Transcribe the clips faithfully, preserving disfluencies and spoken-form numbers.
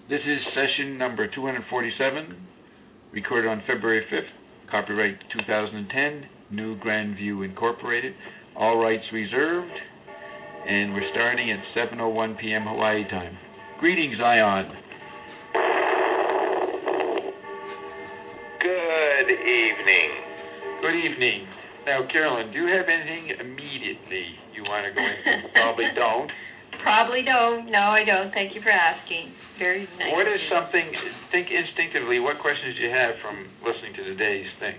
This is session number two hundred forty-seven, recorded on February fifth, copyright two thousand ten, New Grandview Incorporated, all rights reserved, and we're starting at seven oh one p.m. Hawaii time. Greetings, Ion. Good evening. Good evening. Now, Carolyn, do you have anything immediately you want to go into? Probably don't. Probably don't. No, I don't. Thank you for asking. Very nice. What is something, think instinctively, what questions do you have from listening to today's thing?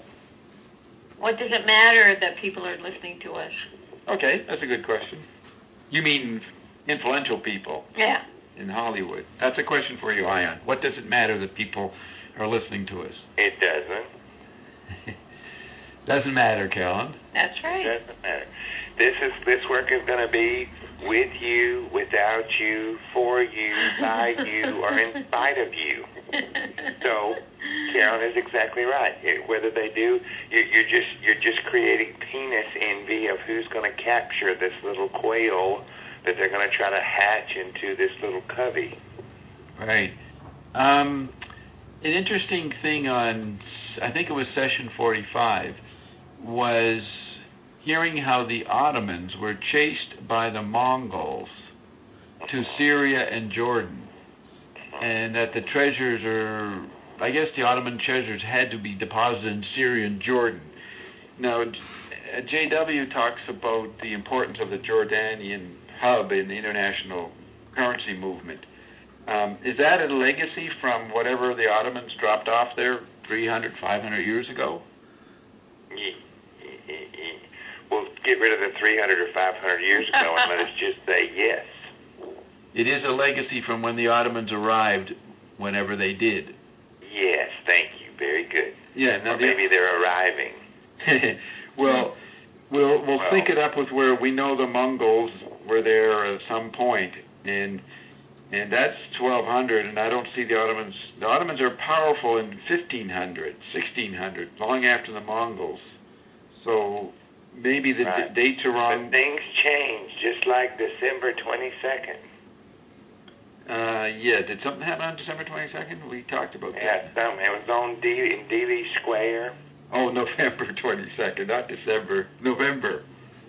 What does it matter that people are listening to us? Okay, that's a good question. You mean influential people? Yeah. In Hollywood. That's a question for you, Ion. What does it matter that people are listening to us? It doesn't. Doesn't matter, Carolyn. That's right. It doesn't matter. This is this work is going to be with you, without you, for you, by you, or in spite of you. So, Carolyn is exactly right. It, whether they do, you're, you're just you're just creating penis envy of who's going to capture this little quail that they're going to try to hatch into this little covey. Right. Um, an interesting thing on, I think it was session forty-five, was hearing how the Ottomans were chased by the Mongols to Syria and Jordan, and that the treasures are, I guess the Ottoman treasures had to be deposited in Syria and Jordan. Now, J W talks about the importance of the Jordanian hub in the international currency movement. Um, is that a legacy from whatever the Ottomans dropped off there three hundred, five hundred years ago? Yeah. We'll get rid of the three hundred or five hundred years ago and let us just say yes. It is a legacy from when the Ottomans arrived, whenever they did. Yes, thank you. Very good. Yeah. Now or maybe the, they're arriving. well, we'll we'll well, sync it up with where we know the Mongols were there at some point, and and that's twelve hundred, and I don't see the Ottomans. The Ottomans are powerful in fifteen hundred, sixteen hundred, long after the Mongols. So maybe the right. d- dates are wrong. But things change, just like December twenty-second. Uh, yeah, did something happen on December twenty-second? We talked about yeah, that. Something. It was on D- in Dealey Square. Oh, November twenty-second, not December. November.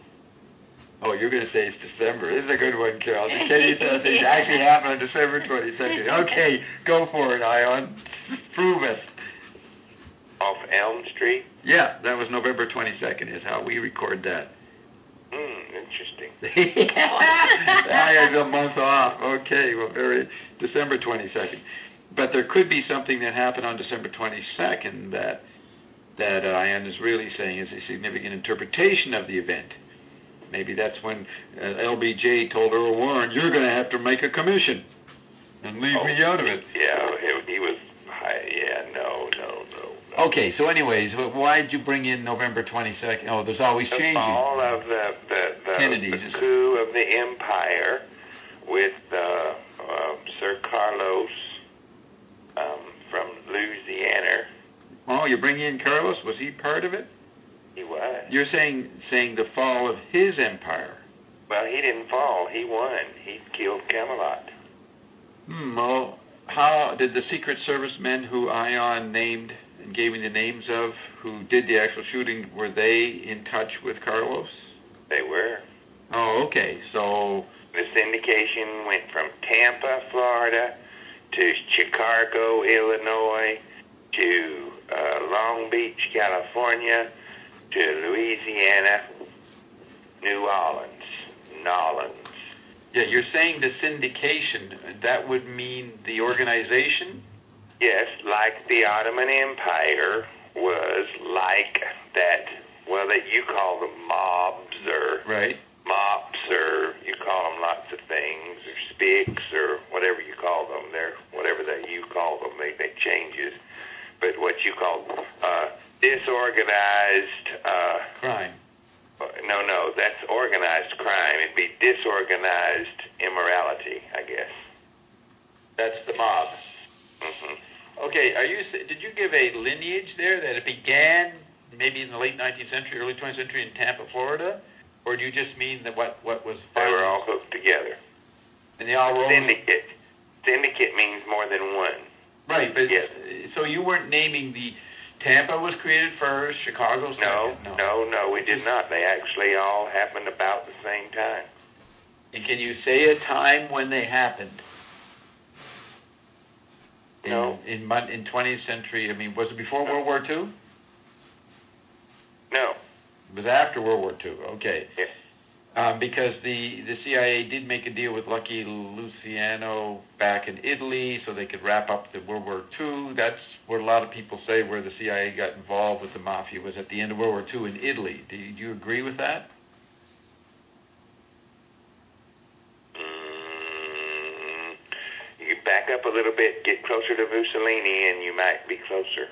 Oh, you're going to say it's December. This is a good one, Carol. Can you tell us it actually happened on December twenty-second? Okay, go for it, Ion. Prove it. Off Elm Street? Yeah, that was November twenty-second is how we record that. Hmm, interesting. I had a month off. Okay, well, very December twenty-second. But there could be something that happened on December twenty-second that that uh, Ian is really saying is a significant interpretation of the event. Maybe that's when uh, L B J told Earl Warren, you're going to have to make a commission and leave oh, me out of it. Yeah, he, he was, yeah, no, no, no. no. Okay, so anyways, why did you bring in November twenty-second? Oh, there's always the changing. All of the, the, the, Kennedy's. the coup of the empire with uh, uh, Sir Carlos um, from Louisiana. Oh, you're bringing in Carlos? Was he part of it? He was. You're saying saying the fall of his empire. Well, he didn't fall. He won. He killed Camelot. Hmm, well, how did the Secret Service men who Ion named and gave me the names of, who did the actual shooting, were they in touch with Carlos? They were. Oh, okay. So the syndication went from Tampa, Florida, to Chicago, Illinois, to uh, Long Beach, California, to Louisiana, New Orleans, Nolans. yeah, you're saying the syndication, that would mean the organization? Yes, like the Ottoman Empire was like that, well, that you call them mobs or right. mops or you call them lots of things or spics or whatever you call them. They're, whatever that you call them, they, they changes. But what you call uh, disorganized... Uh, crime. No, no, that's organized crime. It'd be disorganized immorality, I guess. That's the mob. Mm-hmm. Okay, are you? Did you give a lineage there that it began maybe in the late nineteenth century, early twentieth century in Tampa, Florida? Or do you just mean that what, what was... They were all hooked together. And they all rose... Syndicate. syndicate means more than one. Right, but Yes. so you weren't naming the Tampa was created first, Chicago second. No, no, no, we did not. They actually all happened about the same time. And can you say a time when they happened? In, No. In mon- in twentieth century, I mean, was it before No. World War Two? No. It was after World War Two. Okay. Yeah. Um, because the, the C I A did make a deal with Lucky Luciano back in Italy so they could wrap up the World War Two. That's where a lot of people say where the C I A got involved with the mafia was at the end of World War Two in Italy. Do you, do you agree with that? Mm, you could back up a little bit, get closer to Mussolini, and you might be closer.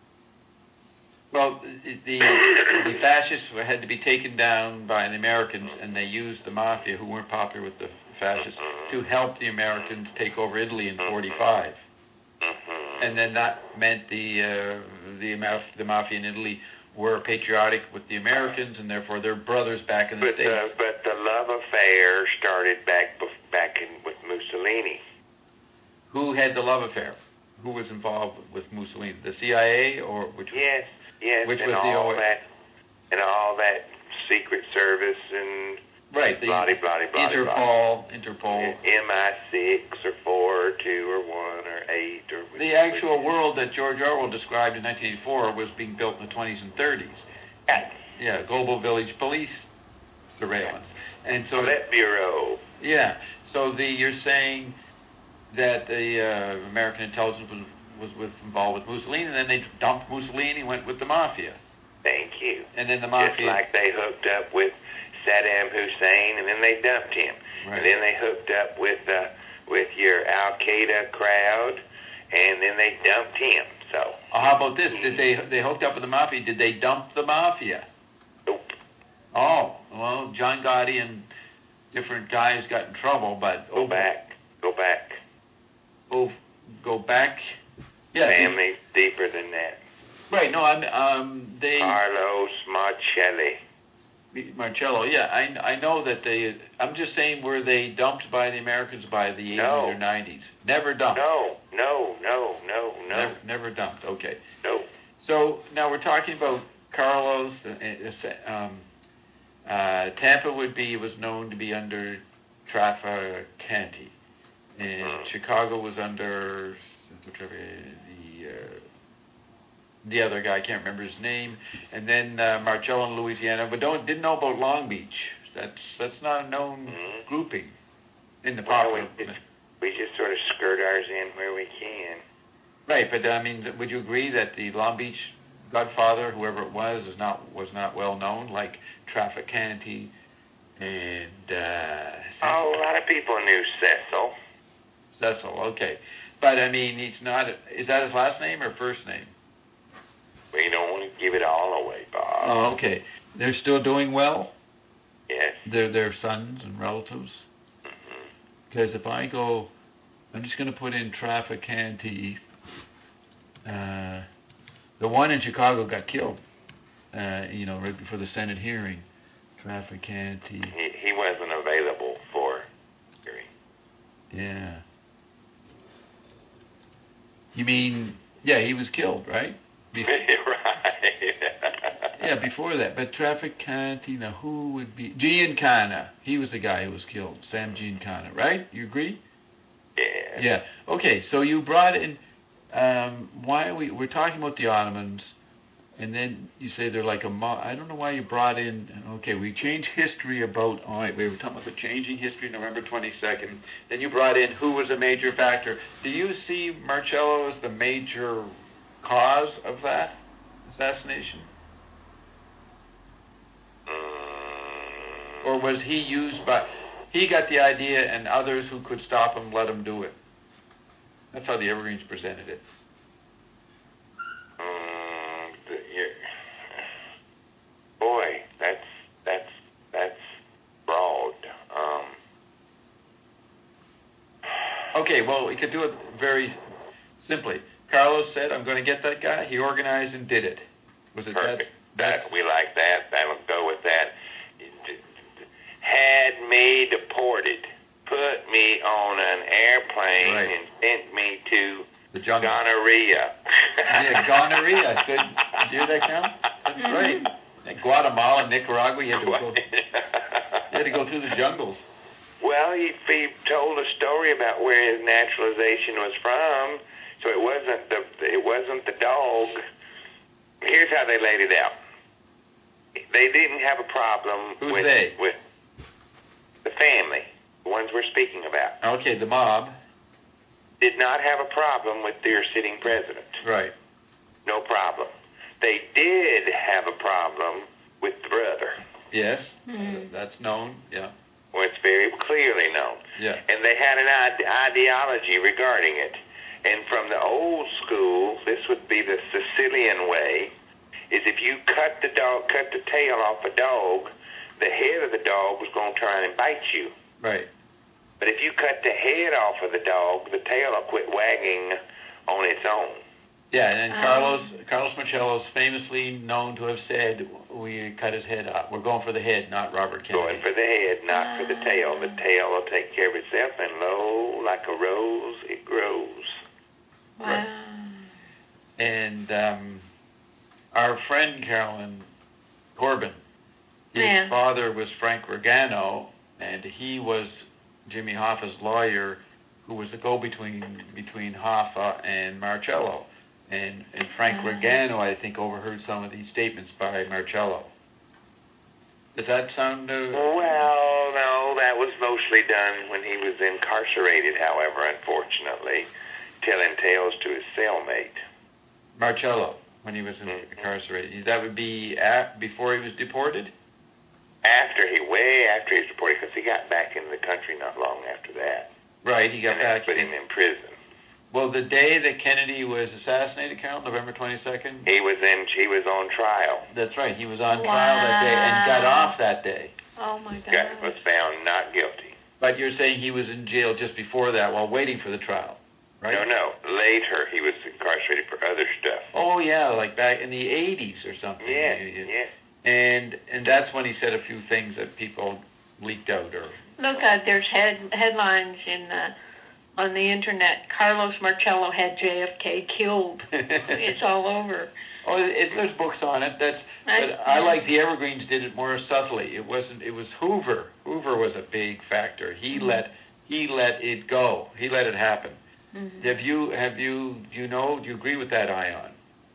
Well, the, the fascists had to be taken down by the Americans, and they used the mafia, who weren't popular with the fascists, to help the Americans take over Italy in forty-five. Mm-hmm. And then that meant the uh, the maf- the mafia in Italy were patriotic with the Americans, and therefore they're brothers back in the But States. the, but the love affair started back bef- back in with Mussolini. Who had the love affair? Who was involved with Mussolini? The C I A, or which? Yes, yes, Which and was the all O- that, and all that Secret Service and Right, the blah blah blah blah. Interpol, Interpol. M I six or four or two or one or eight or. The actual world that George Orwell described in nineteen eighty-four was being built in the twenties and thirties. Yeah. Yeah, global village police surveillance, and so That bureau. yeah. So the you're saying that the uh, American intelligence was, was was involved with Mussolini, and then they dumped Mussolini, went with the mafia, Thank you. and then the Just mafia. like they hooked up with Saddam Hussein, and then they dumped him, Right. and then they hooked up with uh, with your Al Qaeda crowd, and then they dumped him. So. Oh, how about this? Did they they hooked up with the mafia? Did they dump the mafia? Nope. Oh, well, John Gotti and different guys got in trouble, but Go back. Go back. Oh, go back. Yeah. Family's deeper than that. Right. No, I'm. Um. They. Carlos Marcelli. Marcello. Yeah. I. I know that they. I'm just saying, were they dumped by the Americans by the eighties No. or nineties? Never dumped. No, no, no, no, no, Never, never dumped. Okay. no. So now we're talking about Carlos. Uh, um, uh, Tampa would be was known to be under Trafficante, and Mhm. Chicago was under the uh, the other guy. I can't remember his name. And then uh, Marcello in Louisiana, but don't didn't know about Long Beach. That's that's not a known Mhm. grouping in the Well, popular. we just, we just sort of skirt ours in where we can. Right, but I mean, would you agree that the Long Beach Godfather, whoever it was, is not was not well known, like Trafficante and uh, Oh, a lot of people knew Cecil. Cecil? Okay, but I mean, he's not. Is that his last name or first name? We don't want to give it all away, Bob. Oh, okay. They're still doing well. Yes. They're their sons and relatives. Mm-hmm. Because if I go, I'm just going to put in Trafficante. Uh, the one in Chicago got killed. Uh, you know, right before the Senate hearing. Trafficante. He, he wasn't available for hearing. Yeah. You mean, yeah, he was killed, right? Be- Right. yeah, before that. But Trafficante, now who would be? Giancana. He was the guy who was killed. Sam Giancana, right? You agree? Yeah. Yeah. Okay, so you brought in, um, why are we, we're talking about the Ottomans, and then you say they're like a, mo- I don't know why you brought in, okay, we changed history about, all right, we were talking about the changing history November twenty-second, then you brought in who was a major factor. Do you see Marcello as the major cause of that assassination? Mm, Or was he used by, he got the idea and others who could stop him let him do it? That's how the Evergreens presented it. mm, the, you, boy, that's that's that's broad. Um, Okay, well, we could do it very simply. Carlos said, I'm going to get that guy. He organized and did it. Was it perfect. that? That, we like that. That'll go with that. Had me deported. put me on an airplane Right. and sent me to The jungle. gonorrhea. Yeah, gonorrhea. Good. Did you hear that, Carol? That's right. In Guatemala, Nicaragua, you had to go. You had to go through the jungles. Well, he, he told a story about where his naturalization was from, so it wasn't the it wasn't the dog. Here's how they laid it out. They didn't have a problem Who's with they? with the family, the ones we're speaking about. Okay, the mob. Did not have a problem with their sitting president. Right. No problem. They did have a problem with the brother. Yes. Mm. That's known. Yeah. Well, it's very clearly known. Yeah. And they had an ide- ideology regarding it. And from the old school, this would be the Sicilian way, is if you cut the dog, cut the tail off a dog, the head of the dog was going to try and bite you. Right. But if you cut the head off of the dog, the tail will quit wagging on its own. Yeah, and then Um. Carlos Carlos Marcello's famously known to have said, "We cut his head off. We're going for the head, not Robert Kennedy." Going for the head, not for the tail. The tail will take care of itself, and lo, like a rose, it grows. Wow. And um, our friend Carolyn Corbin, his Yeah. father was Frank Regano, and he was Jimmy Hoffa's lawyer, who was the go-between between Hoffa and Marcello. And, and Frank Uh-huh. Regano, I think, overheard some of these statements by Marcello. Does that sound... Uh, Well, no, that was mostly done when he was incarcerated, however, unfortunately, telling tales to his cellmate. Marcello, when he was in- Mhm. incarcerated. That would be at, before he was deported? After he, way after he was deported, because he got back into the country not long after that. Right, he got and back. they put him in prison. Well, the day that Kennedy was assassinated, Carol, November twenty-second? He was in, he was on trial. That's right, he was on trial that day and got Wow. off that day. Oh my God. Got, was found not guilty. But you're saying he was in jail just before that while waiting for the trial, right? No, no. Later, he was incarcerated for other stuff. Oh, yeah, like back in the eighties or something. Yeah, You- you- yeah. And and that's when he said a few things that people leaked out or... Look, uh, there's head headlines in uh, on the internet. Carlos Marcello had J F K killed. It's all over. Oh, it, there's books on it. That's, I- but I yeah. like the Evergreens did it more subtly. It wasn't. It was Hoover. Hoover was a big factor. He Mm-hmm. let he let it go. He let it happen. Mhm. Have you have you do you know? Do you agree with that, Ion?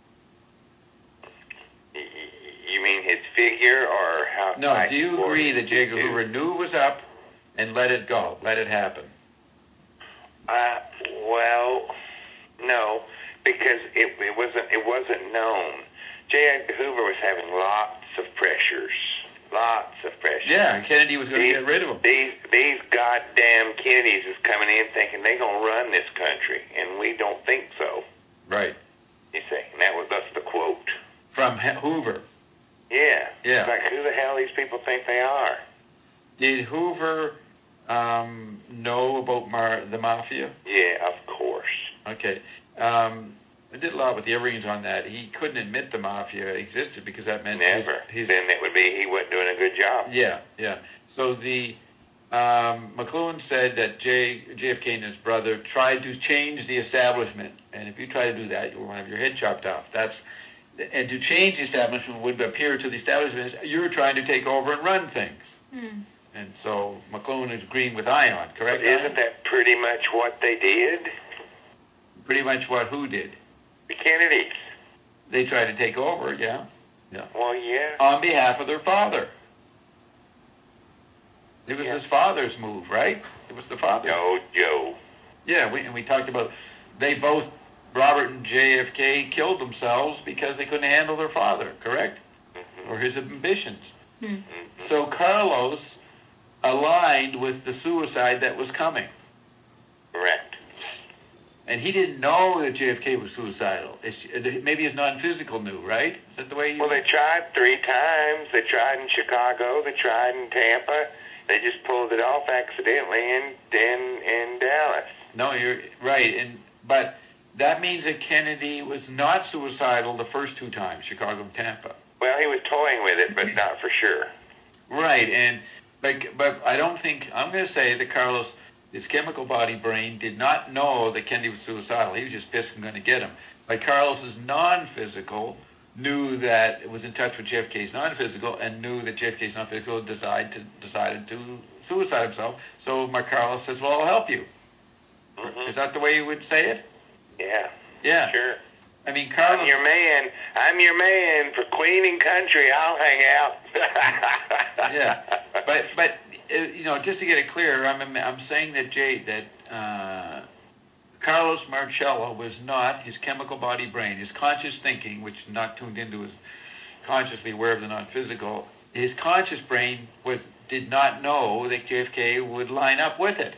Y- y- You mean his figure or how? No. I Do you support agree him that J. Edgar to- Hoover knew it was up and let it go, let it happen? Uh, well, no, because it, it wasn't it wasn't known. J. Edgar Hoover was having lots of pressures, lots of pressures. Yeah, and Kennedy was going to These, get rid of him. these these goddamn Kennedys is coming in thinking they're gonna run this country, and we don't think so. Right. You see, and that was that's the quote. From H- Hoover. Yeah. Yeah. It's like who the hell these people think they are? Did Hoover um, know about Mar- the mafia? Yeah, of course. Okay. Um, I did a lot with the Evergreens on that. He couldn't admit the mafia existed because that meant his- Never. His, Then it would be he wasn't doing a good job. yeah, yeah. So the um, McLuhan said that J, JFK and his brother tried to change the establishment, and if you try to do that, you will have your head chopped off. That's and to change the establishment would appear to the establishment as you're trying to take over and run things. Hmm. And so McLuhan is agreeing with Ion, correct? But isn't that pretty much what they did? Pretty much what who did? The Kennedys. They tried to take over, yeah, yeah, Well, yeah. on behalf of their father. It was Yeah. his father's move, right? It was the father's. No, Joe. Yeah, we, and we talked about they both, Robert and J F K, killed themselves because they couldn't handle their father, correct? Mhm. Or his ambitions. Hmm. Mhm. So Carlos aligned with the suicide that was coming. Correct. And he didn't know that J F K was suicidal. It's, maybe his non-physical knew, right? Is that the way you... Well, they tried three times. They tried in Chicago. They tried in Tampa. They just pulled it off accidentally in in, in Dallas. No, you're right. And but that means that Kennedy was not suicidal the first two times, Chicago and Tampa. Well, he was toying with it, but not for sure. Right, and but, but I don't think, I'm going to say that Carlos his chemical body brain did not know that Kennedy was suicidal. He was just pissed and going to get him. But Carlos's non-physical knew that it was in touch with J F K's non-physical and knew that J F K's non-physical decided to, decided to suicide himself. So Mark Carlos says, well, I'll help you. Mm-hmm. Is that the way you would say it? Yeah. Yeah. Sure. I mean, Carlos... I'm your man. I'm your man. For Queen and country, I'll hang out. Yeah. But, but uh, you know, just to get it clear, I'm, I'm saying that Jay, that uh, Carlos Marcello was not his chemical body brain, his conscious thinking, which not tuned into his consciously aware of the non-physical, his conscious brain was did not know that J F K would line up with it.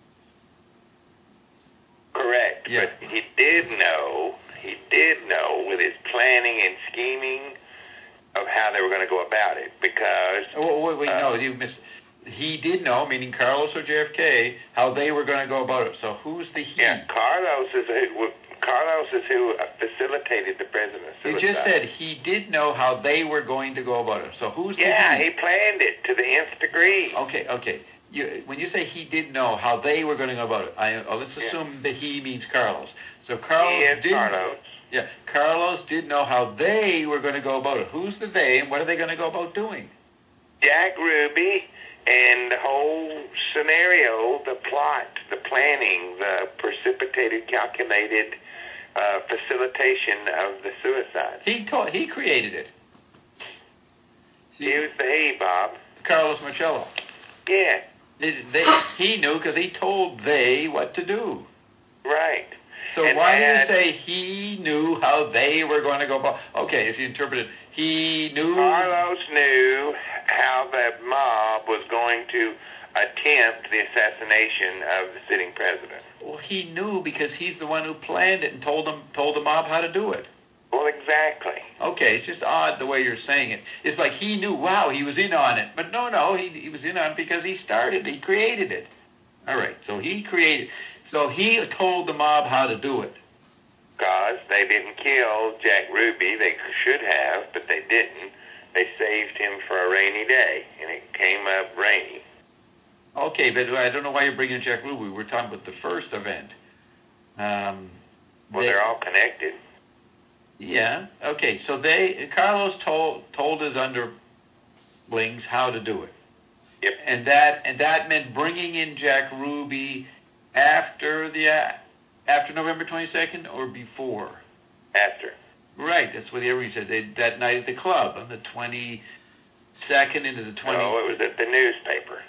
Correct. Yeah. But he did know, he did know with his planning and scheming of how they were going to go about it, because... Oh, wait, wait, uh, no, you missed... He did know, meaning Carlos or J F K, how they were going to go about it. So who's the he? Yeah, Carlos is who, Carlos is who facilitated the president's suicide. You just said he did know how they were going to go about it. So who's the Yeah, he? he planned it to the nth degree. Okay, okay. You, when you say he did know how they were going to go about it, I, oh, let's Yeah. assume that he means Carlos. So Carlos He is did. Carlos. Yeah, Carlos did know how they were going to go about it. Who's the they, and what are they going to go about doing? Jack Ruby and the whole scenario, the plot, the planning, the precipitated, calculated uh, facilitation of the suicide. He told, he created it. See, He was the he, Bob. Carlos Marcello. Yeah, They, they, he knew because he told they what to do. right. So And why do you had- say he knew how they were going to go about? Okay, if you interpret it, he knew. Carlos knew how the mob was going to attempt the assassination of the sitting president. Well, he knew because he's the one who planned it and told them told the mob how to do it. Well, exactly. Okay, it's just odd the way you're saying it. It's like he knew, wow, he was in on it. But no, no, he, he was in on it because he started, he created it. All right, so he created, so he told the mob how to do it. Because they didn't kill Jack Ruby. They should have, but they didn't. They saved him for a rainy day, and it came up rainy. Okay, but I don't know why you're bringing Jack Ruby. We're talking about the first event. Um, Well, they- they're all connected. Yeah. Okay. So they Carlos told told his underlings how to do it. Yep. And that and that meant bringing in Jack Ruby after the after November twenty-second or before. After. Right. That's what everybody said. They, that night at the club on the twenty-second into the twentieth. No, it was at the newspaper.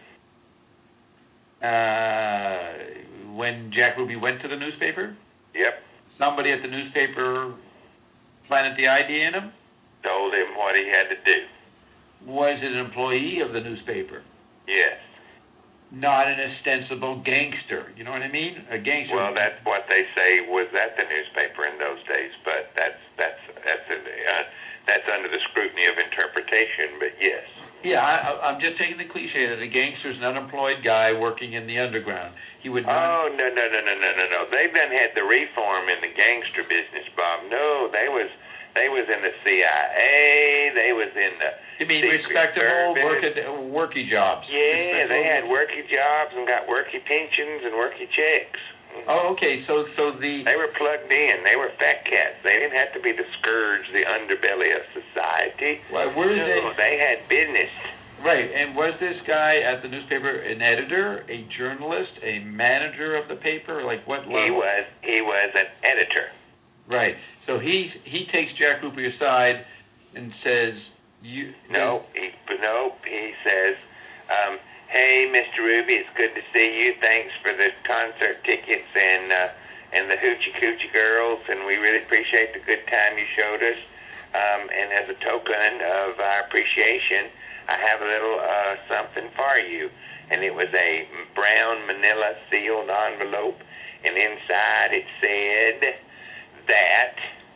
Uh, when Jack Ruby went to the newspaper, Yep. somebody at the newspaper planted the idea in him. Told him what he had to do. Was it an employee of the newspaper? Yes. Not an ostensible gangster. You know what I mean? A gangster. Well, that's what they say was at the newspaper in those days, but that's that's that's a, uh, that's under the scrutiny of interpretation. But yes. Yeah, I, I'm just taking the cliche that a gangster's an unemployed guy working in the underground. He would not. Oh no no no no no no no! They've done had the reform in the gangster business, Bob. No, they was they was in the C I A. They was in the. You mean Secret respectable Service. worky, worky jobs? Yeah, Respectable they had worky- worky jobs and got worky pensions and worky checks. Oh, okay. So, so the They were plugged in. They were fat cats. They didn't have to be the scourge, the underbelly of society. Why, were no, they they had business. right? And was this guy at the newspaper an editor, a journalist, a manager of the paper? Like what level? He was he was an editor. Right. So he he takes Jack Ruby aside and says, "You No, he no. He says, um, "Hey, Mister Ruby, it's good to see you. Thanks for the concert tickets and uh, and the hoochie coochie girls, and we really appreciate the good time you showed us. Um, and as a token of our appreciation, I have a little uh, something for you." And it was a brown manila sealed envelope, and inside it said that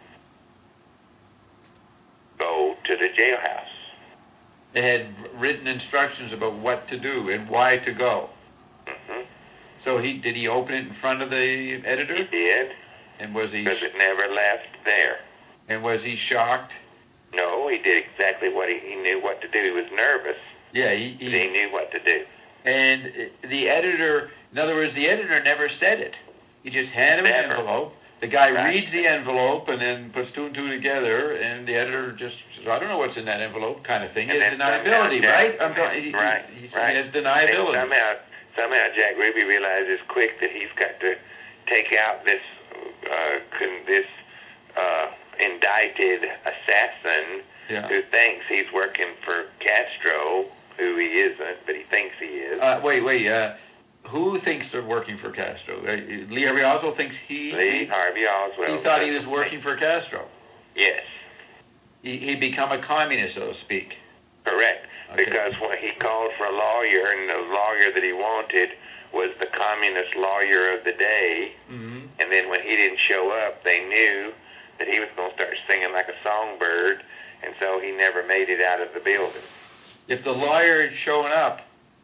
go to the jailhouse. They had written instructions about what to do and why to go. Mm-hmm. So he did he open it in front of the editor? He did, And was he because it never left there. and was he shocked? No, he did exactly what he, he knew what to do. He was nervous, Yeah, he, but he he knew what to do. And the editor, in other words, the editor never said it. You just hand him an Never. envelope. The guy Right. reads the envelope and then puts two and two together, and the editor just says, I don't know what's in that envelope, kind of thing. And It's then somehow deniability, Jack- right? I'm going, he, right, he, he, right. he has And deniability. somehow, somehow Jack Ruby realizes quick that he's got to take out this uh, con- this uh, indicted assassin Yeah. who thinks he's working for Castro, who he isn't, but he thinks he is. Uh, wait, wait. Uh, who thinks they're working for Castro? Uh, Lee Harvey Oswald thinks he. Lee Harvey Oswald. He thought he was working for Castro. Yes, He, he'd become a communist, so to speak. correct. Okay. Because when he called for a lawyer, and the lawyer that he wanted was the communist lawyer of the day, Mm-hmm. and then when he didn't show up, they knew that he was going to start singing like a songbird, and so he never made it out of the building. If the lawyer had shown up,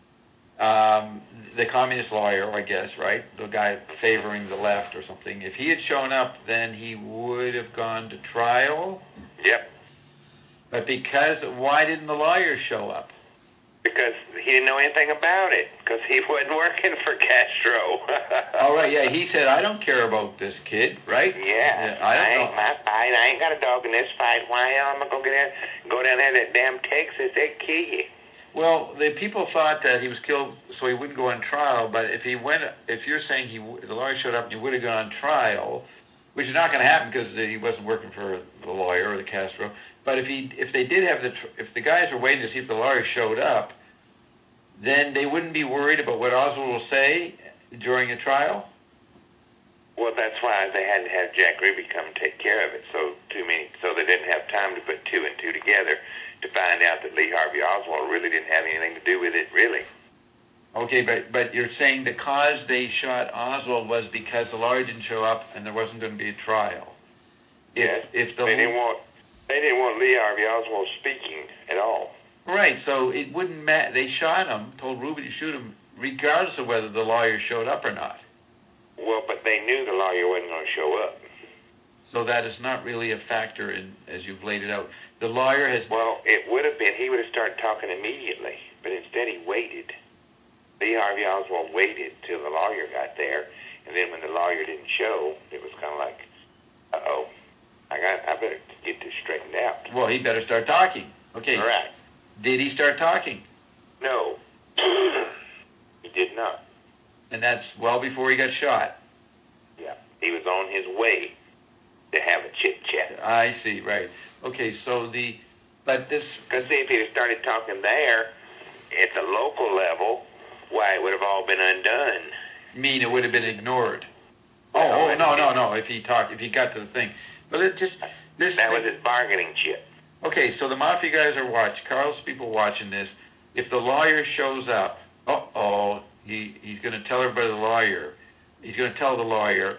um, the communist lawyer, I guess, right, the guy favoring the left or something, if he had shown up, then he would have gone to trial. Yep, But because, why didn't the lawyer show up? because he didn't know anything about it, because he wasn't working for Castro. All right, yeah, he said, I don't care about this kid, right? Yeah, I don't ain't know. my fight. I ain't got a dog in this fight. Why am I gonna go down, go down there to that damn Texas? They'd kill you. Well, the people thought that he was killed so he wouldn't go on trial, but if he went, if you're saying he, w- the lawyer showed up and he would have gone on trial, which is not going to happen because he wasn't working for the lawyer or the Castro, but if he, if they did have the, tr- if the guys were waiting to see if the lawyer showed up, then they wouldn't be worried about what Oswald will say during a trial? Well, that's why they had to have Jack Ruby come and take care of it. So too many, so they didn't have time to put two and two together to find out that Lee Harvey Oswald really didn't have anything to do with it, really. Okay, but but you're saying the cause they shot Oswald was because the lawyer didn't show up and there wasn't going to be a trial. If, Yes, if the they didn't want they didn't want Lee Harvey Oswald speaking at all. right, so it wouldn't matter. They shot him, told Ruby to shoot him, regardless of whether the lawyer showed up or not. Well, but they knew the lawyer wasn't going to show up. So that is not really a factor in as you've laid it out. The lawyer has Well, it would have been. He would have started talking immediately, but instead he waited. Lee Harvey Oswald waited till the lawyer got there, and then when the lawyer didn't show, it was kind of like, uh-oh, I got, I better get this straightened out. well, he better start talking. Okay. All right. Did he start talking? No, he did not. And that's well before he got shot. Yeah, he was on his way to have a chit chat. I see. Right. Okay. So the but this Because see, if he had started talking there at the local level, why it would have all been undone. mean it would have been ignored. Oh, No, oh it- no, no, no. If he talked, if he got to the thing, but it just this. That thing- was his bargaining chip. Okay, so the mafia guys are watching. Carl's people watching this. If the lawyer shows up, uh oh, he he's going to tell everybody the lawyer. He's going to tell the lawyer,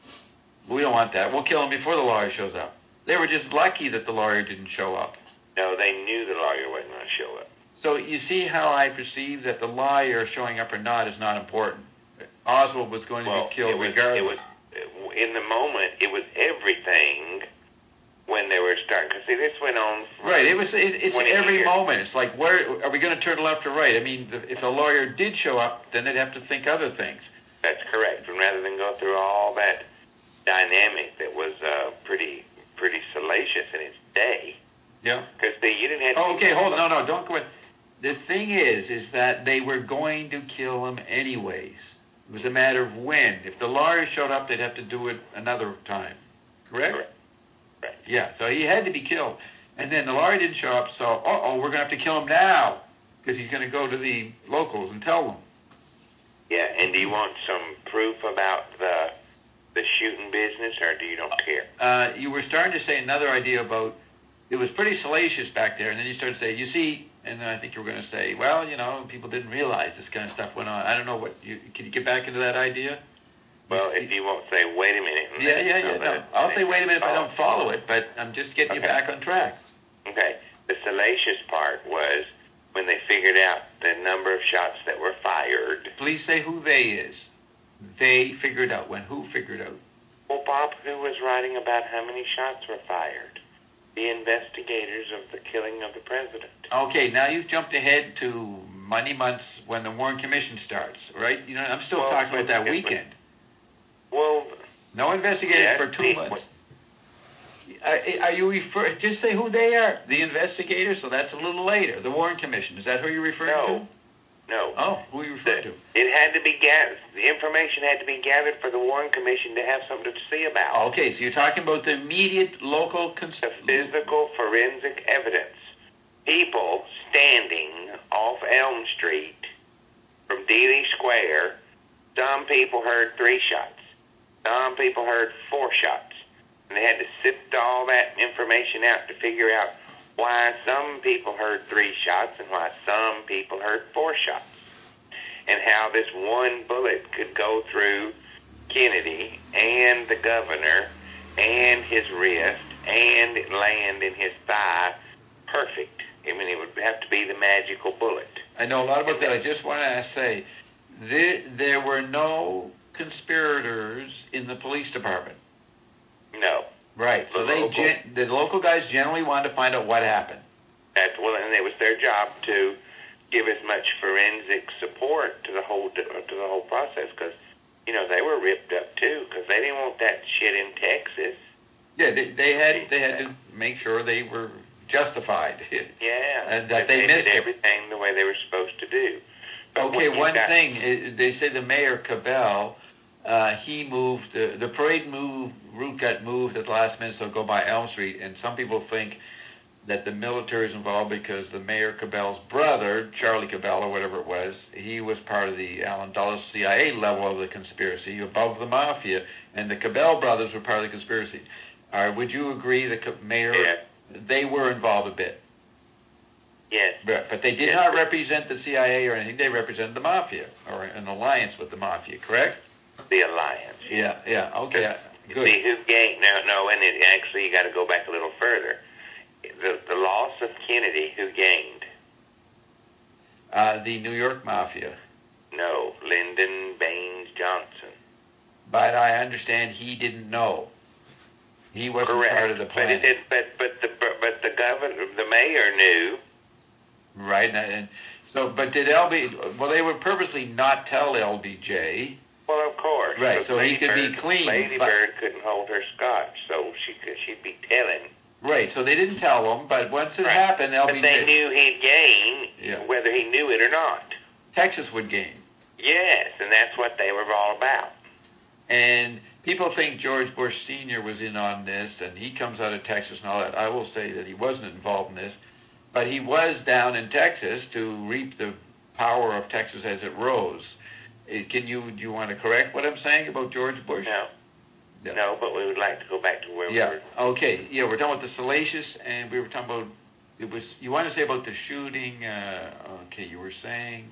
we don't want that. We'll kill him before the lawyer shows up. They were just lucky that the lawyer didn't show up. No, they knew the lawyer wasn't going to show up. So you see how I perceive that the lawyer showing up or not is not important. Oswald was going to Well, be killed it was, regardless. it was in the moment. It was everything when they were starting. Because see, this went on. For Right, it was. It, it's twenty every years. moment. It's like, where are we going to turn left or right? I mean, if a lawyer did show up, then they'd have to think other things. That's correct. And rather than go through all that dynamic that was uh, pretty pretty salacious in its day, Yeah. because you didn't have. Oh, okay, hold on. No, no, don't go in. The thing is, is that they were going to kill him anyways. It was a matter of when. If the lawyer showed up, they'd have to do it another time. Correct? Correct. Right. Yeah, so he had to be killed. And then the lawyer didn't show up, so, uh-oh, we're going to have to kill him now, because he's going to go to the locals and tell them. Yeah, and do you want some proof about the the shooting business, or do you don't care? Uh, you were starting to say another idea about, it was pretty salacious back there, and then you started to say, you see, and then I think you were going to say, well, you know, people didn't realize this kind of stuff went on. I don't know what, you can you get back into that idea? Well, if you won't say, wait a minute. and Yeah, let yeah, us know yeah. No, that- I'll say wait a minute if I Oh, don't follow it, but I'm just getting you Okay. back on track. Okay. The salacious part was when they figured out the number of shots that were fired. Please say who they is. They figured out when. Who figured out? Well, Bob, who was writing about how many shots were fired? The investigators of the killing of the president. Okay, now you've jumped ahead to Monday months when the Warren Commission starts, right? You know, I'm still Well, talking but- about that but- weekend. Well, No investigators yeah, for two see, months. Are, are you refer? Just say who they are. The investigators. So that's a little later. The Warren Commission. Is that who you're referring No. to? no. Oh, who are you referring to? It had to be gathered. The information had to be gathered for the Warren Commission to have something to see about. Okay, so you're talking about the immediate local. Cons- The physical forensic evidence. People standing off Elm Street from Dealey Square. Some people heard three shots. Some people heard four shots. And they had to sift all that information out to figure out why some people heard three shots and why some people heard four shots. And how this one bullet could go through Kennedy and the governor and his wrist and land in his thigh perfect. I mean, it would have to be the magical bullet. I know a lot about that. I just want to say, there, there were no conspirators in the police department. No. Right. So The they, local- gen- the local guys generally wanted to find out what happened. That's well, and it was their job to give as much forensic support to the whole to the whole process because you know they were ripped up too because they didn't want that shit in Texas. Yeah, they, they had they had to make sure they were justified. Yeah, And that they they missed did it. everything the way they were supposed to do. But Okay, when you one got- thing, uh, they say the mayor, Cabell, uh, he moved, uh, the parade move, route got moved at the last minute, so go by Elm Street, and some people think that the military is involved because the mayor Cabell's brother, Charlie Cabell or whatever it was, he was part of the Allen Dulles C I A level of the conspiracy, above the mafia, and the Cabell brothers were part of the conspiracy. Uh, would you agree the co- mayor, Yeah. they were involved a bit? Yes. But, but they did Yes. not represent the C I A or anything. They represented the mafia or an alliance with the mafia, correct? The alliance. Yeah, yeah. Okay, good. See who gained? No, no, and it, actually you got to go back a little further. The the loss of Kennedy, who gained? Uh, the New York mafia. No, Lyndon Baines Johnson. But I understand he didn't know. He wasn't Correct. part of the But plan. it did. But but the but the governor, the mayor knew. Right, and, and so, but did L B? Well, they would purposely not tell L B J. Well, of course. Right, because so he Lady could be Bird- clean, Lady but- Bird couldn't hold her scotch, so she could she'd be telling. Right, so they didn't tell him. But once it Right. happened, L B J, But they knew he'd gain, Yeah. whether he knew it or not. Texas would gain. Yes, and that's what they were all about. And people think George Bush Senior was in on this, and he comes out of Texas and all that. I will say that he wasn't involved in this, but he was down in Texas to reap the power of Texas as it rose. Eh, Can you do you want to correct what I'm saying about George Bush? No, Yeah. no, but we would like to go back to where Yeah. we were. Okay. Yeah, we're talking about the salacious, and we were talking about it was. You want to say about the shooting? Uh, okay, you were saying.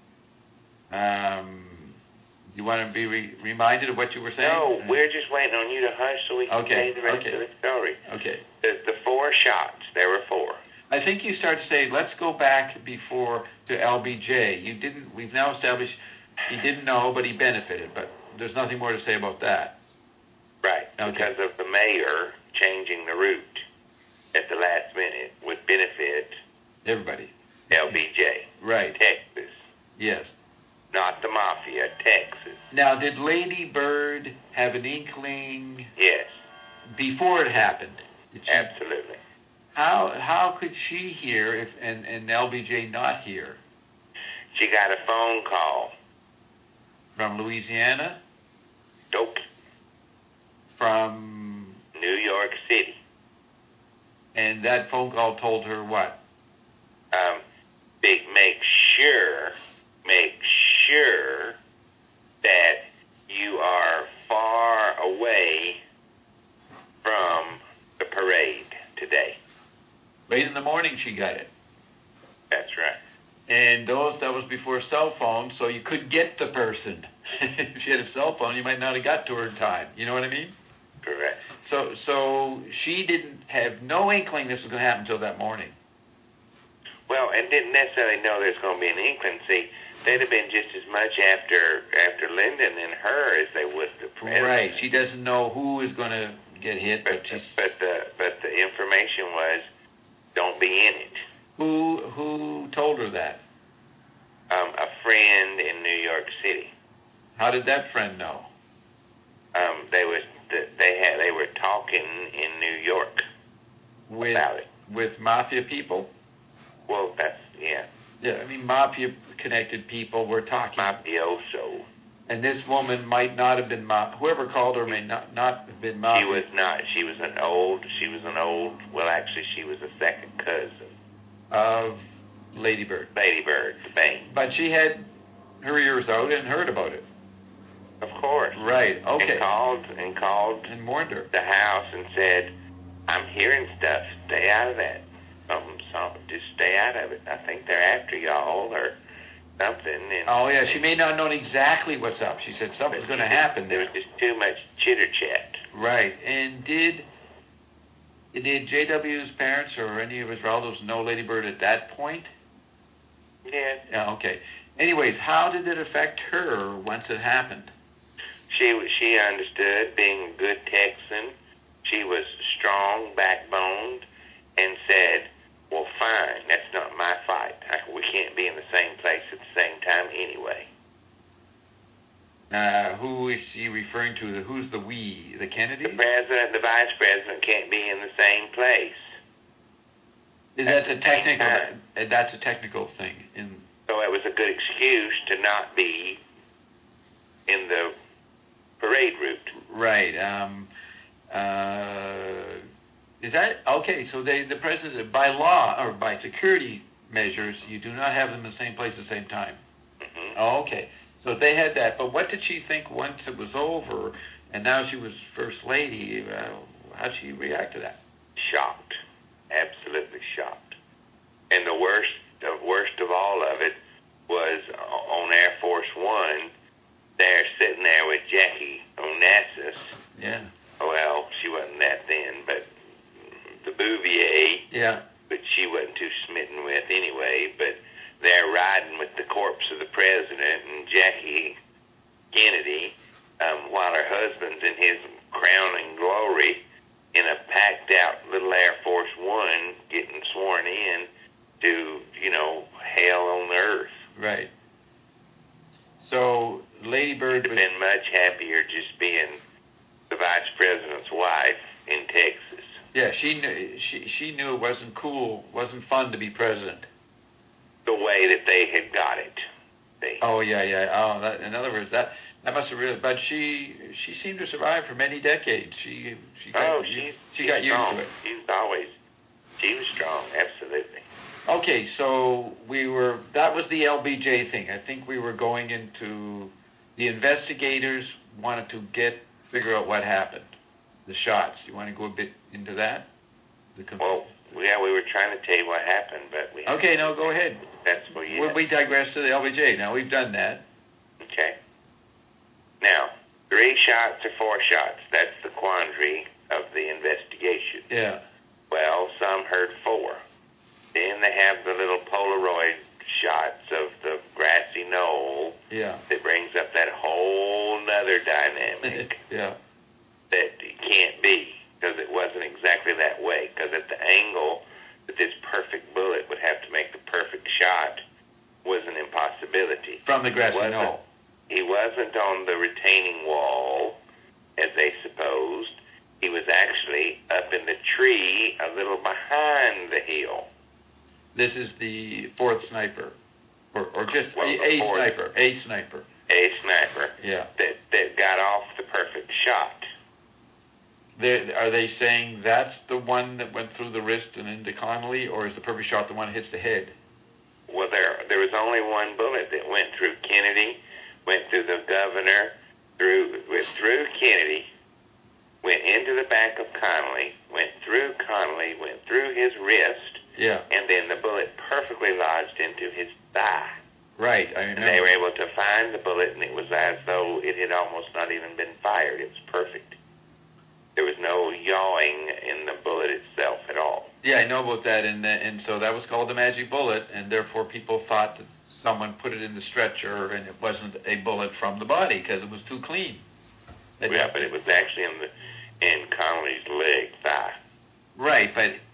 Um, do you want to be re- reminded of what you were saying? No, Uh, we're just waiting on you to hush so we can Okay, say the rest okay. of the story. Okay. The, the four shots, there were four. I think you start to say, let's go back before to L B J. You didn't. We've now established he didn't know, but he benefited. But there's nothing more to say about that. Right, Okay. because of the mayor changing the route at the last minute would benefit Everybody. L B J, Right. Texas, Yes. not the mafia, Texas. Now, did Lady Bird have an inkling Yes, before it happened? Did she, absolutely. how how could she hear if and, and L B J not hear She got a phone call. from Louisiana, Nope, from New York City. and that phone call told her what? Um, big, make sure, make sure that you are far away from the parade today. Late in the morning, she got it. That's right. And those that was before cell phones, so you could get the person. If she had a cell phone, you might not have got to her in time. You know what I mean? Correct. So, so she didn't have no inkling this was going to happen until that morning. Well, and didn't necessarily know there's going to be an inkling. See, they'd have been just as much after after Lyndon and her as they would the president. Right. She doesn't know who is going to get hit, But but she's but the but the information was, don't be in it. who who told her that? Um, a friend in New York City. How did that friend know? Um, they was they had they were talking in New York with, about it. With mafia people? Well, that's, yeah. Yeah, I mean, mafia-connected people were talking. Mafioso. And this woman might not have been, ma- whoever called her may not, not have been mafia. She was not. She was an old, she was an old, well, actually, she was a second cousin. Of Lady Bird. Lady Bird, the bank. But she had her ears out and heard about it. Of course. Right, okay. And called, and called. And warned her. The house and said, I'm hearing stuff. Stay out of that. Um, so just stay out of it. I think they're after y'all or something. And, oh, yeah, she may not have known exactly what's up. She said something's going to happen. There was just too much chitter-chat. Right. And did did J W's parents or any of his relatives know Lady Bird at that point? Yeah. Yeah, okay. Anyways, how did it affect her once it happened? She, she understood, being a good Texan. She was strong, backboned, and said, well, fine, that's not my fight. I, we can't be in the same place at the same time anyway. Uh, who is she referring to? Who's the we? The Kennedys? The president and the vice president can't be in the same place. That's a technical. That's a technical thing. In so it was a good excuse to not be in the parade route. Right. Um, uh, is that okay? So they, the president, by law or by security measures, you do not have them in the same place at the same time. Mm-hmm. Oh, okay. So they had that. But what did she think once it was over, and now she was first lady? Uh, how did she react to that? Shocked, absolutely shocked. And the worst, the worst of all of it was on Air Force One. They're sitting there with Jackie Onassis. Yeah. Well, she wasn't that then, but the Bouvier. Yeah. But she wasn't too smitten with anyway. But they're riding with the corpse of the president and Jackie Kennedy, um, while her husband's in his crowning glory in a packed-out little Air Force One, getting sworn in to, you know, hell on earth. Right. So Lady Bird would have was been much happier just being the vice president's wife in Texas. Yeah, she knew she she knew it wasn't cool, wasn't fun to be president. The way that they had got it. They, oh yeah, yeah. Oh, that, in other words, that that must have really. But she she seemed to survive for many decades. She she got, oh, she, she's, she she's got used strong. to it. She's always she was strong, absolutely. Okay, so we were. That was the L B J thing. I think we were going into the investigators wanted to get figure out what happened, the shots. You want to go a bit into that? The com- well, yeah, we were trying to tell you what happened, but we. Okay, no, go ahead. That's what you. We, we digress to the L B J. Now we've done that. Okay. Now, three shots or four shots. That's the quandary of the investigation. Yeah. Well, some heard four. Then they have the little Polaroid shots of the grassy knoll. Yeah. That brings up that whole nother dynamic. Yeah. That it can't be, because it wasn't exactly that way. Because at the angle that this perfect bullet would have to make the perfect shot was an impossibility. From the grassy knoll. He wasn't on the retaining wall, as they supposed. He was actually up in the tree a little behind the hill. This is the fourth sniper, or or just well, a, a fourth, sniper, a sniper. A sniper. Yeah. That that got off the perfect shot. They're, are they saying that's the one that went through the wrist and into Connolly, or is the perfect shot the one that hits the head? Well, there there was only one bullet that went through Kennedy, went through the governor, through went through Kennedy, went into the back of Connolly, went through Connolly, went through his wrist. Yeah. And then the bullet perfectly lodged into his thigh. Right, I remember. And they were able to find the bullet, and it was as though it had almost not even been fired. It was perfect. There was no yawing in the bullet itself at all. Yeah, I know about that, and and so that was called the magic bullet, and therefore people thought that someone put it in the stretcher, and it wasn't a bullet from the body because it was too clean. That yeah, but it was actually in the in Connolly's leg, thigh. Right, but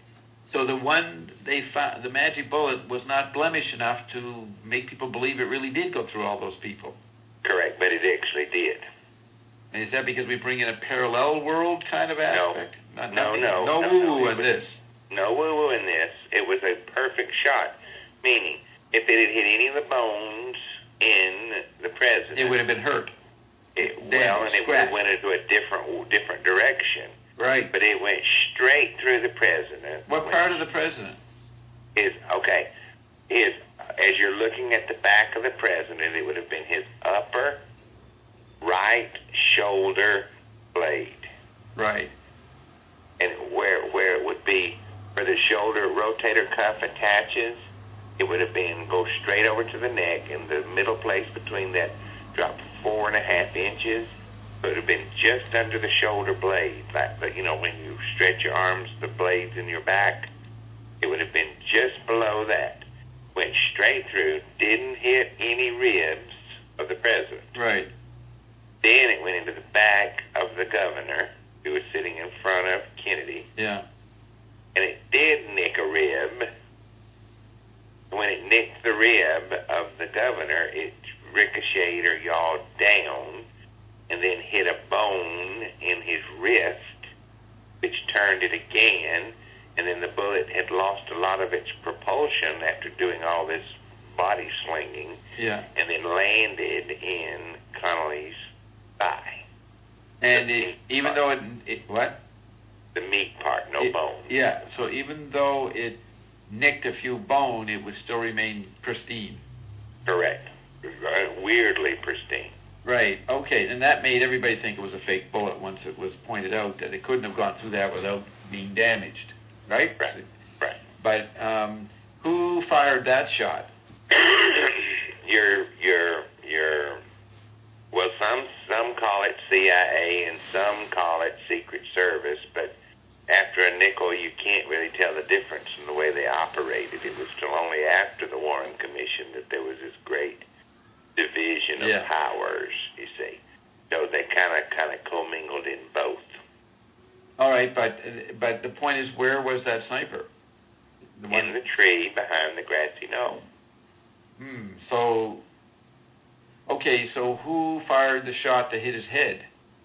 So the one they found, the magic bullet, was not blemish enough to make people believe it really did go through all those people. Correct, but it actually did. And is that because we bring in a parallel world kind of aspect? No, Not, no, nothing, no. no no, woo-woo no, in was, this. No woo-woo in this. It was a perfect shot. Meaning, if it had hit any of the bones in the president, It would have been hurt. It, Damaged, well, and it would have scratched. went into a different different direction. Right. But it went straight through the president. What part of the president? Is okay. Is as you're looking at the back of the president, it would have been his upper right shoulder blade. Right. And where where it would be where the shoulder rotator cuff attaches, it would have been go straight over to the neck, and the middle place between that drop four and a half inches. It would have been just under the shoulder blade, like, you know, when you stretch your arms, the blades in your back. It would have been just below that. Went straight through, didn't hit any ribs of the president. Right. Then it went into the back of the governor, who was sitting in front of Kennedy. Yeah. And it did nick a rib. When it nicked the rib of the governor, it ricocheted or yawed down and then hit a bone in his wrist, which turned it again, and then the bullet had lost a lot of its propulsion after doing all this body slinging, Yeah. and then landed in Connolly's thigh. And The it, meat even part. though it, it what? The meat part, no It- bone. Yeah. So even though it nicked a few bone, it would still remain pristine. Correct. Uh, Weirdly pristine. Right. Okay. And that made everybody think it was a fake bullet once it was pointed out that it couldn't have gone through that without being damaged. Right. Right. Right. But um, who fired that shot? your your your well some some call it C I A and some call it Secret Service, but after a nickel you can't really tell the difference in the way they operated. It was still only after the Warren Commission that there was this great division of Yeah. powers, you see. So they kind of kind of commingled in both. All right, but but the point is, where was that sniper? The one. In the tree behind the grassy knoll. Hmm. So. Okay. So who fired the shot that hit his head?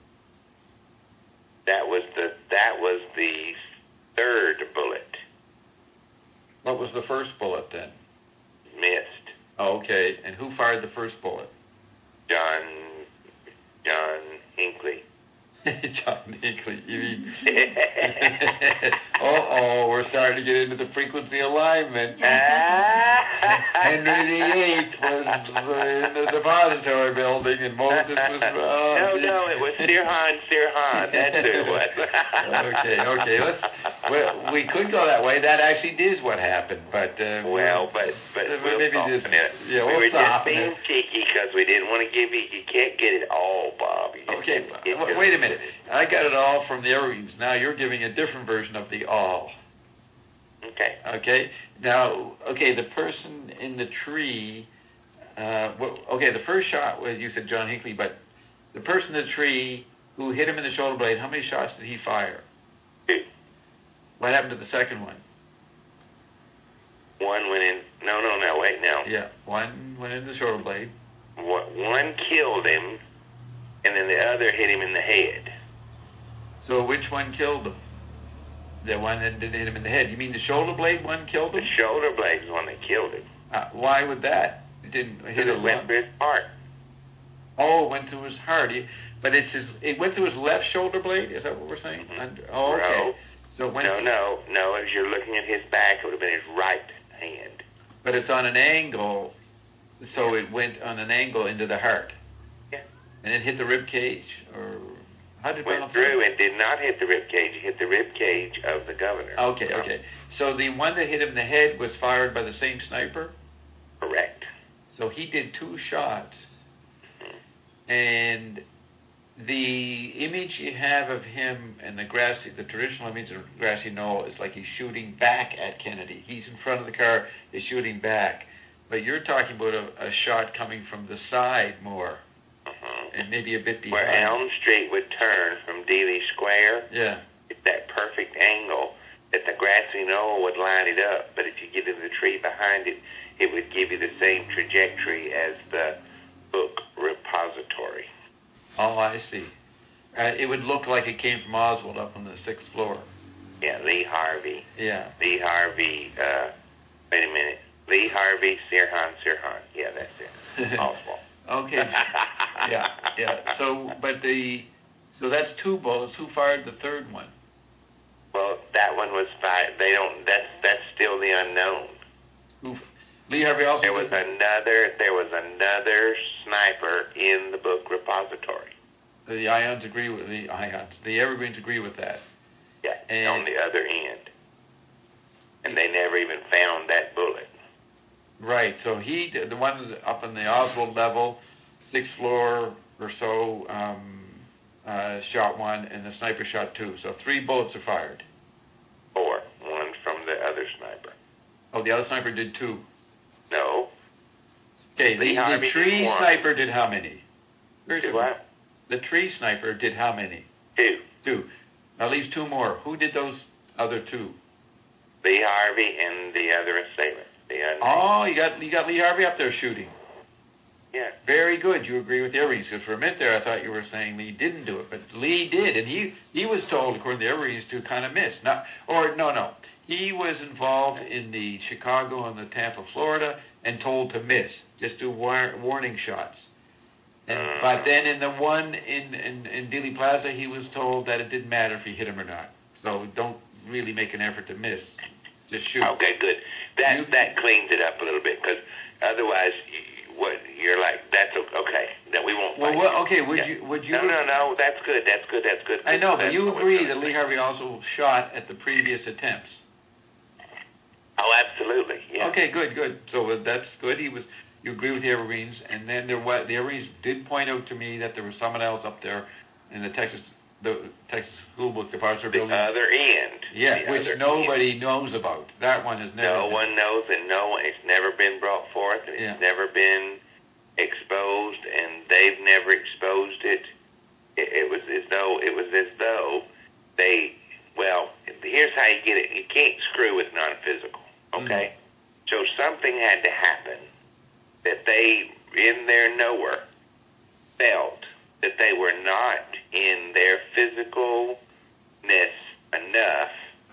That was the that was the third bullet. What was the first bullet then? Missed. Oh, okay. And who fired the first bullet? John John Hinckley. John Hinckley. You mean? oh, oh, we're starting to get into the frequency alignment. Henry the Eighth was in the depository building, and Moses was. Uh, no, no, it was Sirhan Sirhan. That's who it was. okay, okay. Let's. Well, we could go that way. That actually is what happened, but. Uh, well, but but uh, we'll maybe soften just, it. Yeah, we we'll were just soften being it. cheeky because we didn't want to give you. You can't get it all, Bob. You just Okay, can't get w- it. wait a minute. I got it all from the Aries. Now you're giving a different version of the all. Okay. Okay. Now, okay, the person in the tree. Uh, well, okay, the first shot was you said John Hinckley, but the person in the tree who hit him in the shoulder blade. How many shots did he fire? Two. What happened to the second one? One went in. No, no, no. Wait, no. Yeah, one went in the shoulder blade. One one killed him, and then the other hit him in the head. So which one killed him? The one that didn't hit him in the head. You mean the shoulder blade one killed The him? shoulder blade is the one that killed him. Uh, why would that? It didn't hit It a went lung. through his heart. Oh, it went through his heart. He, but it's his. It went through his left shoulder blade. Is that what we're saying? Mhm. Under, oh, okay. No. So it went. No, no, no. As you're looking at his back, it would have been his right hand. But it's on an angle, so it went on an angle into the heart. Yeah. And it hit the rib cage, or how did it Went bounce through out? and did not hit the rib cage. It hit the rib cage of the governor. Okay, okay. So the one that hit him in the head was fired by the same sniper. Correct. So he did two shots, Mhm. and the image you have of him and the grassy, the traditional image of grassy knoll is like he's shooting back at Kennedy. He's in front of the car, he's shooting back. But you're talking about a, a shot coming from the side more, Mhm. and maybe a bit behind. Where Elm Street would turn from Dealey Square, Yeah. it's that perfect angle that the grassy knoll would line it up, but if you get in the tree behind it, it would give you the same trajectory as the book repository. Oh, I see. Uh, it would look like it came from Oswald up on the sixth floor. Yeah, Lee Harvey. Yeah. Lee Harvey, uh, wait a minute. Lee Harvey, Sirhan, Sirhan. Yeah, that's it. Oswald. Okay. Yeah, yeah. So, but the, so that's two bullets. Who fired the third one? Well, that one was fired. They don't, that's, that's still the unknown. Who, Lee Harvey also There was did- another, there was another sniper in the book repository. The Ions agree with the Ions. The Evergreens agree with that. Yeah, And- on the other end. And they never even found that bullet. Right. So he, the one up on the Oswald level, sixth floor or so, um, uh, shot one, and the sniper shot two. So three bullets are fired. Four. One from the other sniper. Oh, the other sniper did two. No. Okay. Lee The, Harvey the tree did one. sniper did how many? Very Do simple. what? The tree sniper did how many? Two. Two. Now leaves two more. Who did those other two? Lee Harvey and the other assailant. The unnamed. Oh, you got you got Lee Harvey up there shooting. Yeah. Very good. You agree with the Evergreens. Because for a minute there, I thought you were saying Lee didn't do it, but Lee did, and he he was told, according to the Evergreens, to kind of miss. Not, or no, no, he was involved in the Chicago and the Tampa, Florida, and told to miss, just do war, warning shots. And, Uh. but then in the one in, in in Dealey Plaza, he was told that it didn't matter if he hit him or not. So don't really make an effort to miss. Just shoot. Okay, good. That You- that cleans it up a little bit, because otherwise, you, what you're like, that's o- okay. That we won't. Well, fight what, you. okay. Would Yeah. you would you? No, no, no. That's good. That's good. That's good. I know, but That's you what we're agree trying that to Lee say. Harvey also shot at the previous attempts. Oh, absolutely. Yeah. Okay, good, good. So uh, that's good. He was. You agree with the Evergreens, and then there was the Evergreens did point out to me that there was someone else up there in the Texas the Texas School Book Department The building. other end. Yeah, The which other nobody end. knows about. That one has never. No been- one knows, and no one. It's never been brought forth, and Yeah. it's never been exposed, and they've never exposed it. It, it was as though it was as though they. Well, here's how you get it. You can't screw with non-physical. Okay, so something had to happen that they, in their knower, felt that they were not in their physicalness enough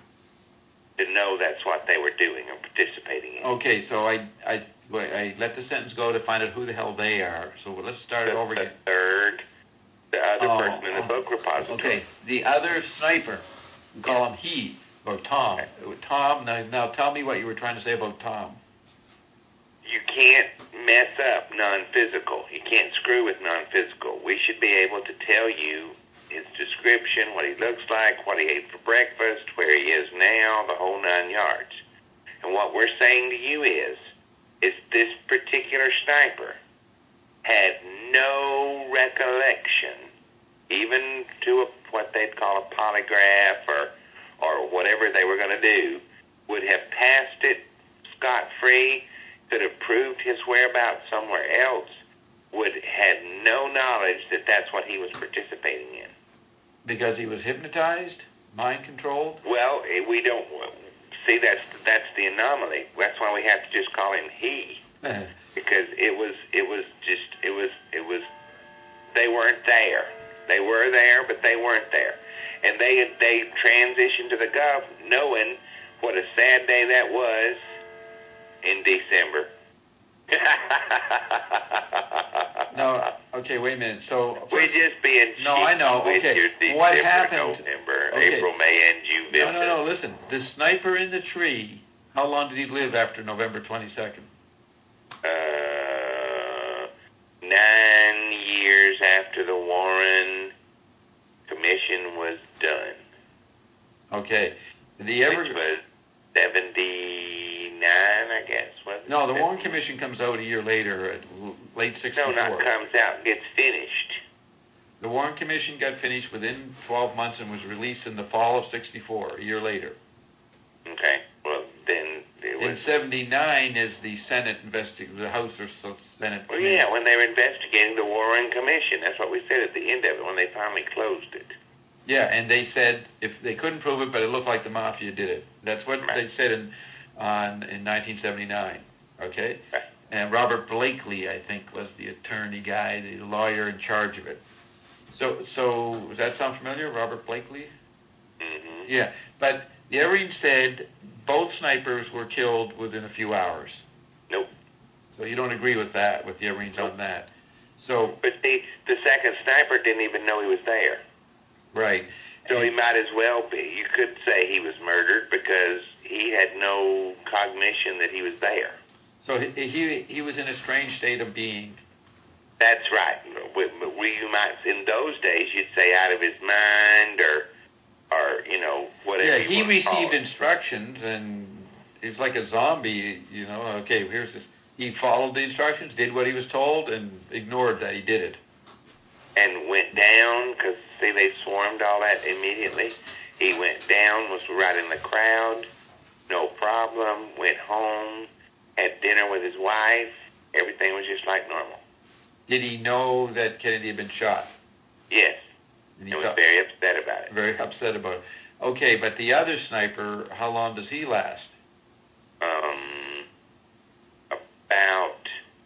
to know that's what they were doing and participating in. Okay, so I I wait, I let the sentence go to find out who the hell they are. So let's start it The, over the again. third, the other Oh, person in the oh, book repository. Okay, the other sniper. We call him he or Tom. Tom. Now, now tell me what you were trying to say about Tom. You can't mess up non-physical. You can't screw with non-physical. We should be able to tell you his description, what he looks like, what he ate for breakfast, where he is now, the whole nine yards. And what we're saying to you is, is this particular sniper had no recollection, even to a, what they'd call a polygraph or, or whatever they were going to do, would have passed it scot-free, could have proved his whereabouts somewhere else, would had no knowledge that that's what he was participating in. Because he was hypnotized, mind controlled. Well, eh, we don't see that's that's the anomaly. That's why we have to just call him he, because it was it was just it was it was they weren't there. They were there, but they weren't there, and they they transitioned to the Gulf knowing what a sad day that was in December. No, okay, wait a minute. So We're just being No, I know, with okay. your December, What happened- November, okay. April, May, and June. no, no, no. Listen, the sniper in the tree. How long did he live after November twenty-second? Uh, nine years after the Warren Commission was done, Okay, the which ever was seventy-nine, I guess. Wasn't no, it? the Warren Commission comes out a year later, at l- late No, sixty-four. not comes out, gets finished. The Warren Commission got finished within twelve months and was released in the fall of sixty-four, a year later. Okay, well then it In was. seventy-nine is the Senate investig the House or so Senate. Well, committee. yeah, when they were investigating the Warren Commission, that's what we said at the end of it when they finally closed it. Yeah, and they said if they couldn't prove it, but it looked like the mafia did it. That's what Right. they said in on in nineteen seventy-nine. Okay, Right. and Robert Blakely, I think, was the attorney guy, the lawyer in charge of it. So, so does that sound familiar, Robert Blakely? Mm-hmm. Yeah, but the Everings said both snipers were killed within a few hours. Nope. So you don't agree with that, with the Everings Nope. on that. So, But the the second sniper didn't even know he was there. right. So And he might as well be. You could say he was murdered because he had no cognition that he was there. So he, he he was in a strange state of being. That's right. We, we, you might, in those days, you'd say out of his mind or, or you know, whatever. Yeah, you he want to call received it. instructions, and he was like a zombie. You know, okay, here's this. He followed the instructions, did what he was told, and ignored that he did it. And went down, because, see, they swarmed all that immediately. He went down, was right in the crowd, no problem, went home, had dinner with his wife. Everything was just like normal. Did he know that Kennedy had been shot? Yes, And he and was felt very upset about it. very upset about it. Okay, but the other sniper, how long does he last? Um, about,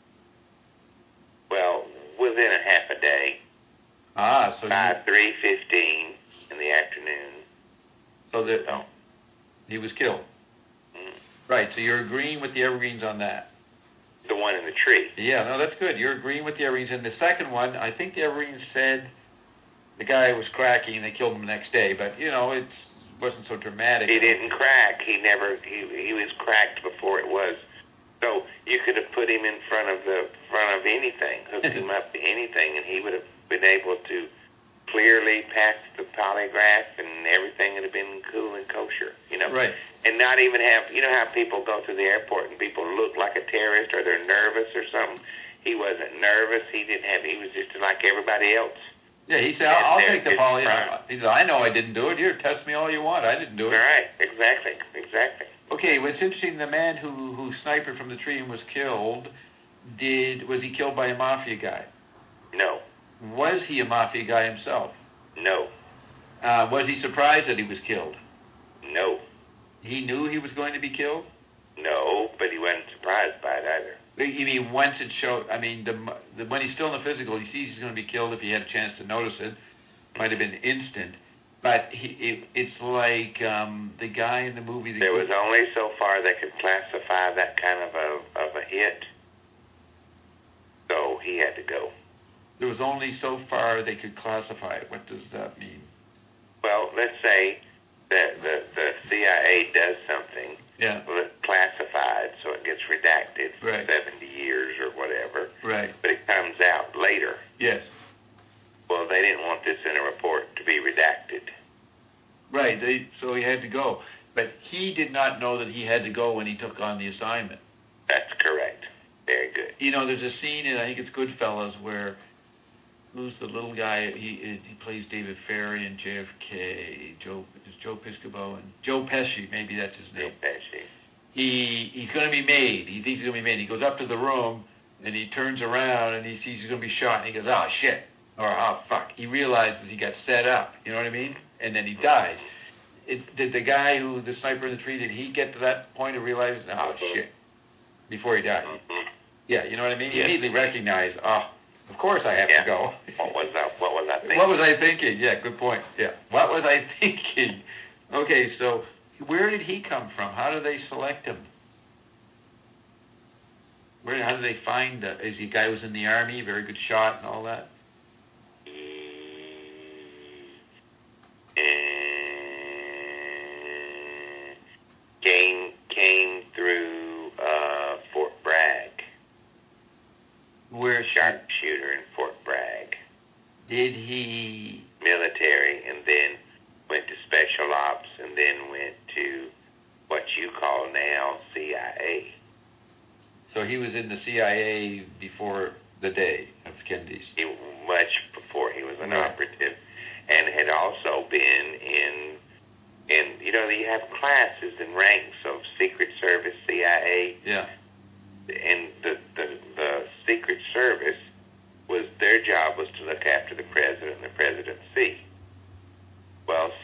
well, within a half a day, Ah, so by he, three fifteen in the afternoon. so that So, he was killed. mm, Right, so you're agreeing with the Evergreens on that. the one in the tree. Yeah, no, that's good. You're agreeing with the Evergreens. And the second one, I think the Evergreens said the guy was cracking and they killed him the next day. But, you know, it wasn't so dramatic. He didn't crack. He never. He he was cracked before it was. So you could have put him in front of the front of anything, hooked him up to anything, and he would have been able to clearly pass the polygraph, and everything would have been cool and kosher. You know. Right. And not even have. You know how people go through the airport and people look like a terrorist or they're nervous or something. He wasn't nervous. He didn't have. He was just like everybody else. Yeah, he said, I'll, I'll And take the there's poly. his crime. He said, I know I didn't do it. Here, test me all you want. I didn't do All it. right. Exactly. Exactly. Okay, what's interesting, the man who, who sniped from the tree and was killed, did was he killed by a mafia guy? No. Was he a mafia guy himself? No. Uh, was he surprised that he was killed? No. He knew he was going to be killed? No. But he wasn't surprised by it either. You mean once it showed, I mean, the, the, when he's still in the physical, he sees he's going to be killed if he had a chance to notice it. Might have been instant. But he, it, it's like um, the guy in the movie... That There was only so far they could classify that kind of a, of a hit. So he had to go. There was only so far they could classify it. What does that mean? Well, let's say that the, the C I A does something. Yeah. Well, it's classified, so it gets redacted for Right. seventy years or whatever. Right. But it comes out later. Yes. Well, they didn't want this in a report to be redacted. Right. They, so he had to go. But he did not know that he had to go when he took on the assignment. That's correct. Very good. You know, there's a scene in, I think it's Goodfellas, where who's the little guy? He he plays David Ferry and J F K. Joe is Joe Piscopo and Joe Pesci. Maybe that's his name. Joe Pesci. He he's going to be made. He thinks he's going to be made. He goes up to the room and he turns around and he sees he's going to be shot. And he goes, "Oh shit!" or "Oh fuck!" He realizes he got set up. You know what I mean? And then he dies. It, did the guy who the sniper in the tree, did he get to that point of realizing, "Oh Mhm. shit," before he died? Mm-hmm. Yeah, you know what I mean? He Yes. immediately recognized, "Oh, of course I have Yeah. to go." What was I? What was I thinking? What was I thinking? Yeah, good point. Yeah. What was I thinking? Okay, so where did he come from? How do they select him? Where? How do they find? Uh, is he a guy who was in the army, very good shot and all that? And came came through uh, Fort Bragg. Where Sharpshooter in Fort Bragg. did he? Military, and then went to Special Ops, and then went to what you call now C I A. So he was in the C I A before the day of Kennedy's. He, much before he was an Right. operative, and had also been in, in you know, you have classes and ranks of Secret Service, C I A, Yeah. and the, the, the Secret Service was, their job was to look after the president and the presidency.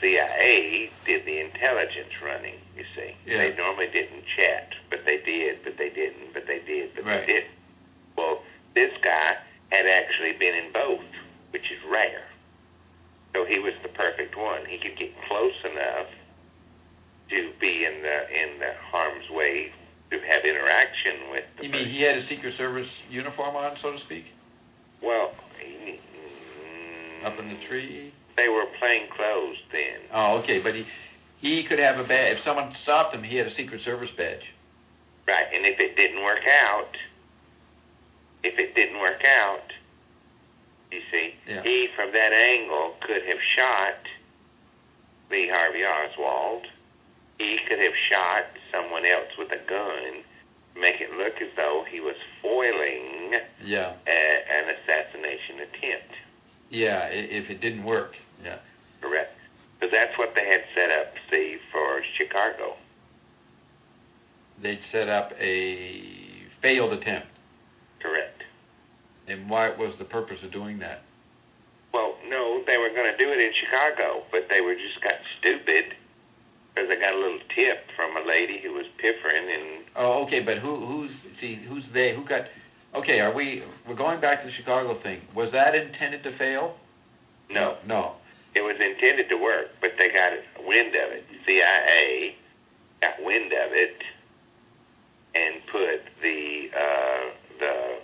C I A did the intelligence running, you see. Yeah. They normally didn't chat, but they did, but they didn't, but they did, but Right. they did. Well, this guy had actually been in both, which is rare. So he was the perfect one. He could get close enough to be in the in the harm's way, to have interaction with the You mean person. he had a Secret Service uniform on, so to speak? Well, he, mm, Up in the tree? they were plain clothes then. Oh, okay, but he he could have a badge. If someone stopped him, he had a Secret Service badge. Right, and if it didn't work out, if it didn't work out, you see, Yeah. he from that angle could have shot Lee Harvey Oswald. He could have shot someone else with a gun, make it look as though he was foiling Yeah. a, an assassination attempt. Yeah, i- if it didn't work. Yeah. Correct. Because that's what they had set up, see, for Chicago. They'd set up a failed attempt. Correct. And what was the purpose of doing that? Well, no, they were going to do it in Chicago, but they were just got stupid because they got a little tip from a lady who was piffering, and Oh, okay, but who who's see who's they? Who got? Okay, are we? We're going back to the Chicago thing. Was that intended to fail? no, No. it was intended to work, but they got wind of it. C I A got wind of it and put the uh, the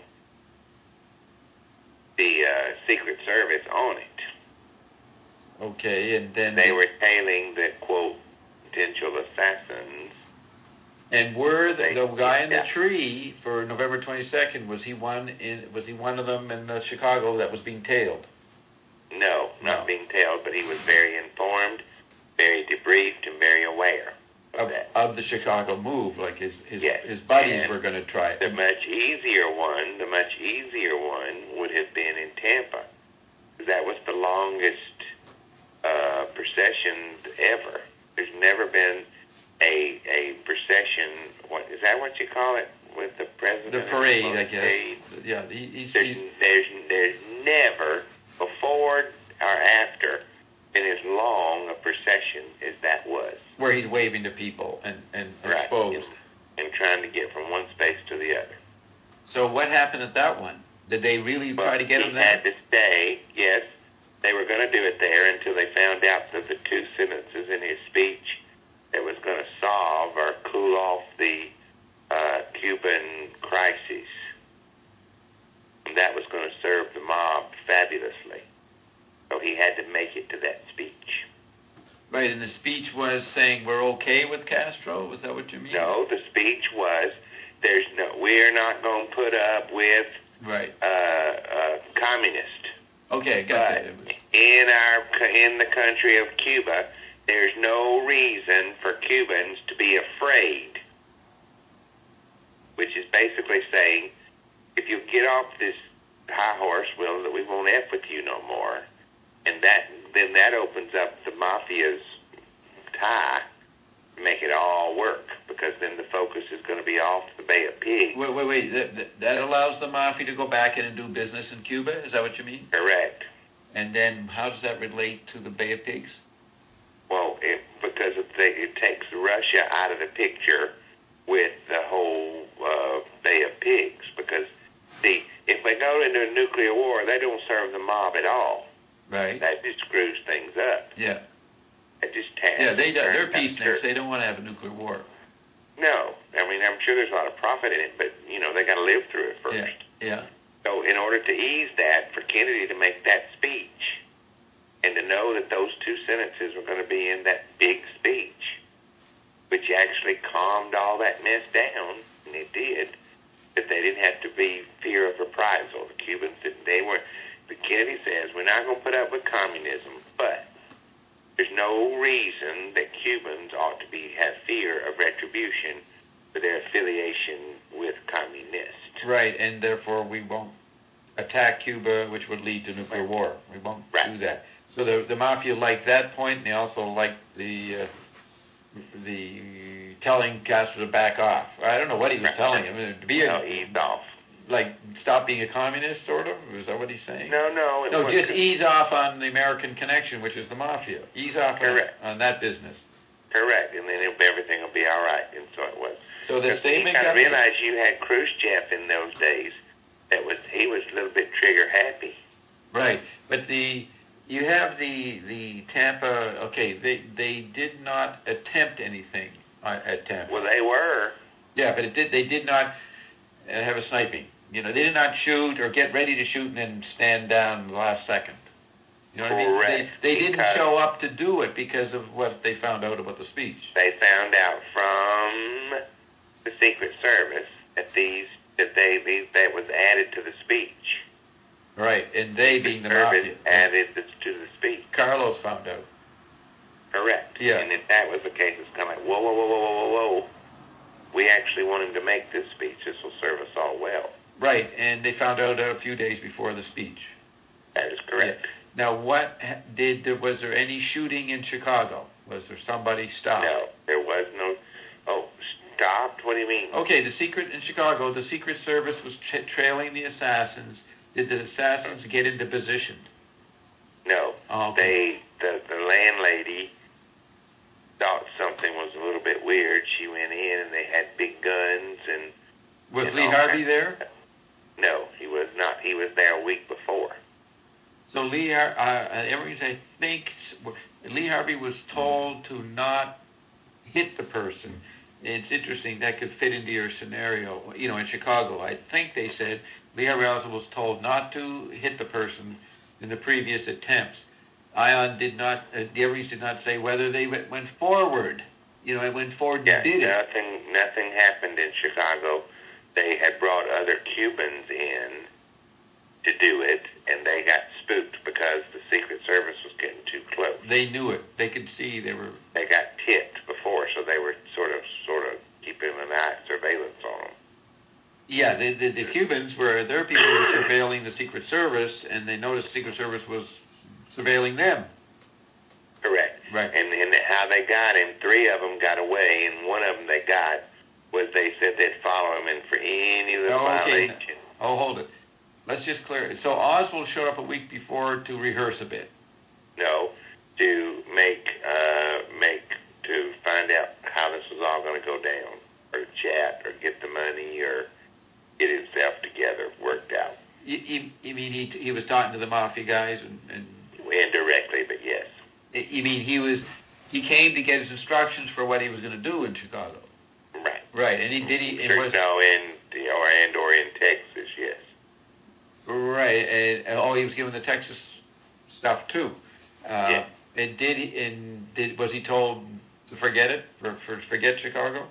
the uh, Secret Service on it. Okay, and then They were tailing the quote potential assassins. And were the, the guy in the Yeah. tree for November twenty-second, was he one in? Was he one of them in uh, Chicago that was being tailed? No, not No. being tailed, but he was very informed, very debriefed, and very aware of, Of, that. of the Chicago move, like his his, Yes. his buddies And were going to try it. The much easier one, the much easier one would have been in Tampa. That was the longest uh, procession ever. There's never been a a procession. What is that? What you call it with the president? The and parade, I parade? guess. Yeah, he, he's, There's, he's there's there's never before or after been as long a procession as that was. where he's waving to people and and Right. exposed. And, and trying to get from one space to the other. So what happened at that one? Did they really But try to get he him had there? to stay. Yes, they were going to do it there until they found out that the two sentences in his speech that was going to solve or cool off the uh, Cuban crisis. And that was going to serve the mob fabulously. So he had to make it to that speech. Right, and the speech was saying we're okay with Castro. Was that what you mean? No, the speech was, "There's no, we're not going to put up with Right. uh, uh, communist." Okay, But gotcha. It was- in our in the country of Cuba, there's no reason for Cubans to be afraid. Which is basically saying, if you get off this high horse, well, we won't F with you no more. And that then that opens up the mafia's tie to make it all work, because then the focus is going to be off the Bay of Pigs. Wait, wait, wait. That, that, that allows the mafia to go back in and do business in Cuba? Is that what you mean? Correct. And then how does that relate to the Bay of Pigs? Well, it, because it, it takes Russia out of the picture with the whole uh, Bay of Pigs. Because, see, if they go into a nuclear war, they don't serve the mob at all. Right. That just screws things up. Yeah. It just has. Yeah, they, they're turns peaceniks. out- They don't want to have a nuclear war. No. I mean, I'm sure there's a lot of profit in it, but, you know, they got to live through it first. Yeah. Yeah. So in order to ease that, for Kennedy to make that speech and to know that those two sentences were going to be in that big speech, which actually calmed all that mess down, and it did, that they didn't have to be fear of reprisal. The Cubans didn't. They were. But Kennedy says, we're not going to put up with communism, but there's no reason that Cubans ought to be have fear of retribution for their affiliation with communists. Right, and therefore we won't attack Cuba, which would lead to nuclear war. We won't Right. do that. So the the mafia liked that point, and they also liked the uh, the telling Castro to back off. I don't know what he was Right. telling him. To be Well, a, eased off. like stop being a communist, sort of? Is that what he's saying? No, no. It no, wasn't. just ease off on the American connection, which is the mafia. Ease off on, on that business. Correct, and then it'll, everything will be all right, and so it was. So the statement you got to realize you had Khrushchev in those days. That was he was a little bit trigger happy. Right, but the you have the the Tampa. Okay, they they did not attempt anything at Tampa. Well, they were. Yeah, but it did. They did not uh, have a sniping. You know, they did not shoot or get ready to shoot and then stand down the last second. You know what Correct. I mean? They, they didn't show up to do it because of what they found out about the speech. They found out from the Secret Service that these that they these that was added to the speech. Right, and they being the mafia added this to the speech. Carlos found out. Correct. Yeah. And if that was the case, it's kind of like whoa, whoa, whoa, whoa, whoa, whoa, whoa. We actually want him to make this speech. This will serve us all well. Right, and they found out a few days before the speech. That is correct. Yeah. Now, what did was there any shooting in Chicago? Was there somebody stopped? No, there was no. Oh, stopped? What do you mean? Okay, the secret in Chicago, the Secret Service was tra- trailing the assassins. Did the assassins get into position? No. Oh, okay. They the the landlady thought something was a little bit weird. She went in and they had big guns and. Was and Lee Harvey there? No, he was not. He was there a week before. So Lee, uh, everyone I think Lee Harvey was told to not hit the person. It's interesting that could fit into your scenario. You know, in Chicago, I think they said Lee Harvey also was told not to hit the person in the previous attempts. Ion did not. Uh, Everett did not say whether they went, went forward. You know, it went forward yeah, and did it. Nothing. Nothing happened in Chicago. They had brought other Cubans in to do it, and they got spooked because the Secret Service was getting too close. They knew it. They could see they were. They got tipped before, so they were sort of, sort of keeping an eye, surveillance on them. Yeah, the, the, the Cubans were their people were surveilling the Secret Service, and they noticed the Secret Service was surveilling them. Correct. Right. And and how they got him, three of them got away, and one of them they got was they said they'd follow him in for any little oh, okay. violation. Oh, hold it. Let's just clear it. So Oswald showed up a week before to rehearse a bit. No, to make uh, make to find out how this was all going to go down, or chat, or get the money, or get himself together, worked out. You, you, you mean he he was talking to the mafia guys and, and indirectly, but yes. You mean he was he came to get his instructions for what he was going to do in Chicago? Right. Right, and he did he and sure, was no in or and or in Texas, yes. Right, and, and oh, he was given the Texas stuff too. Uh, yeah. And did he? And did was he told to forget it? For, for forget Chicago?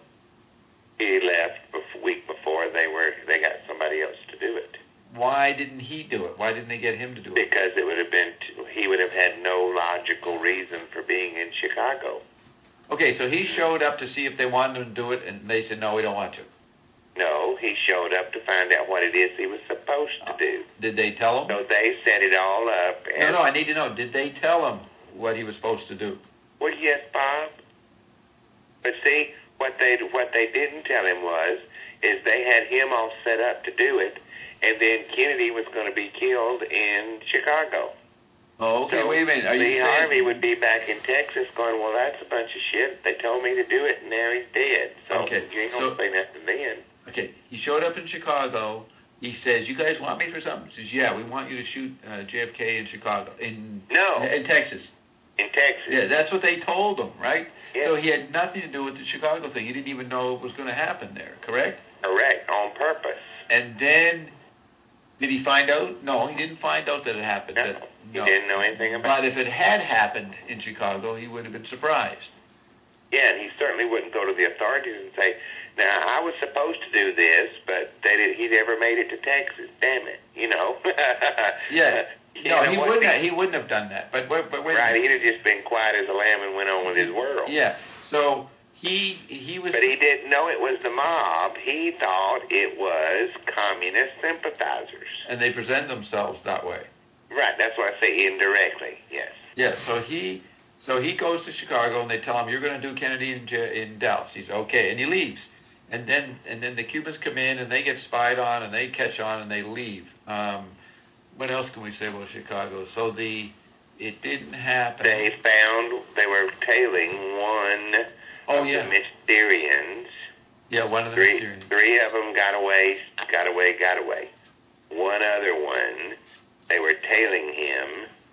He left a week before they were. They got somebody else to do it. Why didn't he do it? Why didn't they get him to do it? Because it would have been. Too, he would have had no logical reason for being in Chicago. Okay, so he showed up to see if they wanted him to do it, and they said no, we don't want to. No, he showed up to find out what it is he was supposed to do. Did they tell him? So they set it all up. And no, no, I need to know. Did they tell him what he was supposed to do? Well, yes, Bob. But see, what they what they didn't tell him was, is they had him all set up to do it, and then Kennedy was going to be killed in Chicago. Oh, okay, so wait a minute. Are Lee you saying... Harvey would be back in Texas going, well, that's a bunch of shit. They told me to do it, and now he's dead. So okay. you ain't going to so, say nothing then. Okay, he showed up in Chicago. He says, you guys want me for something? He says, yeah, we want you to shoot uh, J F K in Chicago. In, no. In Texas. In Texas. Yeah, that's what they told him, right? Yeah. So he had nothing to do with the Chicago thing. He didn't even know it was going to happen there, correct? Correct, on purpose. And then, did he find out? No, he didn't find out that it happened. No, that, he no. didn't know anything about it. But if it had happened in Chicago, he would have been surprised. Yeah, and he certainly wouldn't go to the authorities and say, now, I was supposed to do this, but they did, he never made it to Texas. Damn it, you know. Yeah. You no, know, he wouldn't. Have, he wouldn't have done that. But, but, but wait right, he'd have just been quiet as a lamb and went on with his world. Yeah. So he he was. But he didn't know it was the mob. He thought it was communist sympathizers. And they present themselves that way. Right. That's why I say indirectly. Yes. Yeah. So he so he goes to Chicago and they tell him, you're going to do Kennedy in in Dallas. He's okay, and he leaves. and then and then the Cubans come in and they get spied on and they catch on and they leave. Um, what else can we say about Chicago? So the it didn't happen. They found they were tailing one oh, of yeah. the Mysterians. Yeah, one of the three, Mysterians. Three of them got away, got away, got away. One other one, they were tailing him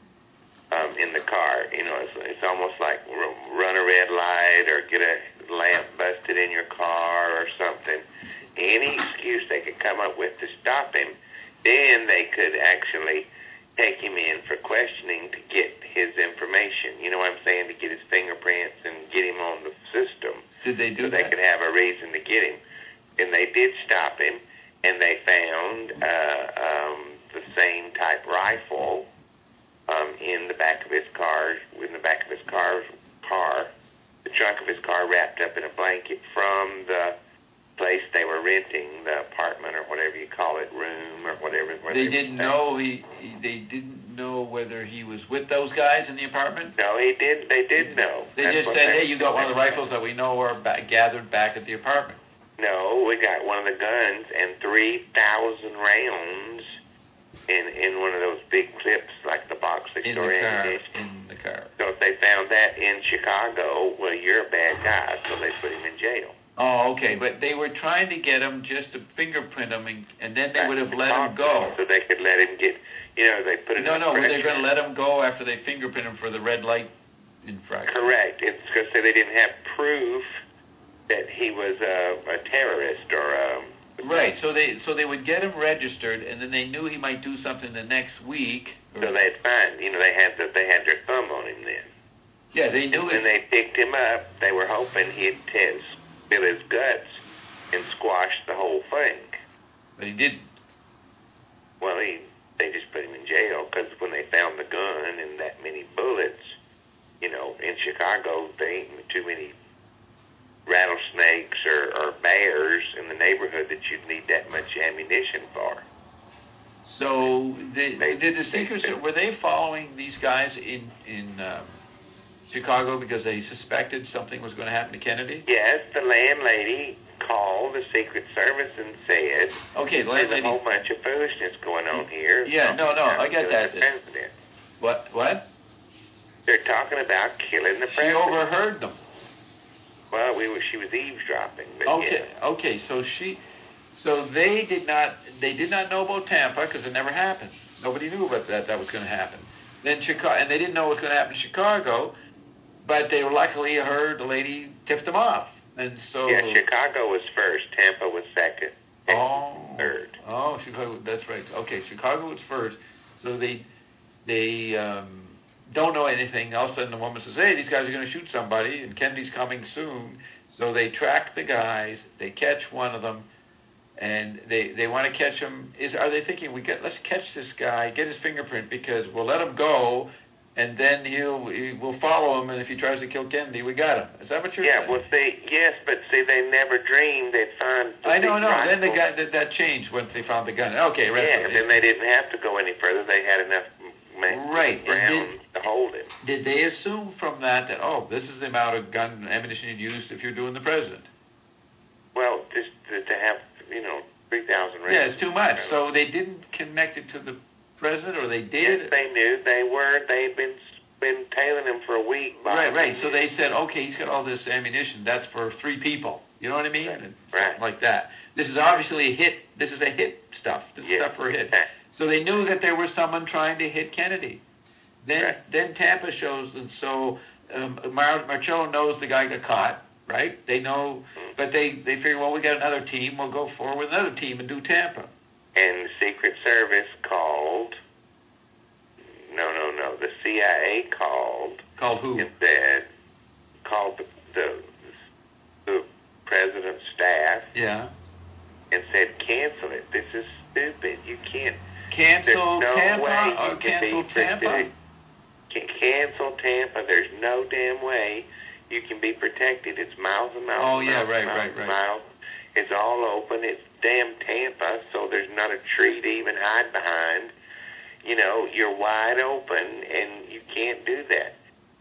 um, in the car. You know, it's, it's almost like run a red light or get a lamp busted in your car or something. Any excuse they could come up with to stop him, then they could actually take him in for questioning to get his information. You know what I'm saying? To get his fingerprints and get him on the system. Did they do so that? they could have a reason to get him. And they did stop him, and they found uh, um, the same type rifle um, in the back of his car, in the back of his car, car, the trunk of his car wrapped up in a blanket from the place they were renting, the apartment or whatever you call it, room or whatever. Where they, they didn't know he, he. They didn't know whether he was with those guys in the apartment. No, he did. They did know. They That's just what said, they- "Hey, you got one of the rifles that we know are back, gathered back at the apartment." No, we got one of the guns and three thousand rounds in in one of those big clips, like the box they In store the car. ammunition. In the car. So if they found that in Chicago, well, you're a bad guy, so they put him in jail. Oh, okay. But they were trying to get him just to fingerprint him, and, and then they would have let him go. So they could let him get, you know, they put it No, in no, but pressure. they're going to let him go after they fingerprint him for the red light infraction. Correct. It's because they didn't have proof that he was a, a terrorist or a... Right. So they so they would get him registered, and then they knew he might do something the next week. Or, So they'd find, you know, they had the, they had their thumb on him then. yeah, they knew When it. they picked him up, they were hoping he'd test, spill his guts and squash the whole thing. But he didn't. Well, he they just put him in jail because when they found the gun and that many bullets, you know, in Chicago, there ain't too many rattlesnakes or, or bears in the neighborhood that you'd need that much ammunition for. So they, They- did the they- Secret they- Service, were they following these guys in in um, Chicago because they suspected something was going to happen to Kennedy? Yes, the landlady called the Secret Service and said, Okay, there's a landlady. whole bunch of foolishness going on here. Yeah, no, no, I get Killing that. the president. What? What? They're talking about killing the She president. overheard them. Well, we were, she was eavesdropping. But Okay, yeah. okay. So she, so they did not, they did not know about Tampa because it never happened. Nobody knew about that that was going to happen. Then Chicago, and they didn't know what was going to happen in Chicago, but they luckily heard the lady tipped them off, and so. Yeah, Chicago was first, Tampa was second, and Oh. third. Oh, Chicago. That's right. Okay, Chicago was first. So they, they um, don't know anything. All of a sudden, the woman says, "Hey, these guys are going to shoot somebody, and Kennedy's coming soon." So they track the guys. They catch one of them, and they, they want to catch him. Is are they thinking we get let's catch this guy, get his fingerprint because we'll let him go, and then he'll he, we'll follow him, and if he tries to kill Kennedy, we got him. Is that what you're Yeah, saying? well, see, yes, but see, they never dreamed they'd find the I know, big no. Then the rifle. guy that, that changed once they found the gun. Okay, rest Yeah, of and it. then they didn't have to go any further. They had enough ma- Right, and ground to hold him. Did they assume from that that, oh, this is the amount of gun and ammunition you'd use if you're doing the president? Well, just to, to have, you know, three thousand rounds. Yeah, it's too much. So they didn't connect it to the president, or they did? Yes, they knew. They were. They'd been been tailing him for a week. Bob. Right, right. So they said, okay, he's got all this ammunition. That's for three people. You know what I mean? Right, And right. something like that. This is obviously a hit. This is a hit stuff. This is Yeah, stuff for a hit. okay. So they knew that there was someone trying to hit Kennedy. Then, Right. then Tampa shows, and so um, Mar- Marcello knows the guy got caught, right? They know, but they, they figure, well, we got another team. We'll go forward with another team and do Tampa. And the Secret Service called. No, no, no. The C I A called Called who? and said, called the the, the president's staff Yeah. and said, cancel it. This is stupid. You can't. Cancel There's no Tampa way or you can cancel be Tampa? protected. Can cancel Tampa. There's no damn way you can be protected. It's miles and miles. Oh, and yeah, miles right, and miles right, and right. Miles. It's all open. It's damn Tampa, so there's not a tree to even hide behind. You know, you're wide open, and you can't do that.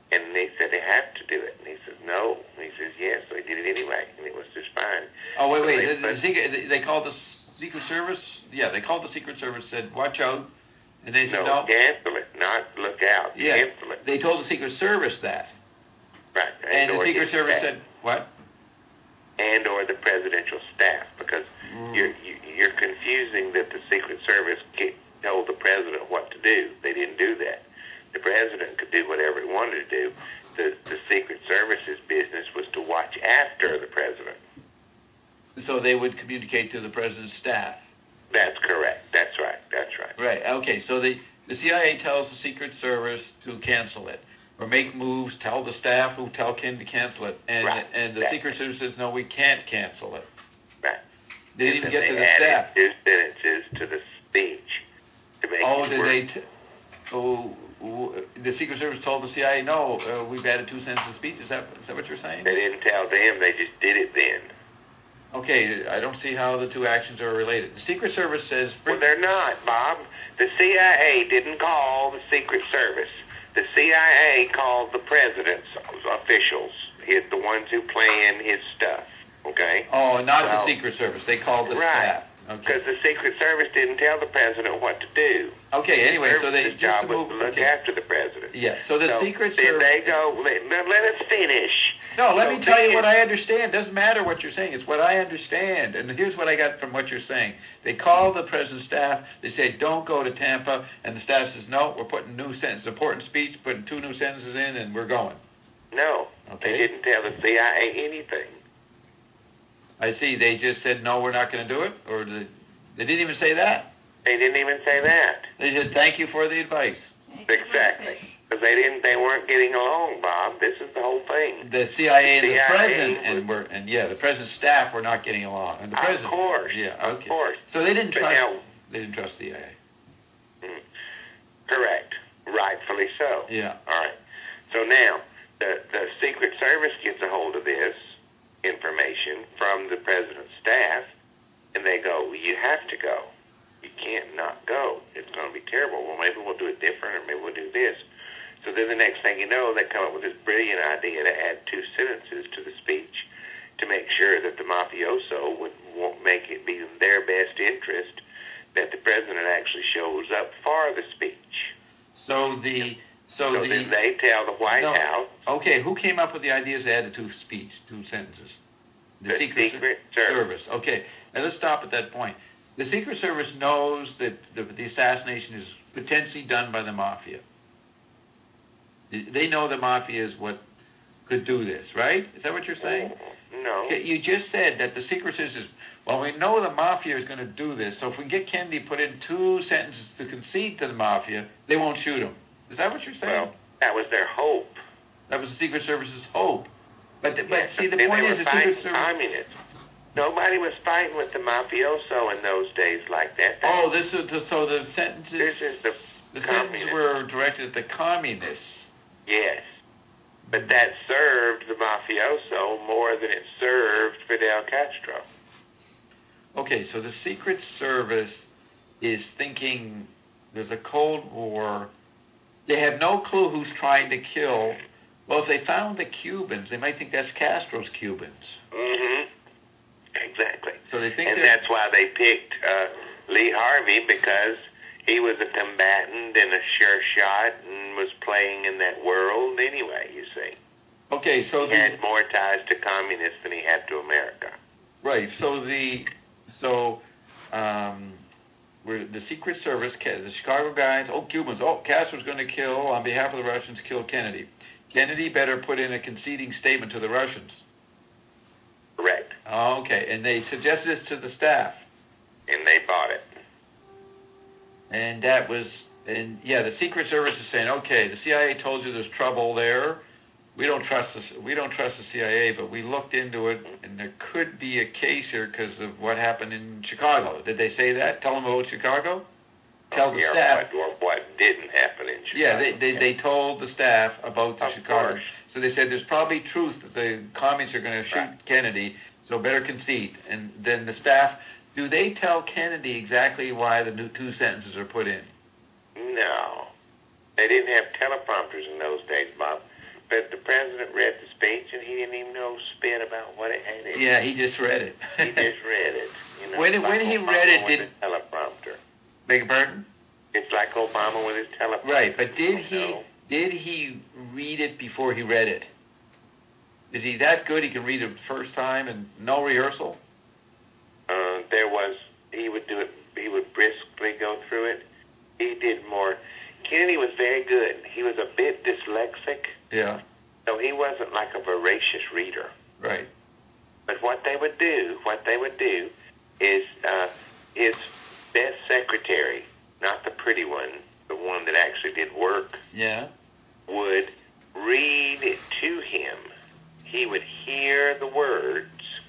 And they said they have to do it. And he says, no. And he says, yes. So he did it anyway, and it was just fine. Oh, wait, So wait. they, The, the secret, they called the Secret Service? Yeah, they called the Secret Service, said, watch out. And they said, no, no. cancel it, not look out. Yeah, Cancel it. they told the Secret Service that. Right. And, and the Secret Service staff. said, what? And or the presidential staff, because Mm. you're you, you're confusing that the Secret Service get, told the president what to do. They didn't do that. The president could do whatever he wanted to do. The the Secret Service's business was to watch after the president. So they would communicate to the president's staff. That's correct. That's right. That's right. Right. Okay. So the the C I A tells the Secret Service to cancel it, or make moves. Tell the staff who tell Ken to cancel it, and Right. and the Exactly. Secret Service says no, we can't cancel it. Right. They didn't And get then to they the added staff. two sentences to the speech to make Oh, it did work. they? T- oh, w- the Secret Service told the C I A no. Uh, we've added two sentences of speech. Is that is that what you're saying? They didn't tell them. They just did it then. Okay, I don't see how the two actions are related. The Secret Service says. Well, they're not, Bob. The C I A didn't call the Secret Service. The C I A called the president's officials, his, the ones who plan his stuff, okay? Oh, not Well, the Secret Service. They called the right. staff. Okay. Because the Secret Service didn't tell the president what to do. Okay. Anyway, so they Service's just job to was move. to look Okay. after the president. Yeah. So the So Secret then Service. they go, let, let, let us finish. No, let So me tell you then- what I understand. Doesn't matter what you're saying. It's what I understand. And here's what I got from what you're saying. They call the president's staff. They say, don't go to Tampa. And the staff says, no, we're putting new sentences, important speech, putting two new sentences in, and we're going. No, Okay. they didn't tell the C I A anything. I see. They just said, no, we're not going to do it? Or they, they didn't even say that. They didn't even say that. They said, thank you for the advice. Exactly. Because they didn't, they weren't getting along, Bob. This is the whole thing. The C I A and the C I A president was- and were and yeah, the president's staff were not getting along. And the Of president, course. yeah, Of okay. course. So they didn't But trust. now- They didn't trust the C I A. Mm. Correct. Rightfully so. Yeah. All right. So now, the, the Secret Service gets a hold of this information from the president's staff, and they go, well, you have to go. You can't not go. It's going to be terrible. Well, maybe we'll do it different, or maybe we'll do this. So then the next thing you know, they come up with this brilliant idea to add two sentences to the speech to make sure that the mafioso would won't make it be in their best interest that the president actually shows up for the speech. So the so, So the then they tell the White no, House, okay, who came up with the ideas to add the two speech, two sentences? The Secret Service. Okay, now let's stop at that point. The Secret Service knows that the, the assassination is potentially done by the mafia. They know the mafia is what could do this, right? Is that what you're saying? no. Okay, you just said that the Secret Service is, well, we know the mafia is going to do this, so if we can get Kennedy put in two sentences to concede to the mafia, they won't shoot him. Is that what you're saying? Well, that was their hope. That was the Secret Service's hope. But, the, but Yes, see, the then point they is were the fighting Secret Service... communists. Nobody was fighting with the mafioso in those days like that. That- Oh, this is the, so the sentences... This is the the sentences communists. were directed at the communists. Yes. But that served the mafioso more than it served Fidel Castro. Okay, so the Secret Service is thinking there's a Cold War. They have no clue who's trying to kill. Well, if they found the Cubans, they might think that's Castro's Cubans. Mm-hmm. Exactly. So they think and they're- that's why they picked uh, Lee Harvey, because he was a combatant and a sure shot and was playing in that world anyway, you see. Okay, so He the... had more ties to communists than he had to America. Right. So the so um, we're, the Secret Service, the Chicago guys, oh Cubans, oh Castro's going to kill on behalf of the Russians, kill Kennedy. Kennedy better put in a conceding statement to the Russians. Correct. Okay, and they suggested this to the staff, And they bought it. and that was and yeah, the Secret Service is saying, okay, the C I A told you there's trouble there. We don't trust the, we don't trust the C I A, but we looked into it, and there could be a case here because of what happened in Chicago. Did they say that? Tell them about Chicago? Tell the yeah, staff. What, or what didn't happen in Chicago. Yeah, they, they, they told the staff about the Of Chicago. course. So they said there's probably truth that the communists are going to shoot Right. Kennedy, so better concede. And then the staff, do they tell Kennedy exactly why the new two sentences are put in? No. They didn't have teleprompters in those days, Bob. but the president read the speech, and he didn't even know spit about what it had in it. Yeah, he just read it. He just read it. You know, when like when he Obama read it, with did his teleprompter. beg your pardon? It's like Obama with his teleprompter. Right, but did he No. did he read it before he read it? Is he that good? He can read it the first time and no rehearsal? Uh, there was, he would do it, he would briskly go through it. He did more. Kennedy was very good. He was a bit dyslexic, Yeah. so he wasn't like a voracious reader. Right. But what they would do, what they would do is uh, his best secretary, not the pretty one, the one that actually did work, Yeah. would read it to him. He would hear the words,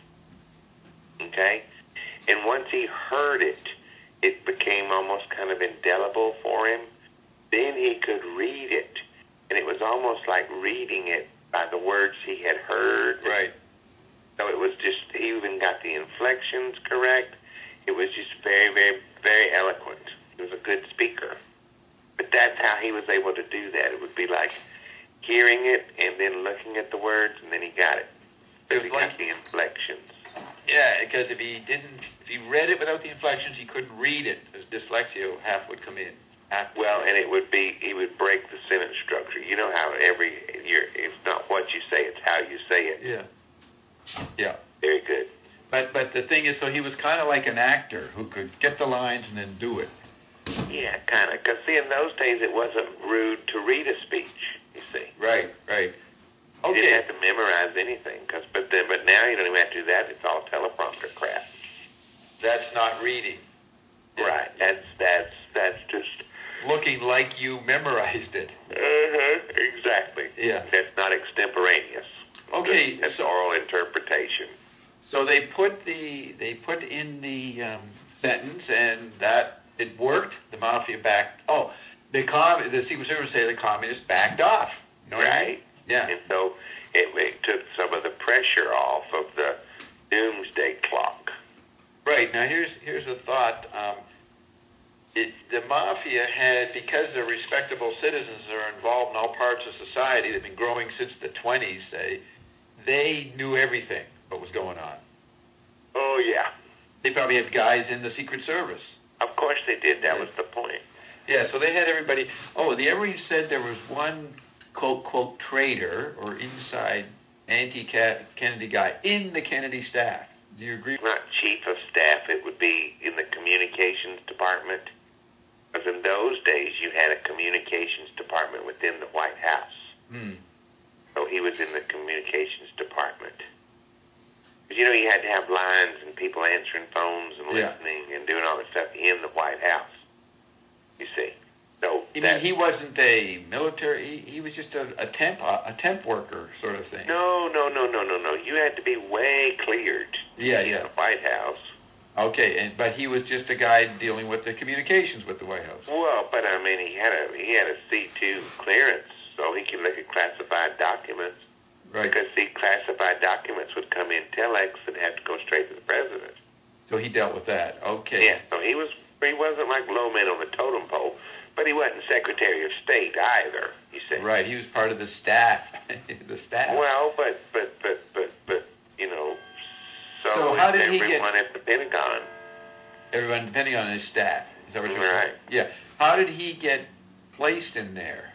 okay? And once he heard it, it became almost kind of indelible for him. Then he could read it, and it was almost like reading it by the words he had heard. Right. So it was just, he even got the inflections correct. It was just very, very, very eloquent. He was a good speaker. But that's how he was able to do that. It would be like hearing it and then looking at the words, and then he got it. It But was he like- got the inflections. Yeah, because if he didn't, if he read it without the inflections, he couldn't read it. His dyslexia half would come in. Half Well, and it would be, he would break the sentence structure. You know how every, you're, it's not what you say, it's how you say it. Yeah. Yeah. Very good. But but the thing is, so he was kind of like an actor who could get the lines and then do it. Yeah, kind of. Because, see, in those days, it wasn't rude to read a speech, you see. Right. Right. You Okay. didn't have to memorize anything. Cause, but, then, but now you don't even have to do that. It's all teleprompter crap. That's not reading. Right. That's, that's, that's just... Looking like you memorized it. Uh-huh, exactly. Yeah. That's not extemporaneous. Okay, That's so- oral interpretation. So they put the they put in the um, sentence, and that it worked. The mafia backed. Oh, the com the Secret Service say the communists backed off. You know what I mean? Right. Yeah. And so it, it took some of the pressure off of the doomsday clock. Right. Now here's here's a thought. Um, it, the mafia had, because they're respectable citizens that are involved in all parts of society, they've been growing since the twenties, say, they knew everything what was going on. Oh, yeah. They probably had guys in the Secret Service. Of course they did. That was the point. Yeah, so they had everybody. Oh, the Emory said there was one quote, quote, traitor or inside anti-Kennedy guy in the Kennedy staff. Do you agree? Not chief of staff. It would be in the communications department. Because in those days, you had a communications department within the White House. Hmm. So he was in the communications department. Because, you know, you had to have lines and people answering phones and Yeah. listening and doing all this stuff in the White House. You see. So I that, mean, he wasn't a military, he, he was just a, a temp a temp worker sort of thing. No, no, no, no, no, no. You had to be way cleared Yeah, in yeah. the White House. Okay, and but he was just a guy dealing with the communications with the White House. Well, but I mean, he had a he had a C two clearance, so he could look at classified documents. Right. Because see, classified documents would come in telex and have to go straight to the president. So he dealt with that. Okay. Yeah, so he was he wasn't like low man on the totem pole, but he wasn't Secretary of State either. You see. Right. He was part of the staff. the staff. Well, but but but but but you know, so, So how is did he get- everyone at the Pentagon. Everyone depending on his staff. Is that what you're Right. saying? Yeah. How did he get placed in there?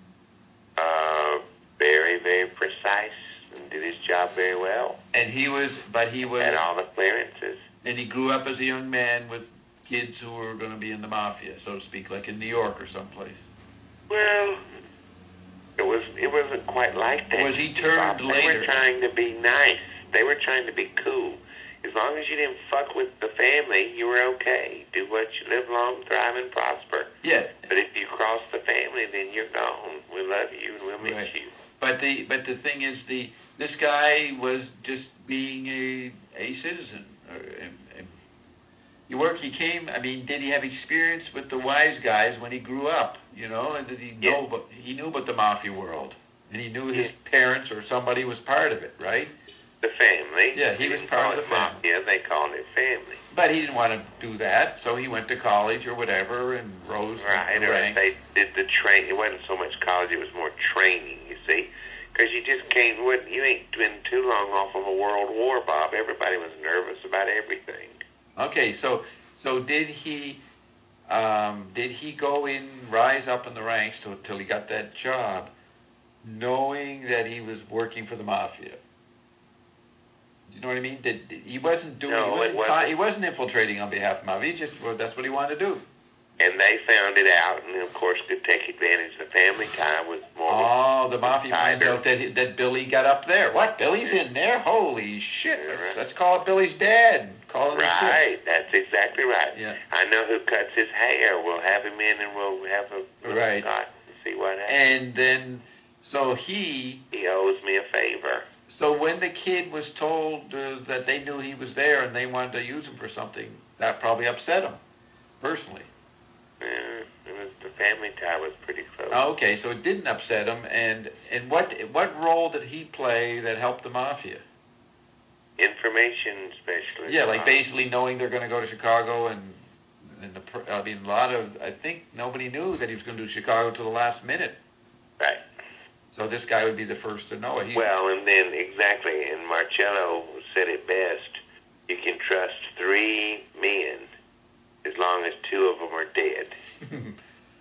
Uh, very, very precise and did his job very well. And he was, but he was, Had all the clearances. and he grew up as a young man with kids who were going to be in the mafia, so to speak, like in New York or someplace. Well, it was it wasn't quite like that. Was he turned They later? were trying to be nice. They were trying to be cool. As long as you didn't fuck with the family, you were okay. Do what you live long, thrive, and prosper. Yeah. But if you cross the family, then you're gone. We love you and we'll miss Right. you. But the but the thing is, the this guy was just being a a citizen. Uh, and, and he worked. He came. I mean, did he have experience with the wise guys when he grew up? You know, and did he Yeah. know? But he knew about the mafia world, and he knew his Yeah. parents or somebody was part of it, right? The family. Yeah, he They was didn't part call of it the family. mafia. They called it family. But he didn't want to do that, so he went to college or whatever and rose Right, the or ranks. they did the train. It wasn't so much college; it was more training. You see, Because you just can't, what, you ain't been too long off of a world war, Bob. Everybody was nervous about everything. Okay, so so did he um, did he go in, rise up in the ranks till, till he got that job, knowing that he was working for the mafia? Do you know what I mean? Did, did he wasn't doing No, he wasn't, it wasn't. he wasn't infiltrating on behalf of mafia. He just well, that's what he wanted to do. And they found it out, and of course could take advantage. The family tie was more. Oh, the mafia finds tighter. out that he- that Billy got up there. What? Billy's in there? Holy shit! Yeah, right. Let's call it Billy's dad. Call him the kid. Right, that's exactly right. Yeah. I know who cuts his hair. We'll have him in, and we'll have a little Right. shot and see what happens. And then, so he. He owes me a favor. So when the kid was told uh, that they knew he was there and they wanted to use him for something, that probably upset him, personally. Yeah, it was, the family tie was pretty close. Oh, okay, so it didn't upset him. And and what what role did he play that helped the mafia? Information specialist. Yeah, like Bob. basically knowing they're going to go to Chicago, and and the pr- I mean a lot of I think nobody knew that he was going to do Chicago till the last minute. Right. So this guy would be the first to know it. He, Well, and then exactly, and Marcello said it best. You can trust three men as long as two of them are dead.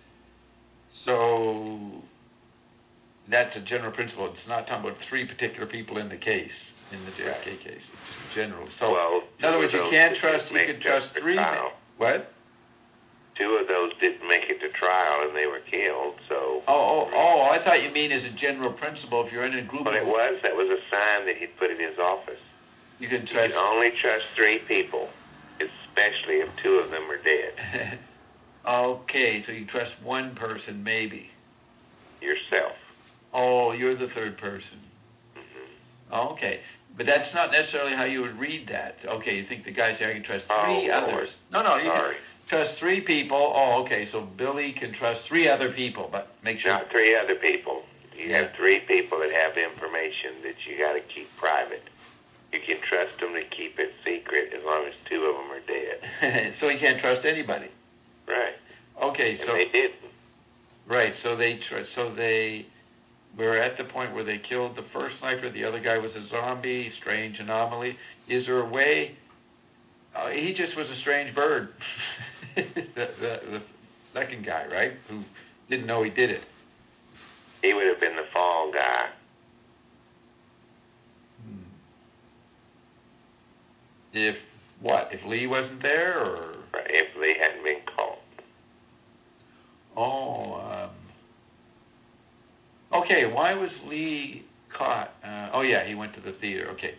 So that's a general principle. It's not talking about three particular people in the case, in the J F K Right. case. It's just general. So Well, in other two words, of you those can't didn't trust. You make can it trust to three. trial. Men. What? Two of those didn't make it to trial, and they were killed. So. Oh, oh, oh! I thought you mean as a general principle. If you're in a group, Well, of, it was. That was a sign that he'd put in his office. you can You trust. can only trust three people, especially if two of them are dead. Okay, so you trust one person, maybe. Yourself. Oh, you're the third person. Mm-hmm. Oh, okay, but that's not necessarily how you would read that. Okay, you think the guy said I can trust Oh, three Lord. others. No, no, you Sorry. can trust three people. Oh, okay, so Billy can trust three other people, but make sure. Not three other people. You Yeah. have three people that have information that you got to keep private. You can trust them to keep it secret as long as two of them are dead. So you can't trust anybody. Right. Okay, And so they didn't. right, so they tr- so they were at the point where they killed the first sniper. The other guy was a zombie. Strange anomaly. Is there a way? Uh, he just was a strange bird. the, the, the second guy, right, who didn't know he did it. He would have been the fall guy. If what? If Lee wasn't there, or Right, if Lee hadn't been caught. oh, um, okay. Why was Lee caught? Uh, oh yeah, he went to the theater. Okay.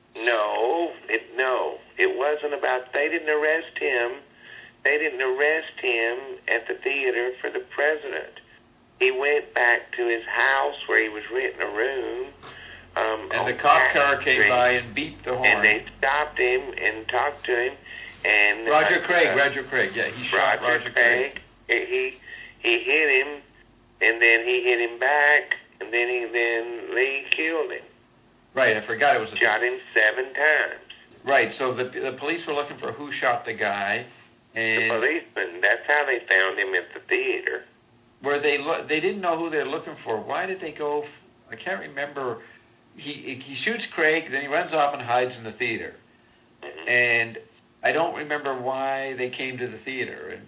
No, it no, it wasn't about. They didn't arrest him. They didn't arrest him at the theater for the president. He went back to his house where he was renting a room. Um, And on the cop car Patton came Street, by and beat the horn. and they stopped him and talked to him. And Roger uh, Craig. uh, Roger Craig. Yeah, he shot Roger, Roger Craig. Craig. He he hit him, and then he hit him back, and then he then Lee killed him. Right. I forgot it was a Shot him seven times. Right. So the the police were looking for who shot the guy, The and policeman. That's how they found him at the theater. where they lo- they didn't know who they were looking for. Why did they go? F- I can't remember. He he shoots Craig, then he runs off and hides in the theater, Mhm. and I don't remember why they came to the theater. And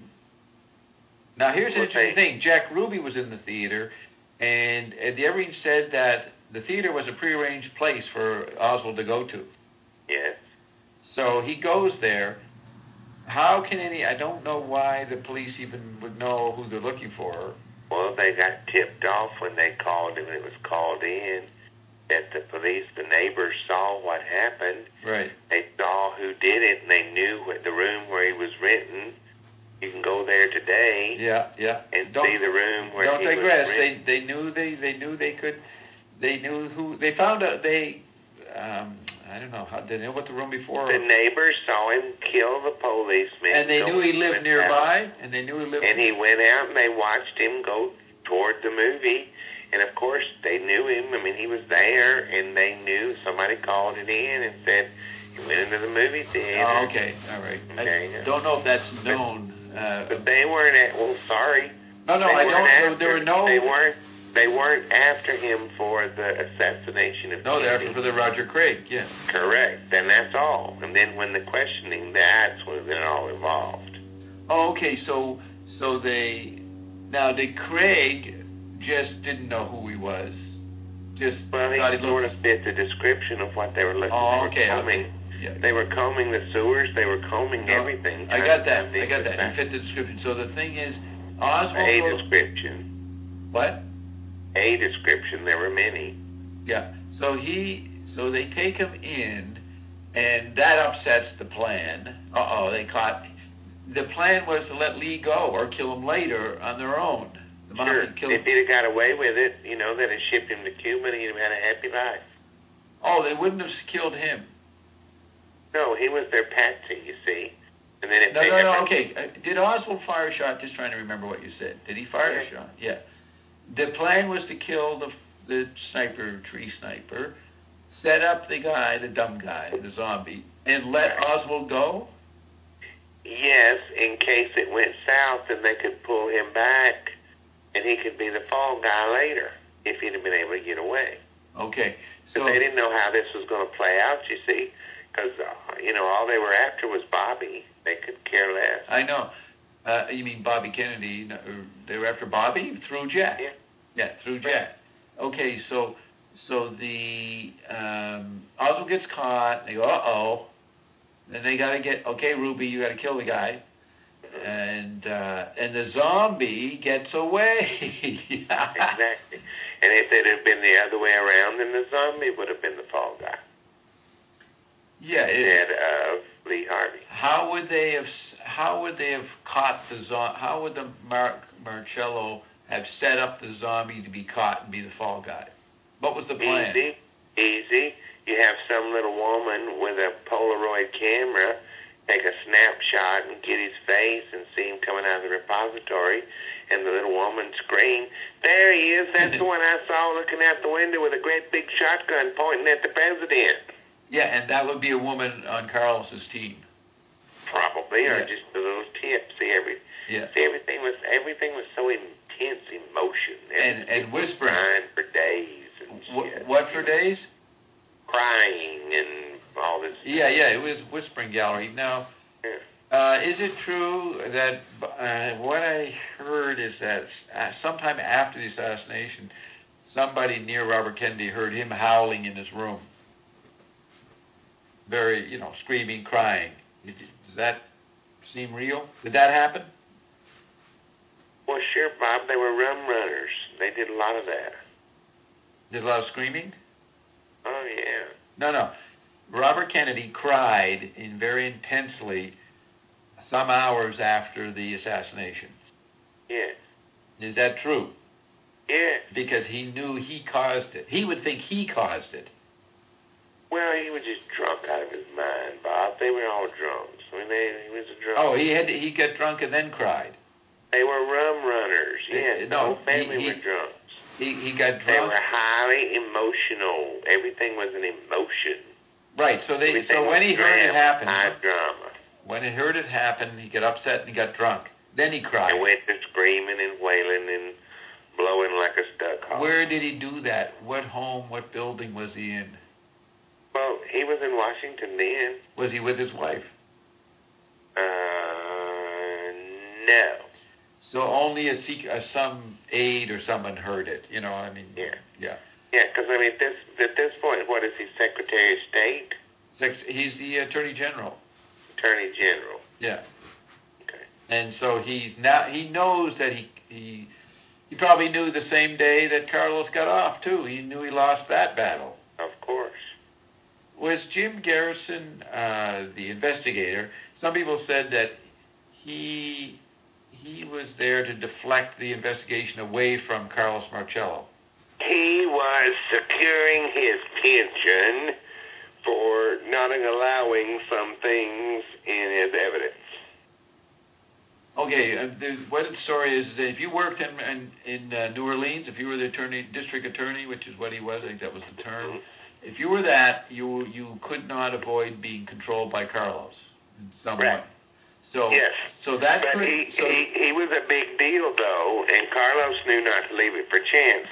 now here's an Well, interesting they- thing: Jack Ruby was in the theater, and, and the Everings said that the theater was a prearranged place for Oswald to go to. Yes. So he goes there. How can any? I don't know why the police even would know who they're looking for. Well, they got tipped off when they called him. It was called in that the police, the neighbors saw what happened. Right. They saw who did it, and they knew what the room where he was renting. You can go there today Yeah. Yeah. and Don't see the room where don't he digress. was They renting. they knew they they knew they could. They knew who they found out. They um I don't know how did they know what the room before. The neighbors saw him kill the policeman. And they go knew he into lived his nearby. house. And they knew he lived. And he went out, and they watched him go toward the movie. And, of course, they knew him. I mean, he was there, and they knew. Somebody called it in and said he went into the movie theater. Oh, okay. All right. Okay, I yeah. don't know if that's known. Uh, But they weren't at, well, sorry. no, no, they I weren't don't. There, after- there were no. They weren't, They weren't after him for the assassination of No, they're Kennedy. after for the Roger Craig, yeah. Correct, and that's all. And then when the questioning, that's when it all evolved. Oh, okay, so so they now did Craig just didn't know who he was? Just Well, he thought he sort looked. of fit the description of what they were looking Oh, for. okay, combing. okay. Yeah. They were combing the sewers. They were combing No, everything. I trying got to that. find I got the that. He fit the description. So the thing is, Oswald. A goes- description. What? A description. There were many. Yeah. So he. So they take him in, and that upsets the plan. Uh oh, they caught. The plan was to let Lee go or kill him later on their own. The Sure. Mafia killed. If he'd have got away with it, you know, they'd have shipped him to Cuba and he'd have had a happy life. Oh, they wouldn't have killed him. No, he was their patsy, you see. And then if No, they no, no. ever- Okay. Uh, Did Oswald fire a shot? Just trying to remember what you said. Did he fire a Yeah. shot? Yeah. The plan was to kill the the sniper, tree sniper, set up the guy, the dumb guy, the zombie, and let Right. Oswald go. Yes, in case it went south, then they could pull him back, and he could be the fall guy later if he'd have been able to get away. Okay. But So they didn't know how this was going to play out, you see, because uh, you know all they were after was Bobby. They could care less. I know. Uh, you mean Bobby Kennedy? No, or they were after Bobby through Jack. Yeah. Yeah, through Jack. Okay, so so the um, Oswald gets caught. And they go, uh oh. Then they got to get okay, Ruby. You got to kill the guy. And uh, and the zombie gets away. Exactly. And if it had been the other way around, then the zombie would have been the fall guy Yeah. It, instead of Lee Harvey. how would they have? How would they have caught the zombie? How would the Mar- Marcello have set up the zombie to be caught and be the fall guy? What was the plan? Easy, easy. You have some little woman with a Polaroid camera take a snapshot and get his face and see him coming out of the repository, and the little woman scream, "There he is! That's the one I saw looking out the window with a great big shotgun pointing at the president." Yeah, and that would be a woman on Carlos's team. Probably, or Yeah. just a little tip. See every, Yeah. see everything was everything was so intense emotion. And- and whispering. crying for days and What, shit. what for days? Crying and all this. Yeah, yeah, it was Whispering Gallery. Now, Yeah. uh, is it true that uh, what I heard is that uh, sometime after the assassination, somebody near Robert Kennedy heard him howling in his room, very, you know, screaming, crying. Does that seem real? Did that happen? Well, sure, Bob. They were rum runners. They did a lot of that. Did a lot of screaming? Oh yeah. No, no. Robert Kennedy cried in very intensely some hours after the assassination. Yeah. Is that true? Yeah. Because he knew he caused it. He would think he caused it. Well, he was just drunk out of his mind, Bob. They were all drunks. I mean, they, he was a drunk. Oh, he had to, he got drunk and then cried. They were rum runners. Yes, Uh, the no, whole family he- he- were drunks. He he got They drunk. were highly emotional. Everything was an emotion. Right. So they Everything so when was he heard it drama, happen, high drama. when he heard it happen, he got upset and he got drunk. Then he cried. And went to screaming and wailing and blowing like a stuck hog. Where did he do that? What home? What building was he in? Well, he was in Washington then. Was he with his wife? Uh, no. So only a sec- uh, some aide or someone heard it. You know, I mean, Yeah. yeah. Yeah, because I mean, at this at this point, what is he, Secretary of State, Sex- He's the Attorney General. Attorney General? Yeah. Okay. And so he's now he knows that he he he probably knew the same day that Carlos got off too. He knew he lost that battle. Of course. Was Jim Garrison uh, the investigator? Some people said that he he was there to deflect the investigation away from Carlos Marcello. He was securing his pension for not allowing some things in his evidence. Okay, uh, the, what the story is that if you worked in in, in uh, New Orleans, if you were the attorney, district attorney, which is what he was, I think that was the term. Mhm. If you were that, you you could not avoid being controlled by Carlos in some Right. way. So Yes. so that But could he, so he, he was a big deal, though, and Carlos knew not to leave it for chance.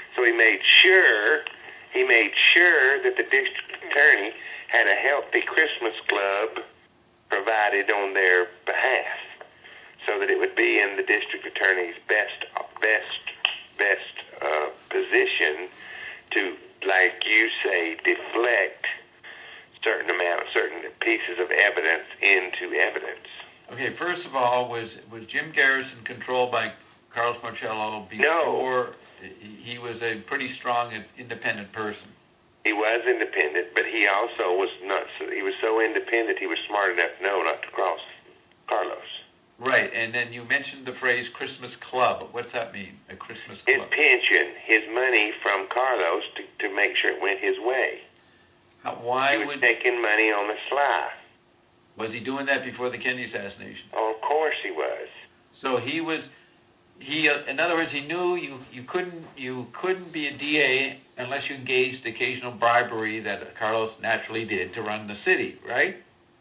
So he made sure he made sure that the district attorney had a healthy Christmas club provided on their behalf, so that it would be in the district attorney's best, best, best uh, position to, like you say, deflect certain amount, certain pieces of evidence into evidence. Okay, first of all, was was Jim Garrison controlled by Carlos Marcello before? No. He was a pretty strong independent person. He was independent, but he also was not. He was so independent, he was smart enough to know not to cross Carlos. Right, and then you mentioned the phrase Christmas club. What's that mean, a Christmas club? His pension, his money from Carlos to, to make sure it went his way. How, why he was would taking money on the sly. Was he doing that before the Kennedy assassination? Oh, of course he was. So he was. He, uh, in other words, he knew you, you couldn't you couldn't be a D A unless you engaged the occasional bribery that Carlos naturally did to run the city, right?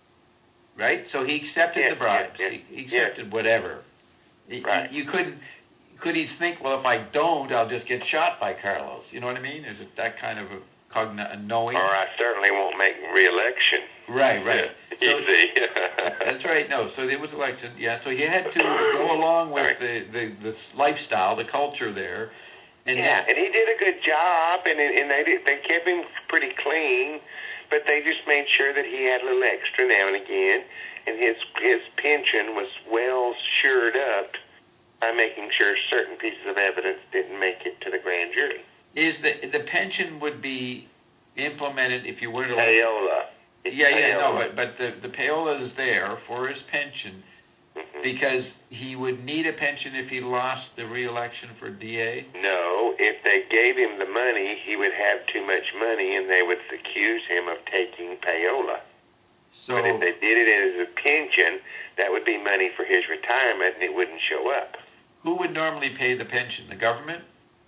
Right. So he accepted yes, the bribes. Yes, yes, he, he accepted yes. whatever. Right. You, you couldn't. Could he think, well, if I don't, I'll just get shot by Carlos? You know what I mean? Is it that kind of a cogn- a knowing? Or I certainly won't make re-election. Right, right. Yeah. So, you see. That's right. No, so it was elected. Yeah, so he had to go along with right. the, the, the lifestyle, the culture there. And yeah, then, and he did a good job, and and they did, they kept him pretty clean, but they just made sure that he had a little extra now and again, and his his pension was well shored up by making sure certain pieces of evidence didn't make it to the grand jury. Is the the pension would be implemented if you were to payola? It's yeah, yeah, payola. no, but but the the payola is there for his pension mm-hmm. because he would need a pension if he lost the re-election for D A. No, if they gave him the money, he would have too much money, and they would accuse him of taking payola. So, but if they did it as a pension, that would be money for his retirement, and it wouldn't show up. Who would normally pay the pension? The government?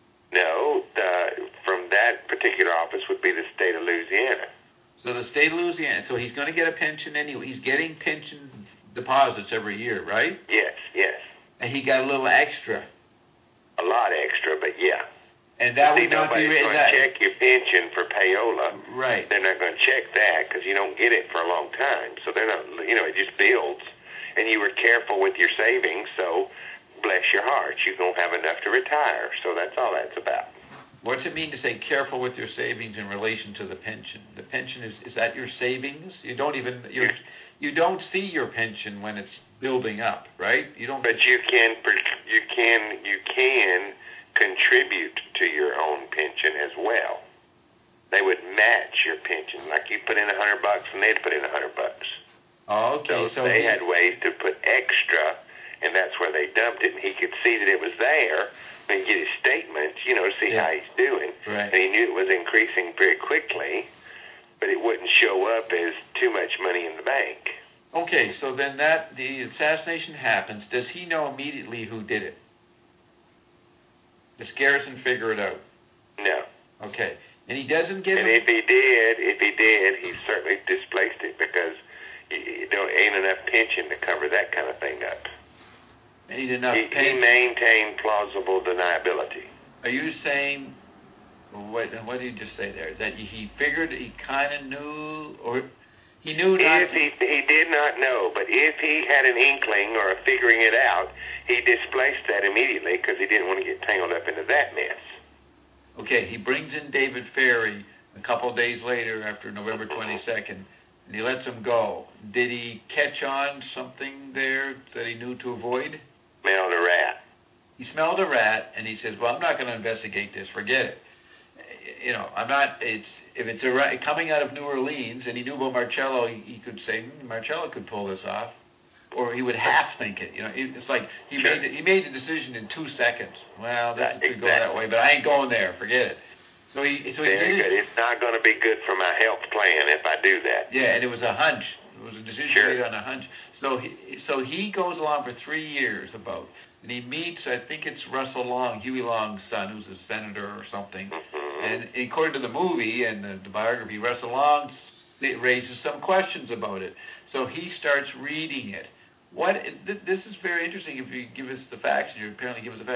No, the, from that particular office would be the state of Louisiana. So the state of Louisiana, so he's going to get a pension anyway. He's getting pension deposits every year, right? Yes, yes. And he got a little extra. A lot extra, but yeah. And that See, would not be nobody's going that. to check your pension for payola. Right. They're not going to check that because you don't get it for a long time. So they're not, you know, it just builds. And you were careful with your savings, so bless your heart, you're going to have enough to retire. So that's all that's about. What's it mean to say careful with your savings in relation to the pension? The pension is is that your savings? You don't even you you don't see your pension when it's building up, right? You don't. But you can you can you can contribute to your own pension as well. They would match your pension, like you put in a hundred bucks and they'd put in a hundred bucks. Oh, okay, so, so they he, had ways to put extra, and that's where they dumped it. And he could see that it was there and get his statements, you know, to see yeah. how he's doing. Right. And he knew it was increasing very quickly, but it wouldn't show up as too much money in the bank. Okay, so then that the assassination happens. Does he know immediately who did it? Does Garrison figure it out? No. Okay, and he doesn't give. And him... if he did, if he did, he certainly displaced it because you don't ain't enough pension to cover that kind of thing up. Ain't enough he, pension. he maintained plausible deniability. Are you saying? What? What did you just say there? Is that he figured he kind of knew, or he knew not? If he he did not know, but if he had an inkling or a figuring it out, he displaced that immediately because he didn't want to get tangled up into that mess. Okay, he brings in David Ferrie a couple of days later after November twenty-second, and he lets him go. Did he catch on something there that he knew to avoid? Smelled a rat. He smelled a rat, and he says, well, I'm not going to investigate this. Forget it. You know, I'm not, it's, if it's a rat coming out of New Orleans, and he knew about Marcello, he, he could say, hmm, Marcello could pull this off. Or he would half think it. You know, it's like he sure. made it, he made the decision in two seconds. Well, this Right, could exactly. go that way, but I ain't going there. Forget it. So he, so he Very did good. his, It's not going to be good for my health plan if I do that. yeah, and it was a hunch. It was a decision Sure. made on a hunch. So he, so he goes along for three years about, and he meets, I think it's Russell Long, Huey Long's son, who's a senator or something. Mm-hmm. And according to the movie and the, the biography, Russell Long raises some questions about it. So he starts reading it. What th- this is very interesting. If you give us the facts, and you apparently give us the facts.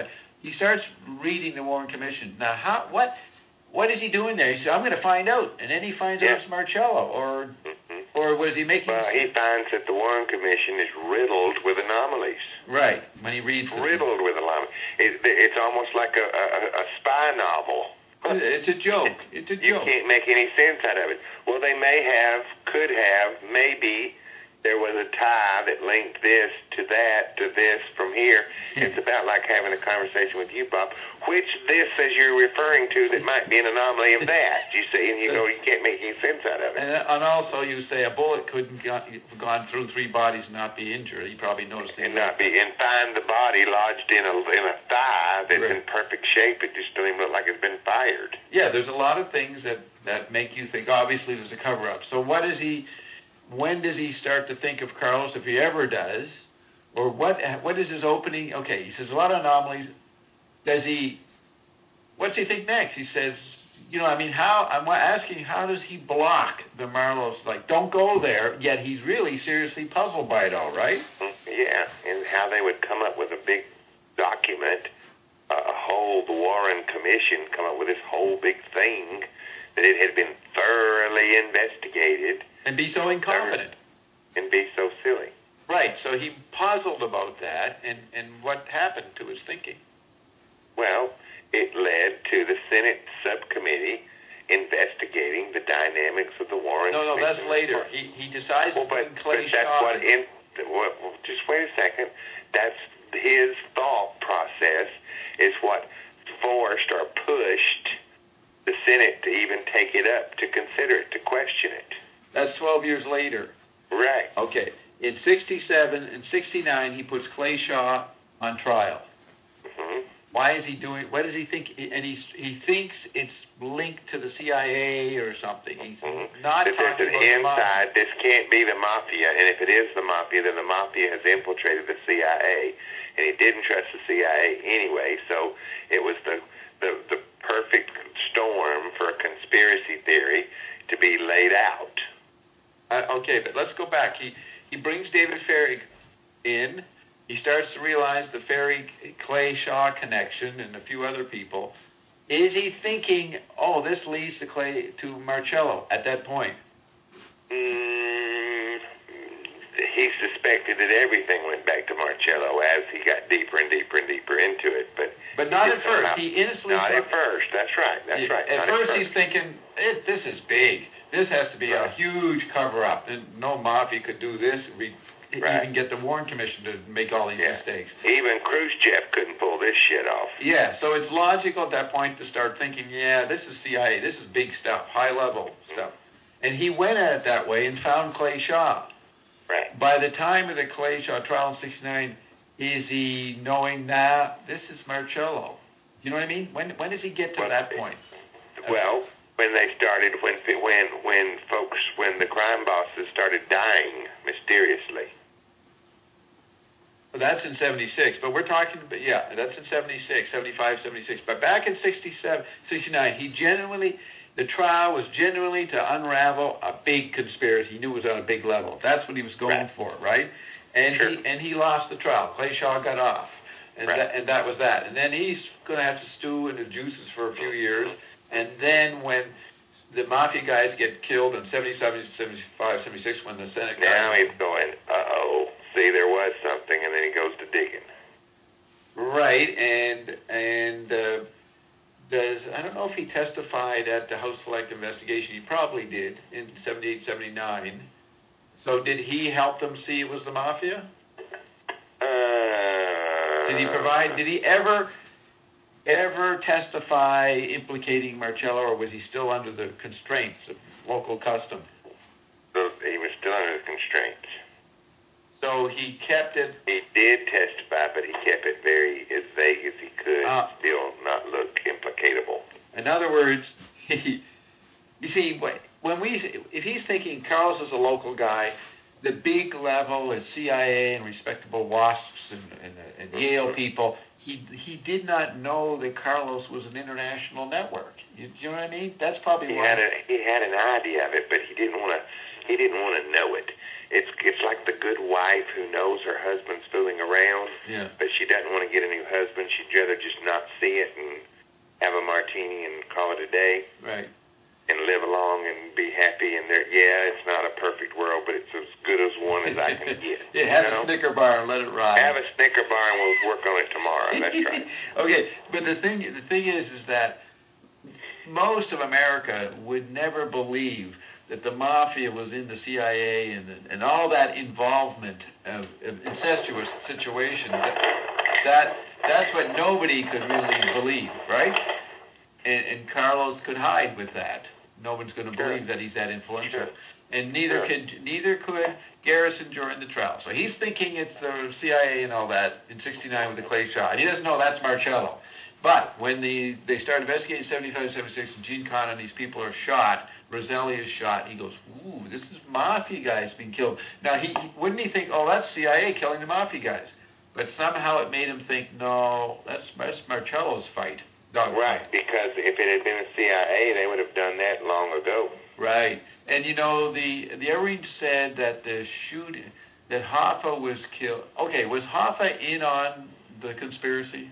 he starts reading the Warren Commission. Now, how what what is he doing there? He says, "I'm going to find out," and then he finds Yeah. out it's Marcello, or Mm-hmm. or was he making? Well, he finds that the Warren Commission is riddled with anomalies. Right, when he reads the Riddled with anomalies. It, it's almost like a, a, a spy novel. It's a joke. It's a You joke. can't make any sense out of it. Well, they may have, could have, maybe there was a tie that linked this to that to this from here. It's about like having a conversation with you, Bob. Which this, as you're referring to, that might be an anomaly of that, you see, and you go, you can't make any sense out of it. And, and also, you say a bullet couldn't got, gone through three bodies and not be injured. You probably noticed And not be, and find the body lodged in a in a thigh that's Right. in perfect shape. It just doesn't even look like it's been fired. Yeah, there's a lot of things that, that make you think, obviously, there's a cover-up. So what is he, when does he start to think of Carlos, if he ever does? Or what? What is his opening? Okay, he says a lot of anomalies. Does he, what's he think next? He says, you know, I mean, how, I'm asking, how does he block the Marlos, like, don't go there, yet he's really seriously puzzled by it all, right? Yeah, and how they would come up with a big document, uh, a whole, the Warren Commission come up with this whole big thing, that it had been thoroughly investigated. And be so incompetent. And be so silly. Right, so he puzzled about that, and, and what happened to his thinking? Well, it led to the Senate subcommittee investigating the dynamics of the Warren No, no, that's Commission. later. He he decides Well, to but, put Clay but that's Shaw. what in, well, just wait a second. That's his thought process is what forced or pushed the Senate to even take it up, to consider it, to question it. That's twelve years later. Right. Okay. In sixty-seven and sixty-nine, he puts Clay Shaw on trial. Mm-hmm. Why is he doing? What does he think? And he he thinks it's linked to the C I A or something. He's Mm-hmm. not That there's talking an about the inside. This can't be the mafia, and if it is the mafia, then the mafia has infiltrated the C I A, and he didn't trust the C I A anyway. So it was the the, the perfect storm for a conspiracy theory to be laid out. Uh, okay, but let's go back. He he brings David Ferry in. He starts to realize the Ferry Clay Shaw connection and a few other people. Is he thinking, oh, this leads to Clay to Marcello at that point? Mm, he suspected that everything went back to Marcello as he got deeper and deeper and deeper into it, but But not he at just first. not- He innocently Not thought- at first. That's right. That's Yeah, right. At Not first, at he's thinking, it, this is big. This has to be a Right. huge cover-up. And no mafia could do this. We Right. even get the Warren Commission to make all these Yeah. mistakes. Even Khrushchev couldn't pull this shit off. Yeah, so it's logical at that point to start thinking, yeah, this is C I A. This is big stuff, high-level stuff. And he went at it that way and found Clay Shaw. Right. By the time of the Clay Shaw trial in sixty-nine, is he knowing, nah, this is Marcello? You know what I mean? When when does he get to Well, that point? Well, when they started, when when when folks, when the crime bosses started dying mysteriously. Well, that's in seventy-six, but we're talking about, yeah, that's in seventy-six, seventy-five, seventy-six. But back in sixty-seven, sixty-nine, he genuinely, the trial was genuinely to unravel a big conspiracy. He knew it was on a big level. That's what he was going Right. for, right? And Sure. he and he lost the trial. Clay Shaw got off. And, Right. that, and that was that. And then he's going to have to stew in the juices for a few years. And then when the mafia guys get killed in seventy-seven, seventy-five, seventy-six, when the Senate guys... Now he's going, uh-oh, see, there was something, and then he goes to digging. Right, and and uh, does I don't know if he testified at the House Select investigation. He probably did in seventy-eight, seventy-nine. So did he help them see it was the mafia? Uh, Did he provide? Did he ever ever testify implicating Marcello, or was he still under the constraints of local custom? So he was still under the constraints. So he kept it. He did testify, but he kept it very as vague as he could, Uh, still not look implicatable. In other words, he, you see, when we, if he's thinking Carlos is a local guy, the big level is C I A and respectable WASPs and, and, and Yale people, he he did not know that Carlos was an international network. You, you know what I mean? That's probably He why. had a he had an idea of it, but he didn't want to He didn't want to know it. It's it's like the good wife who knows her husband's fooling around, Yeah. but she doesn't want to get a new husband. She'd rather just not see it and have a martini and call it a day. Right. And live along and be happy. And there, yeah, it's not a perfect world, but it's as good as one as I can get. Yeah, have you know? a Snicker bar and let it ride. Have a Snicker bar and we'll work on it tomorrow. That's right. Okay, but the thing the thing is, is that most of America would never believe that the mafia was in the C I A and and all that involvement of, of incestuous situation. That, that that's what nobody could really believe, right? And, and Carlos could hide with that. No one's going to Sure. believe that he's that influential. Sure. And neither Sure. could neither could Garrison during the trial. So he's thinking it's the C I A and all that in sixty-nine with the Clay shot. And he doesn't know that's Marcello. But when the they start investigating seventy-five, seventy-six, and Gene Conn and these people are shot, Roselli is shot, he goes, ooh, this is mafia guys being killed. Now, he wouldn't he think, oh, that's C I A killing the mafia guys. But somehow it made him think, no, that's, that's Marcello's fight. Dog Right, fight. because if it had been a C I A, they would have done that long ago. Right. And, you know, the the Irene said that the shoot, that Hoffa was killed. Okay, was Hoffa in on the conspiracy?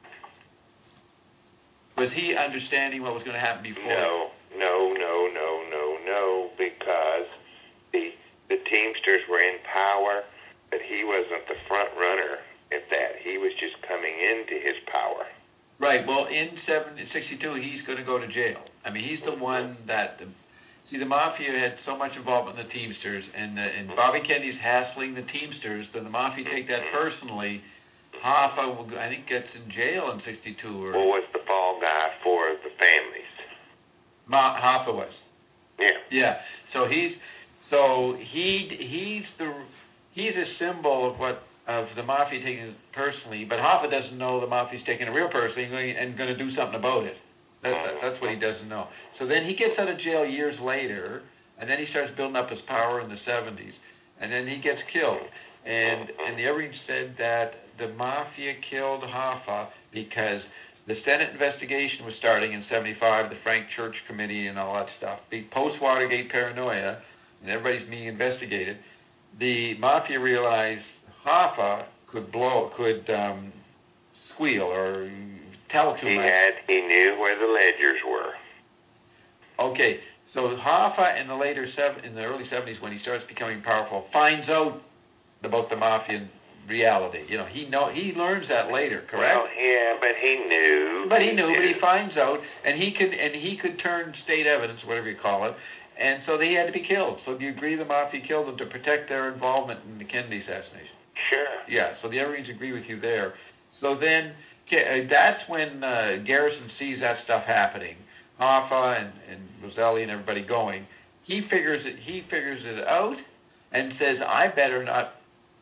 Was he understanding what was going to happen before? No, no, no, no, no, no, because the the Teamsters were in power, but he wasn't the front runner at that. He was just coming into his power. Right. Well, in sixty-two, he's going to go to jail. I mean, he's the one that... The, see, the Mafia had so much involvement in the Teamsters, and, the, and Bobby Kennedy's hassling the Teamsters, then the Mafia take that personally. Hoffa, I think, gets in jail in sixty-two. Or Well, was the fall guy for the families. Ma, Hoffa was. Yeah. Yeah. So he's... So he he's the he's a symbol of what of the Mafia taking it personally, but Hoffa doesn't know the Mafia's taking it real personally and going to do something about it. That, that, that's what he doesn't know. So then he gets out of jail years later, and then he starts building up his power in the seventies, and then he gets killed. And and the Irene said that the Mafia killed Hoffa because the Senate investigation was starting in seventy-five, the Frank Church Committee and all that stuff. The post-Watergate paranoia, and everybody's being investigated. The Mafia realized Hoffa could blow, could um, squeal or tell too He much. had, he knew where the ledgers were. Okay, so Hoffa in the later seven, in the early seventies, when he starts becoming powerful, finds out about the Mafia reality. You know, he know he learns that later, correct? Well, yeah, but he knew. But he knew, but he finds out, and he could, and he could turn state evidence, whatever you call it, and so they had to be killed. So do you agree the Mafia killed them to protect their involvement in the Kennedy assassination? Sure. Yeah, so the Iranians agree with you there. So then, okay, uh, that's when uh, Garrison sees that stuff happening. Hoffa and, and Roselli and everybody going. He figures it. He figures it out, and says, "I better not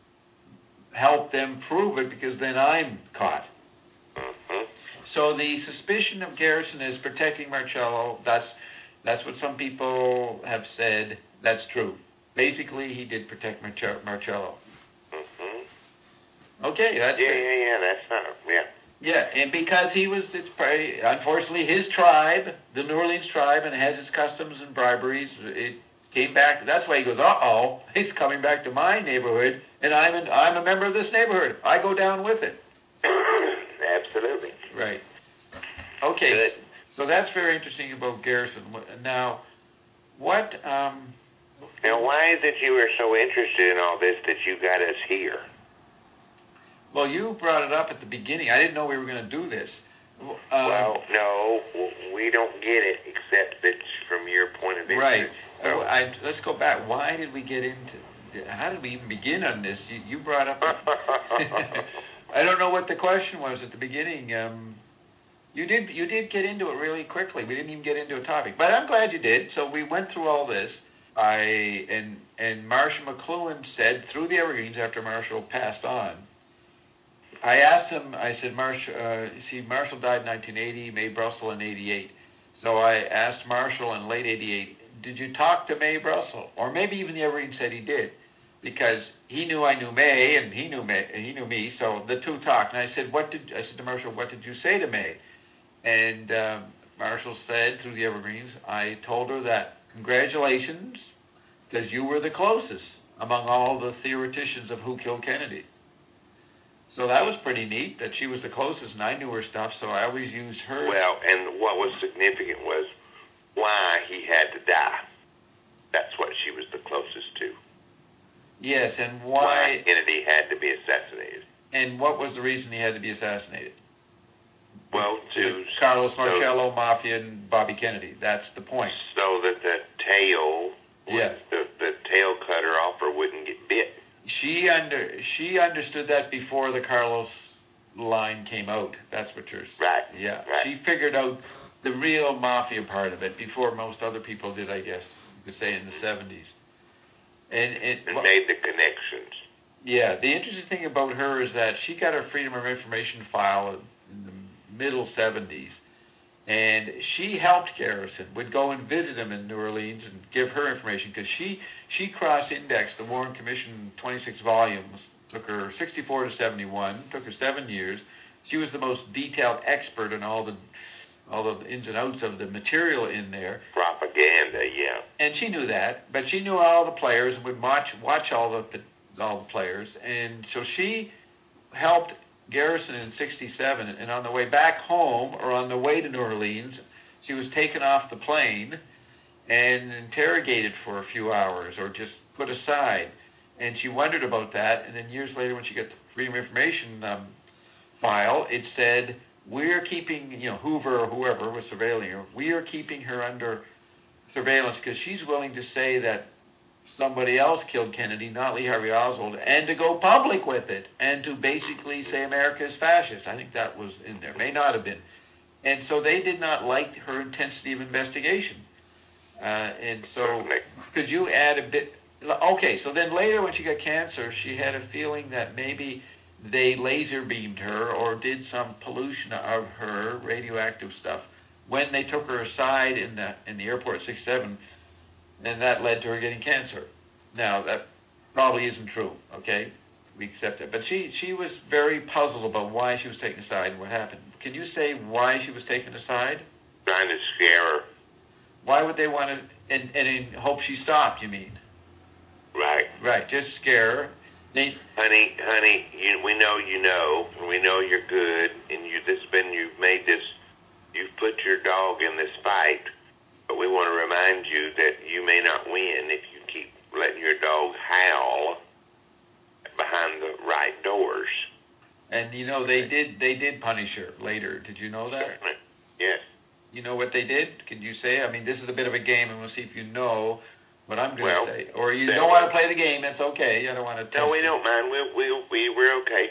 help them prove it because then I'm caught." Mm-hmm. So the suspicion of Garrison is protecting Marcello. That's that's what some people have said. That's true. Basically, he did protect Marce- Marcello. Mm-hmm. Okay, that's Yeah, it. yeah, yeah. That's not. Yeah. Yeah, and because he was, it's probably, unfortunately, his tribe, the New Orleans tribe, and it has its customs and briberies. It came back. That's why he goes, uh-oh, it's coming back to my neighborhood, and I'm an, I'm a member of this neighborhood. I go down with it. Absolutely. Right. Okay, Good. so that's very interesting about Garrison. Now, what... Um, Now, why is it you were so interested in all this that you got us here? well, you brought it up at the beginning. I didn't know we were going to do this. Um, Well, no, we don't get it except it's from your point of view. Right. So, Oh, I, let's go back. Why did we get into... How did we even begin on this? You, you brought up... I don't know what the question was at the beginning. Um, you did you did get into it really quickly. We didn't even get into a topic. But I'm glad you did. So we went through all this. I and and Marshall McLuhan said, through the Evergreens, after Marshall passed on, I asked him, I said, Marshall, uh, see, Marshall died in nineteen eighty, Mae Brussel in eighty-eight. So I asked Marshall in late eighty-eight, did you talk to Mae Brussel? Or maybe even the Evergreens said he did, because he knew I knew Mae, and he knew Mae, he knew me, so the two talked. And I said, what did, I said to Marshall, what did you say to Mae? And um, Marshall said, through the Evergreens, I told her that, congratulations, because you were the closest among all the theoreticians of who killed Kennedy. So that was pretty neat that she was the closest, and I knew her stuff, so I always used her. Well, and what was significant was why he had to die. That's what she was the closest to. Yes, and why, why Kennedy had to be assassinated. And what was the reason he had to be assassinated? Well, to... With Carlos Marcello, so, Mafia, and Bobby Kennedy. That's the point. So that the tail, yes. the, the tail cutter offer wouldn't get bit. She under she understood that before the Carlos line came out. That's what you're saying. Right. Yeah. Right. She figured out the real Mafia part of it before most other people did, I guess. You could say in the seventies. And, and, and well, made the connections. Yeah. The interesting thing about her is that she got her Freedom of Information file in the middle seventies. And she helped Garrison, would go and visit him in New Orleans and give her information, because she, she cross-indexed the Warren Commission twenty-six volumes. Took her sixty-four to seventy-one, took her seven years. She was the most detailed expert in all the all the ins and outs of the material in there. Propaganda, yeah. And she knew that, but she knew all the players and would watch watch all the, the all the players. And so she helped Garrison in sixty-seven, and on the way back home, or on the way to New Orleans, she was taken off the plane and interrogated for a few hours, or just put aside. And she wondered about that, and then years later, when she got the Freedom of Information um, file, it said, we're keeping, you know, Hoover or whoever was surveilling her, we are keeping her under surveillance because she's willing to say that somebody else killed Kennedy, not Lee Harvey Oswald, and to go public with it, and to basically say America is fascist. I think that was in there. May not have been. And so they did not like her intensity of investigation. Uh, and so could you add a bit? Okay, so then later when she got cancer, she had a feeling that maybe they laser beamed her or did some pollution of her, radioactive stuff, when they took her aside in the in the airport at sixty-seven, and that led to her getting cancer. Now, that probably isn't true, okay? We accept it. But she, she was very puzzled about why she was taken aside and what happened. Can you say why she was taken aside? Trying to scare her. Why would they want to, and, and in hope she stopped, you mean? Right. Right, just scare her. They, honey, honey, you, we know you know, and we know you're good, and you this been you've made this, you've put your dog in this fight, but we want to remind you that you may not win if you keep letting your dog howl behind the right doors. And you know they did they did punish her later. Did you know that? Yes. You know what they did? Can you say? I mean, this is a bit of a game, and we'll see if you know what I'm going well, to say. Or you don't want to play the game, that's okay. I don't want to test No, we it. don't mind. We, we, we, we're okay.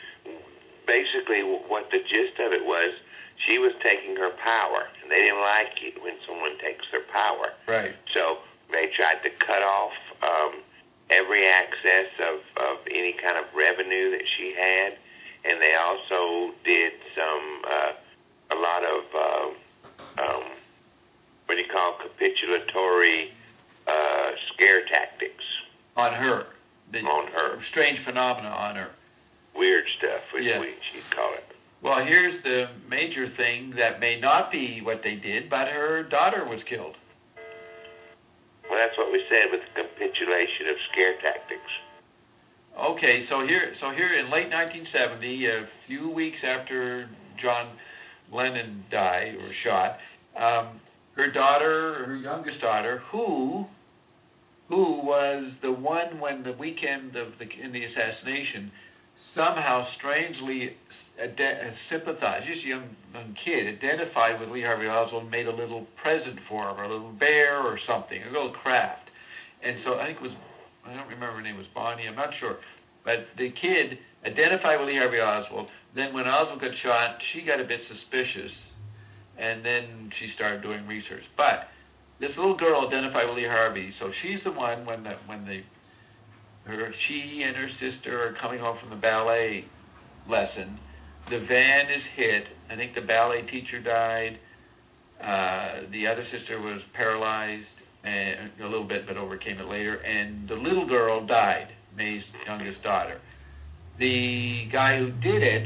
Basically, what the gist of it was, she was taking her power, and they didn't like it when someone takes their power. Right. So they tried to cut off um, every access of, of any kind of revenue that she had, and they also did some, uh, a lot of, uh, um, what do you call capitulatory Uh, scare tactics. On her. The on her. Strange phenomena on her. Weird stuff, as yeah. we, she'd call it. Well, here's the major thing that may not be what they did, but her daughter was killed. Well, that's what we said with the capitulation of scare tactics. Okay, so here, so here in late nineteen seventy, a few weeks after John Lennon died or shot, um, her daughter, her youngest daughter, who, who was the one when the weekend of the in the assassination, somehow strangely ad- sympathized. Just a young, young kid identified with Lee Harvey Oswald, made a little present for him, or a little bear or something, a little craft. And so I think it was, I don't remember her name was Bonnie. I'm not sure, but the kid identified with Lee Harvey Oswald. Then when Oswald got shot, she got a bit suspicious. And then she started doing research. But this little girl identified with Lee Harvey, so she's the one when the when the her she and her sister are coming home from the ballet lesson. The van is hit. I think the ballet teacher died. Uh, the other sister was paralyzed and a little bit, but overcame it later. And the little girl died, May's youngest daughter. The guy who did it,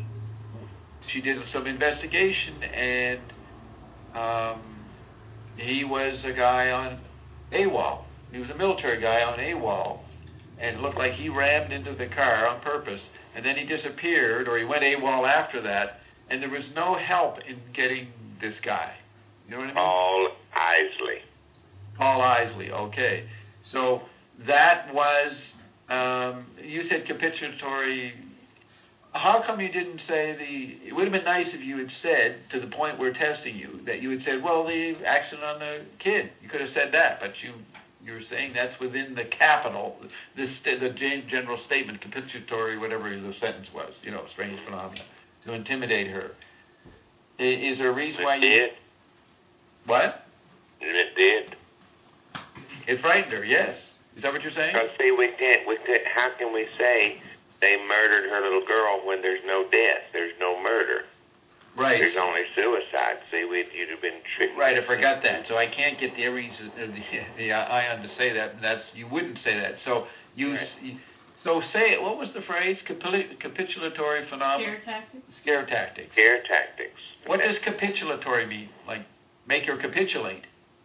she did some investigation, and um, he was a guy on AWOL. he was a military guy on AWOL, and it looked like he rammed into the car on purpose, and then he disappeared, or he went AWOL after that, and there was no help in getting this guy. You know what I mean? Paul Isley. Paul Isley, okay. So that was, um, you said capitulatory. How come you didn't say the, it would have been nice if you had said, to the point we're testing you, that you had said, well, the accident on the kid. You could have said that, but you, you're saying that's within the capital, the, the general statement, capitulatory, whatever the sentence was, you know, strange phenomena, to intimidate her. Is there a reason why you... It did. What? It did. It frightened her, yes. Is that what you're saying? Because, see, we can't, we can't, how can we say they murdered her little girl when there's no death? There's no murder. Right. There's only suicide. See, we'd, you'd have been tricked. Right, I forgot that. So I can't get the reason, uh, the, the ion to say that. That's, you wouldn't say that. So you, right. you so say it. What was the phrase? Capil- capitulatory phenomenon? Scare tactics. Scare tactics. Scare tactics. What does capitulatory mean? Like, make her capitulate?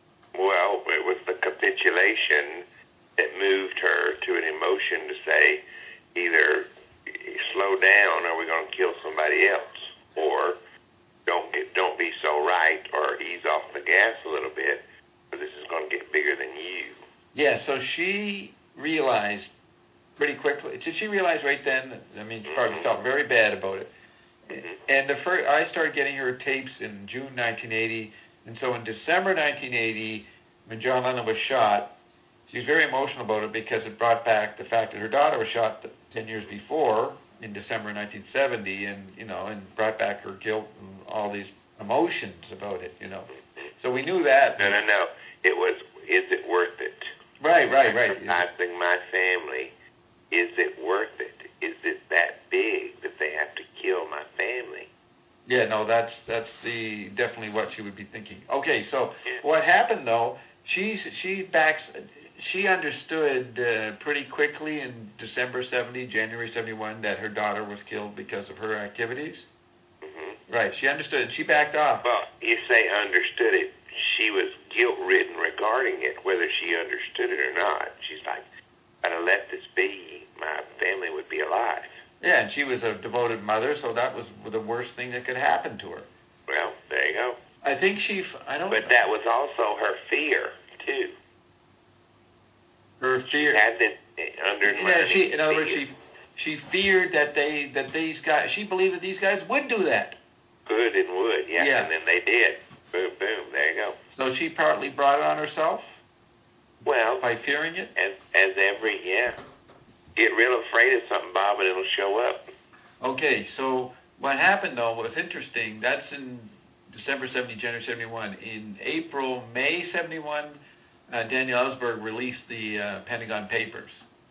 Well, it was the capitulation that moved her to an emotion to say, either slow down or we're going to kill somebody else, or don't get, don't be so right, or ease off the gas a little bit, or this is going to get bigger than you. Yeah, so she realized pretty quickly. Did she realize right then? I mean, she probably mm-hmm. felt very bad about it. Mm-hmm. And the first, I started getting her tapes in June nineteen eighty, and so in December nineteen eighty, when John Lennon was shot, she was very emotional about it because it brought back the fact that her daughter was shot ten years before in December nineteen seventy, and you know, and brought back her guilt and all these emotions about it, you know. So we knew that. No, no, no. It was, is it worth it? Right, right, right. Sacrificing my family, is it worth it? Is it that big that they have to kill my family? Yeah, no, that's that's the definitely what she would be thinking. Okay, so yeah. What happened though? She's she backs. She understood uh, pretty quickly in December seventy, January seventy-one, that her daughter was killed because of her activities. Mm-hmm. Right. She understood, and she backed off. Well, you say understood it. She was guilt-ridden regarding it, whether she understood it or not. She's like, if I'd have let this be, my family would be alive. Yeah, and she was a devoted mother, so that was the worst thing that could happen to her. Well, there you go. I think she, I don't But that was also her fear, too. Her fear. She had this underlying yeah, she, in other fear. words, she she feared that they that these guys. She believed that these guys would do that. Could and would, yeah, yeah. And then they did. Boom, boom. There you go. So she partly brought it on herself. Well, by fearing it. As as every yeah, get real afraid of something, Bob, and it'll show up. Okay, so what happened though was interesting. That's in December seventy, January seventy-one. In April, May seventy-one. Uh, Daniel Ellsberg released the uh, Pentagon Papers,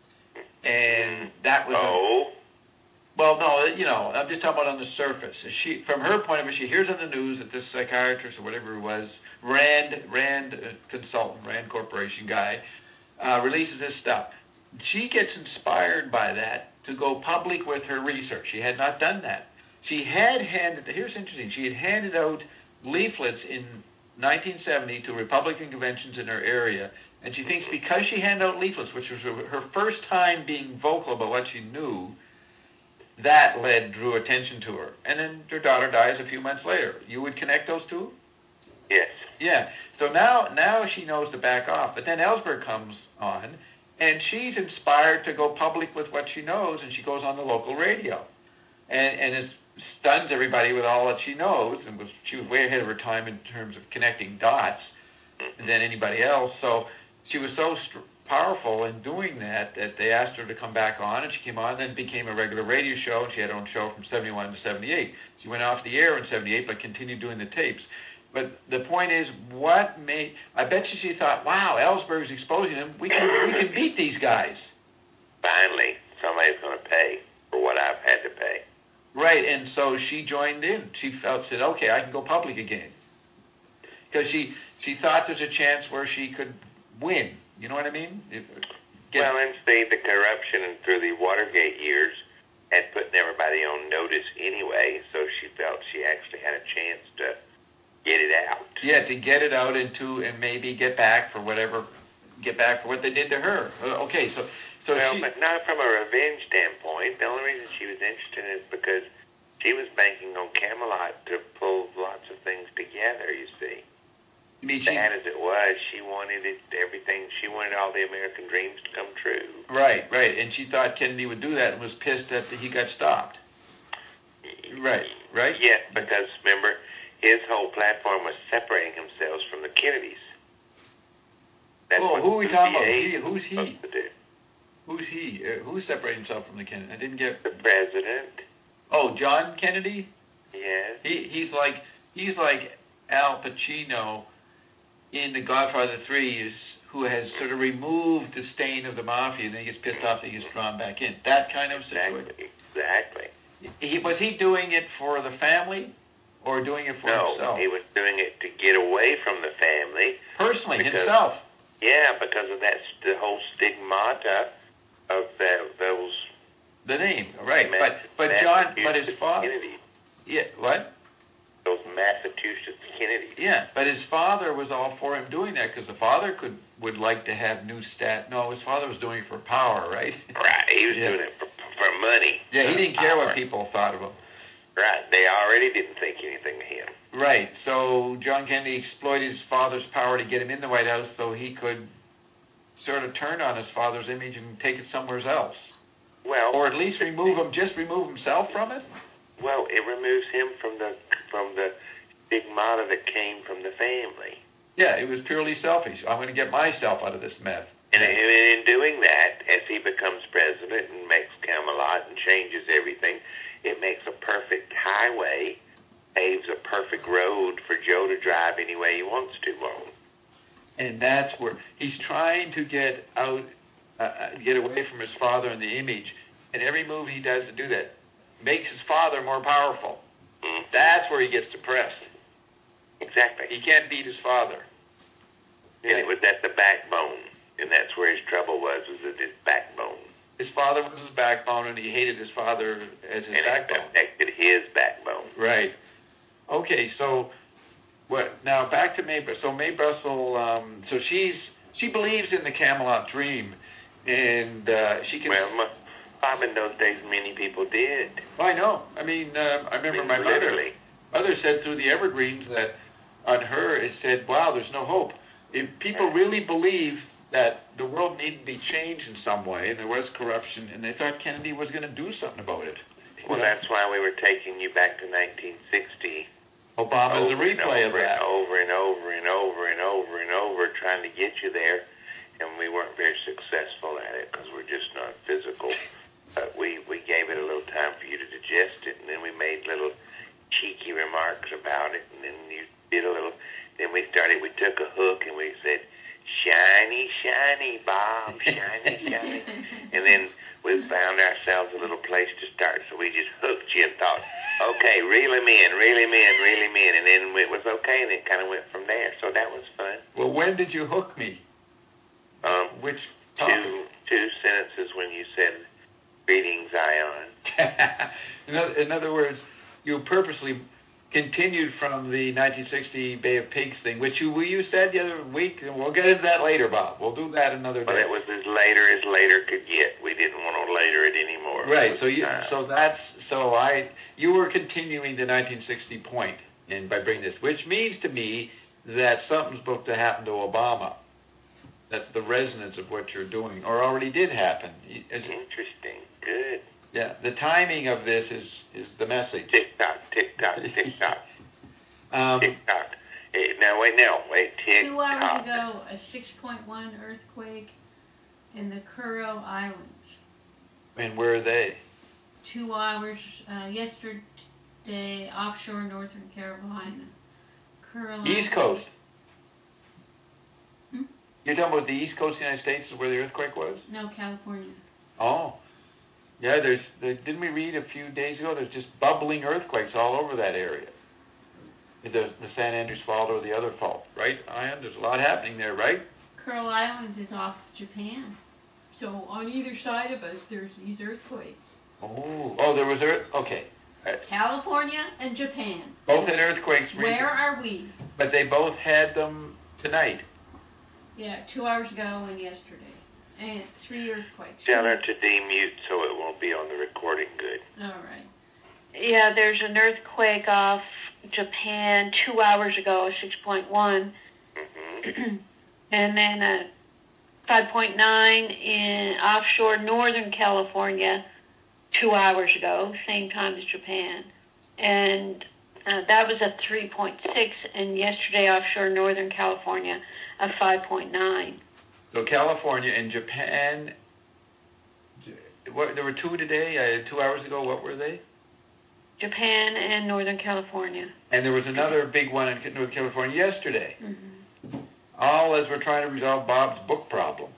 and that was. Oh. A, well, no, you know, I'm just talking about on the surface. She, from her point of view, she hears on the news that this psychiatrist or whatever it was, Rand, Rand uh, consultant, Rand Corporation guy, uh, releases this stuff. She gets inspired by that to go public with her research. She had not done that. She had handed. Here's interesting. She had handed out leaflets in nineteen seventy to Republican conventions in her area, and she thinks because she handed out leaflets, which was her first time being vocal about what she knew, that led drew attention to her. And then her daughter dies a few months later. You would connect those two? Yes. Yeah. So now now she knows to back off. But then Ellsberg comes on, and she's inspired to go public with what she knows, and she goes on the local radio, and and is stuns everybody with all that she knows, and was she was way ahead of her time in terms of connecting dots than anybody else. So she was so st- powerful in doing that that they asked her to come back on, and she came on, then became a regular radio show, and she had her own show from seventy-one to seventy-eight. She went off the air in seventy-eight, but continued doing the tapes. But the point is, what made, I bet you she thought, wow, Ellsberg's exposing them, we can we can beat these guys. Finally, somebody's going to pay for what I've had to pay. Right, and so she joined in. She felt, said, okay, I can go public again. Because she, she thought there's a chance where she could win. You know what I mean? If, get, well, and see, the corruption through the Watergate years had put everybody on notice anyway, so she felt she actually had a chance to get it out. Yeah, to get it out and to, and maybe get back for whatever get back for what they did to her. Uh, okay, so so well, she, but not from a revenge standpoint. The only reason she was interested is because she was banking on Camelot to pull lots of things together. You see, I mean, she, bad as it was, she wanted it everything. She wanted all the American dreams to come true. Right, right, and she thought Kennedy would do that and was pissed that he got stopped. Right, right. Yes, because remember, his whole platform was separating himself from the Kennedys. That's Oh, what who are we the talking about? V A He, who's was he? supposed to do. Who's he? Uh, who's separating himself from the Kennedy? I didn't get. The president. Oh, John Kennedy. Yes. He he's like he's like Al Pacino in The Godfather three, is, who has sort of removed the stain of the mafia, and then he gets pissed off that he gets drawn back in. That kind of situation. Exactly. Exactly. He, was he doing it for the family, or doing it for no, himself? he was doing it to get away from the family. Personally, because, himself. Yeah, because of that the whole stigmata of that, those. The name, right? But but John, but his father. Kennedy. Yeah, what? Those Massachusetts Kennedys. Yeah, but his father was all for him doing that because the father could would like to have new stat. No, his father was doing it for power, right? Right, he was yeah. doing it for, for money. Yeah, he didn't care power. what people thought of him. Right, they already didn't think anything of him. Right, so John Kennedy exploited his father's power to get him in the White House so he could sort of turn on his father's image and take it somewhere else. Well, or at least remove him, just remove himself from it? Well, it removes him from the from the stigmata that came from the family. Yeah, it was purely selfish. I'm going to get myself out of this mess. And in doing that, as he becomes president and makes Camelot and changes everything, it makes a perfect highway, paves a perfect road for Joe to drive any way he wants to on. And that's where he's trying to get out, uh, get away from his father and the image. And every move he does to do that makes his father more powerful. Mm-hmm. That's where he gets depressed. Exactly. He can't beat his father. And it was at the backbone. And that's where his trouble was, was at his backbone. His father was his backbone, and he hated his father as his and backbone. And it affected his backbone. Right. Okay, so what? Now back to Mae. So Mae Brussel. Um, so she's she believes in the Camelot dream, and uh, she can. Well, my, Bob, in those days, many people did. Oh, I know. I mean, uh, I remember I mean, my literally. mother. Mother said through the Evergreens that on her it said, "Wow, there's no hope." If people really believe that the world needed to be changed in some way, and there was corruption, and they thought Kennedy was going to do something about it. Well, you know? That's why we were taking you back to nineteen sixty. Obama's a replay of that. And over and over and over and over and over trying to get you there, and we weren't very successful at it because we're just not physical. But we, we gave it a little time for you to digest it, and then we made little cheeky remarks about it, and then you did a little. Then we started, we took a hook and we said, shiny, shiny, Bob, shiny, shiny. And then we found ourselves a little place to start, so we just hooked you and thought, okay, reel him in, reel him in, reel him in. And then it was okay, and it kind of went from there. So that was fun. Well, when did you hook me? Um, Which topic? Two, two sentences when you said, greetings, Zion. in, other, in other words, you purposely continued from the nineteen sixty Bay of Pigs thing, which you, you said the other week, and we'll get into that later, Bob. We'll do that another day. Well, it was as later as later could get. We didn't want to later it anymore. Right. So you, time. so that's so I you were continuing the nineteen sixty point, and by bringing this, which means to me that something's supposed to happen to Obama. That's the resonance of what you're doing, or already did happen. It's, Interesting. Good. Yeah, the timing of this is, is the message. Tick tock, tick tock, tick tock. um, tick tock. Hey, now wait, now wait, tick Two hours tock. ago, a six point one earthquake in the Kuril Islands. And where are they? Two hours uh, yesterday, offshore Northern Carolina. Kuril East Islands. Coast. Hmm? You're talking about the East Coast of the United States is where the earthquake was? No, California. Oh. Yeah, there's. There, didn't we read a few days ago? There's just bubbling earthquakes all over that area. The, the San Andreas Fault or the other fault, right, Ian? There's a lot happening there, right? Kuril Islands is off Japan. So on either side of us, there's these earthquakes. Oh, oh, there was earth. Okay. Uh, California and Japan. Both had earthquakes recently. Where are we? But they both had them tonight. Yeah, two hours ago and yesterday. And three earthquakes. Tell her to demute so it won't be on the recording good. All right. Yeah, there's an earthquake off Japan two hours ago, six point one. Mm-hmm. And then a five point nine in offshore Northern California two hours ago, same time as Japan. And uh, that was a three point six, and yesterday offshore Northern California, a five point nine. So California and Japan, what, there were two today, uh, two hours ago, what were they? Japan and Northern California. And there was another big one in Northern California yesterday. Mm-hmm. All as we're trying to resolve Bob's book problem.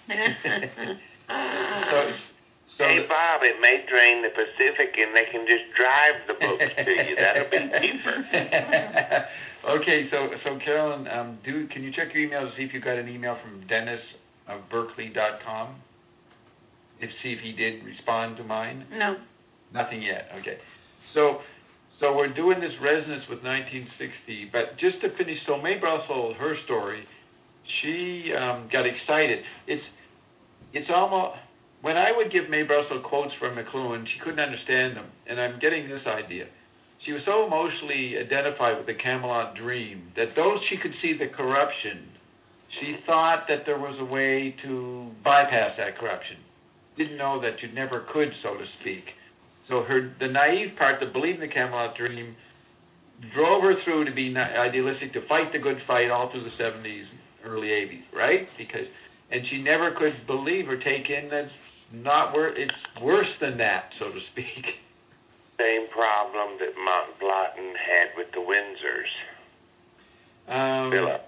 so, so hey, the, Bob, it may drain the Pacific and they can just drive the books to you. That'll be cheaper. Okay, so so Carolyn, um, do can you check your email to see if you got an email from Dennis of Berkeley dot com? If see if he did respond to mine. No. Nothing yet. Okay. So so we're doing this resonance with nineteen sixty, but just to finish, so Mae Brussell, her story, she um, got excited. It's it's almost when I would give Mae Brussell quotes from McLuhan, she couldn't understand them, and I'm getting this idea. She was so emotionally identified with the Camelot dream that though she could see the corruption, she thought that there was a way to bypass that corruption. Didn't know that you never could, so to speak. So her the naive part that believed in the Camelot dream drove her through to be idealistic, to fight the good fight all through the seventies, early eighties, right? Because and she never could believe or take in that not wor- it's worse than that, so to speak. Same problem that Mountbatten had with the Windsors. Um, Philip.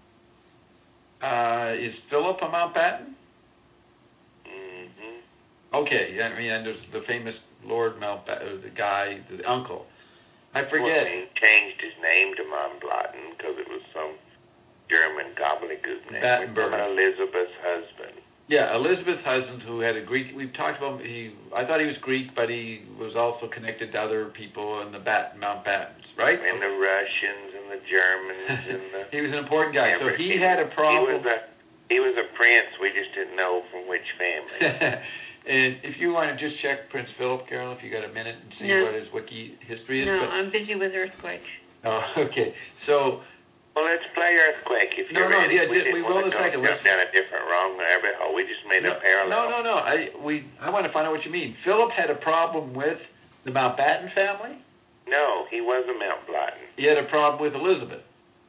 Uh, is Philip a Mountbatten? Mm-hmm. Okay, I mean, and there's the famous Lord Mountbatten, the guy, the uncle. I forget. Well, he changed his name to Mountbatten because it was some German gobbledygook name. Battenberg. Elizabeth's husband. Yeah, Elizabeth's husband, who had a Greek. We've talked about him. He, I thought he was Greek, but he was also connected to other people in the Bat, Mountbattens, right? And the Russians and the Germans and the. He was an important guy. So he had a problem. He was a he was a prince. We just didn't know from which family. And if you want to just check Prince Philip, Carol, if you got a minute, and see No. what his wiki history is. No, but, I'm busy with earthquakes. oh, okay. So. Well, let's play Earthquake if you're No, no, ready. yeah, we just- didn't we want will to in a go second. jump Let's- down a different wrong rabbit hole. We just made No, a parallel. no, no, no. I we I want to find out what you mean. Philip had a problem with the Mountbatten family. No, he was a Mountbatten. He had a problem with Elizabeth.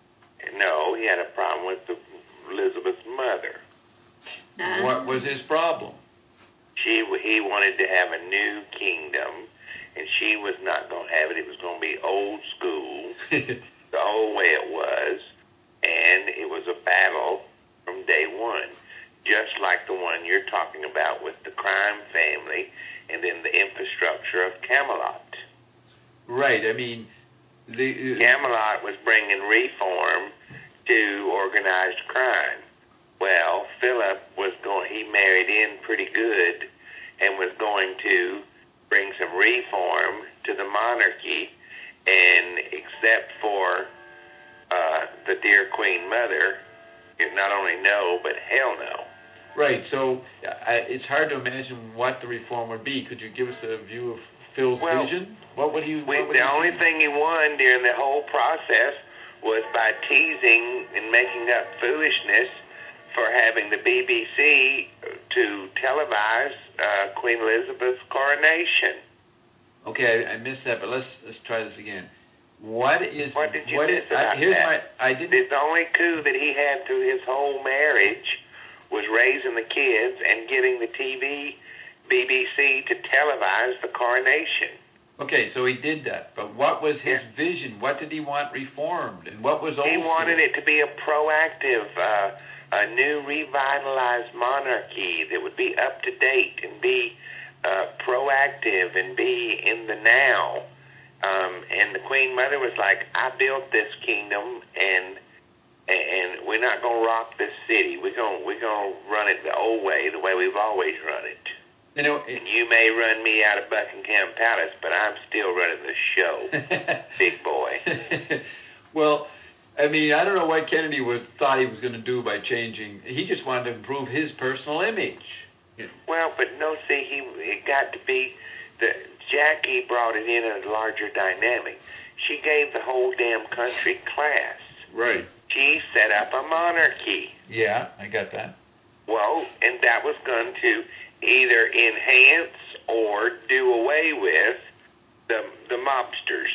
No, he had a problem with the, Elizabeth's mother. Uh, What was his problem? She he wanted to have a new kingdom, and she was not going to have it. It was going to be old school, the old way it was, and it was a battle from day one, just like the one you're talking about with the crime family and then the infrastructure of Camelot. Right. I mean, the uh, Camelot was bringing reform to organized crime. Well, Philip was going, he married in pretty good and was going to bring some reform to the monarchy, and except for uh, the dear Queen Mother, you not only no, but hell no. right. So I, it's hard to imagine what the reform would be. Could you give us a view of Phil's Well, vision? What would he? We, What would the he only say? thing he won during the whole process was by teasing and making up foolishness for having the B B C to televise uh, Queen Elizabeth's coronation. Okay, I, I missed that, but let's let's try this again. What is What did you what miss is, about I, here's that? my I didn't The only coup that he had through his whole marriage was raising the kids and getting the T V, B B C to televise the coronation. Okay, so he did that, but what was his Yeah. vision? What did he want reformed, and what was old He wanted school? it to be a proactive, uh, a new revitalized monarchy that would be up to date and be uh, proactive and be in the now. Um, and the Queen Mother was like, I built this kingdom, and and we're not going to rock this city. We're going we're going to run it the old way, the way we've always run it. You know, it, And you may run me out of Buckingham Palace, but I'm still running the show, big boy. well, I mean, I don't know what Kennedy was thought he was going to do by changing. He just wanted to improve his personal image. Well, but no, see, he it got to be the Jackie brought it in a larger dynamic. She gave the whole damn country class. Right. She set up a monarchy. Yeah, I got that. Well, and that was going to either enhance or do away with the the mobsters.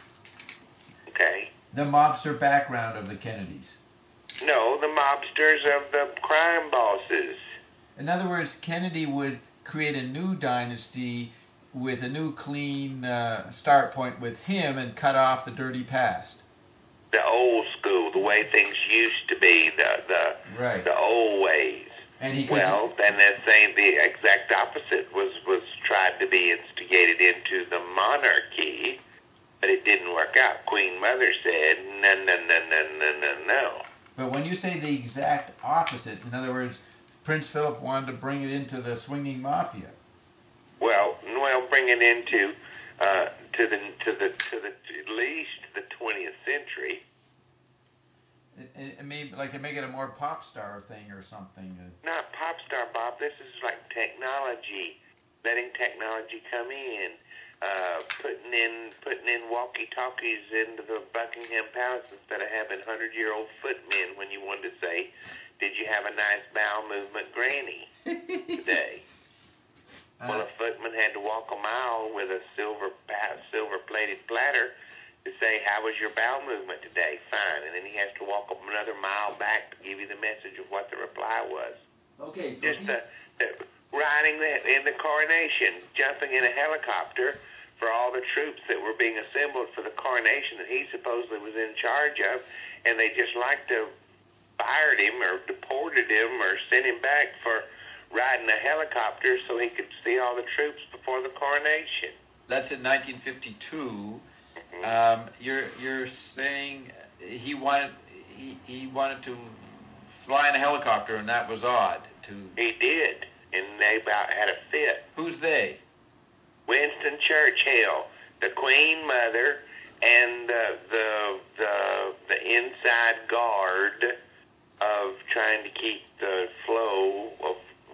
Okay. The mobster background of the Kennedys. No, the mobsters of the crime bosses. In other words, Kennedy would create a new dynasty with a new clean uh, start point with him and cut off the dirty past. The old school, the way things used to be, the the right. the old ways. And he could, well, then they're saying the exact opposite was was tried to be instigated into the monarchy, but it didn't work out. Queen Mother said, no, no, no, no, no, no, no. But when you say the exact opposite, in other words, Prince Philip wanted to bring it into the swinging mafia. Well, well, bring it into uh, to the to the to the at least the twentieth century. It, it, it may like to make it a more pop star thing or something. Not pop star, Bob. This is like technology, letting technology come in, uh, putting in putting in walkie talkies into the Buckingham Palace instead of having hundred year old footmen when you wanted to say, "Did you have a nice bowel movement, Granny, today?" Uh, well, a footman had to walk a mile with a silver silver plated platter to say, "How was your bowel movement today?" "Fine." And then he has to walk another mile back to give you the message of what the reply was. Okay. So Just he... the, the riding the, in the coronation, jumping in a helicopter for all the troops that were being assembled for the coronation that he supposedly was in charge of, and they just like to fired him or deported him or sent him back for riding a helicopter so he could see all the troops before the coronation. That's in nineteen fifty-two. Mm-hmm. Um, you're you're saying he wanted he, he wanted to fly in a helicopter, and that was odd. To he did, and they about had a fit. Who's they? Winston Churchill, the Queen Mother, and the the the, the inside guard of trying to keep the flow of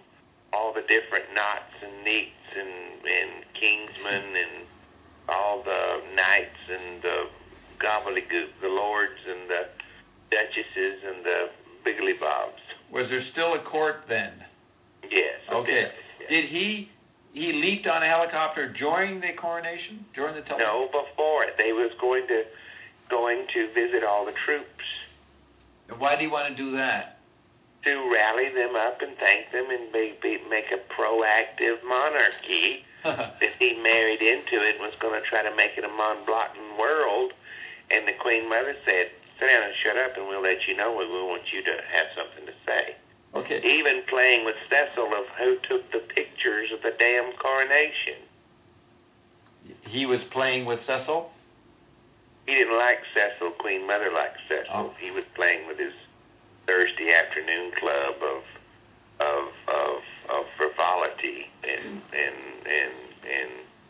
all the different knots and neats and, and kingsmen and all the knights and the gobbledygook, the lords and the duchesses and the biggly-bobs. Was there still a court then? Yes. Okay. Yes. Did he he leaped on a helicopter during the coronation? During the television? No, before it. They was going to going to visit all the troops. Why do you want to do that? To rally them up and thank them and be, be, make a proactive monarchy that he married into it and was going to try to make it a Mont Blanc world. And the Queen Mother said, "Sit down and shut up and we'll let you know when we want you to have something to say." Okay. Even playing with Cecil of who took the pictures of the damn coronation. He was playing with Cecil? He didn't like Cecil. Queen Mother liked Cecil. Oh. He was playing with his Thursday afternoon club of of of, of frivolity and and and and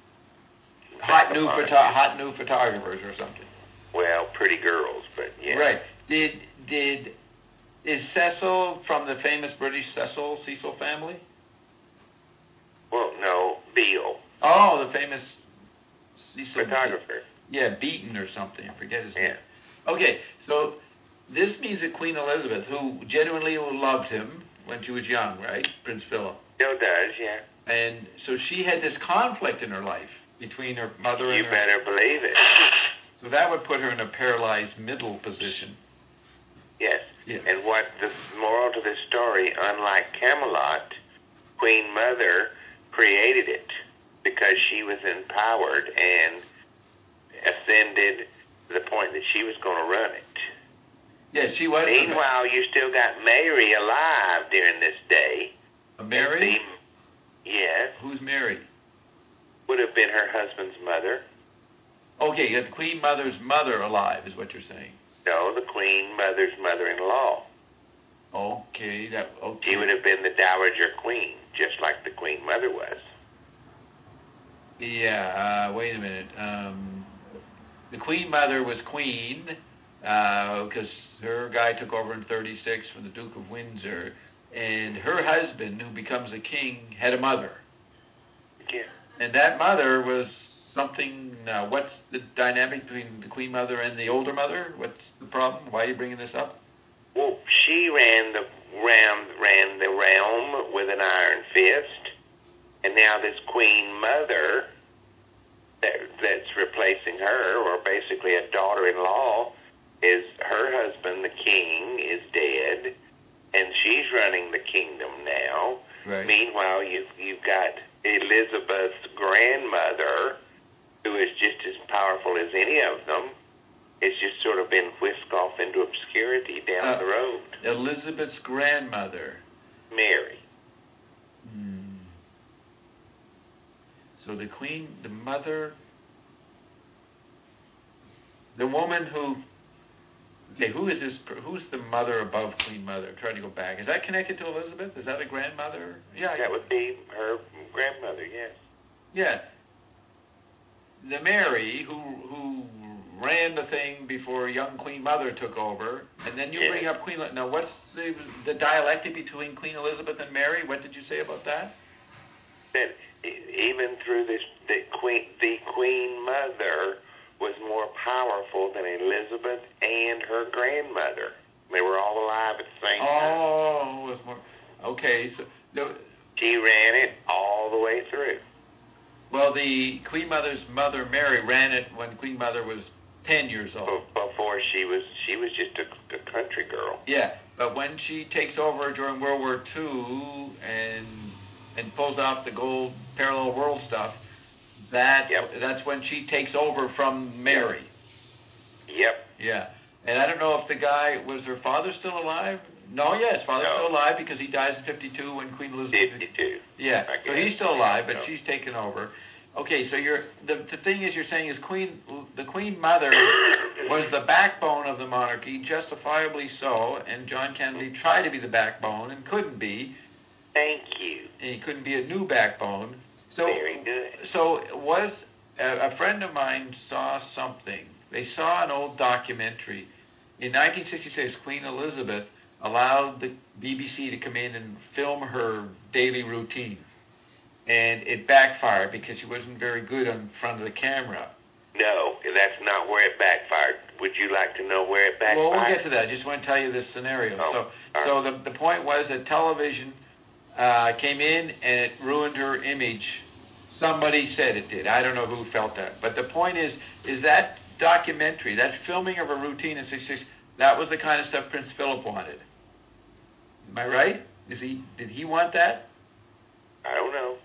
hot new photo- hot new photographers or something. Well, pretty girls, but yeah. Right. Did did is Cecil from the famous British Cecil Cecil family? Well, no, Beale. Oh, the famous Cecil photographer. Yeah, Beaton or something. I forget his yeah. name. Okay, so this means that Queen Elizabeth, who genuinely loved him when she was young, right? Prince Philip. Still does, yeah. And so she had this conflict in her life between her mother and you her... You better believe it. So that would put her in a paralyzed middle position. Yes. Yeah. And what the moral to this story, unlike Camelot, Queen Mother created it because she was empowered and ascended to the point that she was going to run it. Yeah, she was. Meanwhile, you still got Mary alive during this day. Mary? The, yes. Who's Mary? Would have been her husband's mother. Okay, you got the Queen Mother's mother alive, is what you're saying. No, the Queen Mother's mother-in-law. Okay, that okay. She would have been the Dowager Queen, just like the Queen Mother was. Yeah, uh, wait a minute. Um, the Queen Mother was queen, because uh, her guy took over in thirty-six from the Duke of Windsor, and her husband, who becomes a king, had a mother. Yeah. And that mother was something. Uh, what's the dynamic between the Queen Mother and the older mother? What's the problem? Why are you bringing this up? Well, she ran the ran, ran the realm with an iron fist, and now this Queen Mother that, that's replacing her, or basically a daughter-in-law, is her husband, the king, is dead, and she's running the kingdom now. Right. Meanwhile, you've, you've got Elizabeth's grandmother, who is just as powerful as any of them. It's just sort of been whisked off into obscurity down Uh, the road. Elizabeth's grandmother. Mary. Hmm. So the Queen, the mother, the woman who. Okay, who is this? Who's the mother above Queen Mother? I'm trying to go back. Is that connected to Elizabeth? Is that a grandmother? Yeah. That would be her grandmother, yes. Yeah. The Mary who who ran the thing before young Queen Mother took over, and then you Yeah. bring up Queen. Now, what's the the dialectic between Queen Elizabeth and Mary? What did you say about that? That e- even through this, the Queen, the Queen Mother was more powerful than Elizabeth and her grandmother. They were all alive at the same time. Oh, it's more. Okay, so no, She ran it all the way through. well, the Queen Mother's mother Mary ran it when Queen Mother was ten years old. Be- Before she was, she was just a, a country girl. Yeah, but when she takes over during World War Two and and pulls off the gold parallel world stuff, that Yep. that's when she takes over from Mary. Yep. Yeah, and I don't know if the guy was her father still alive. No, yeah, his father's No. still alive because he dies in fifty-two when Queen Elizabeth. fifty-two. Yeah, I so guess. he's still alive, but No. she's taken over. Okay, so you're the the thing is you're saying is Queen the Queen Mother was the backbone of the monarchy, justifiably so, and John Kennedy tried to be the backbone and couldn't be, Thank you. and he couldn't be a new backbone. So Very good. so was a, a friend of mine saw something. They saw an old documentary in nineteen sixty-six. Queen Elizabeth allowed the B B C to come in and film her daily routine. And it backfired because she wasn't very good in front of the camera. No, that's not where it backfired. Would you like to know where it backfired? Well, we'll get to that. I just want to tell you this scenario. Oh, so, all so the, the point was that television uh, came in and it ruined her image. Somebody said it did. I don't know who felt that. But the point is, is that documentary, that filming of her routine in sixty-six, that was the kind of stuff Prince Philip wanted. Am I right? Is he? Did he want that? I don't know.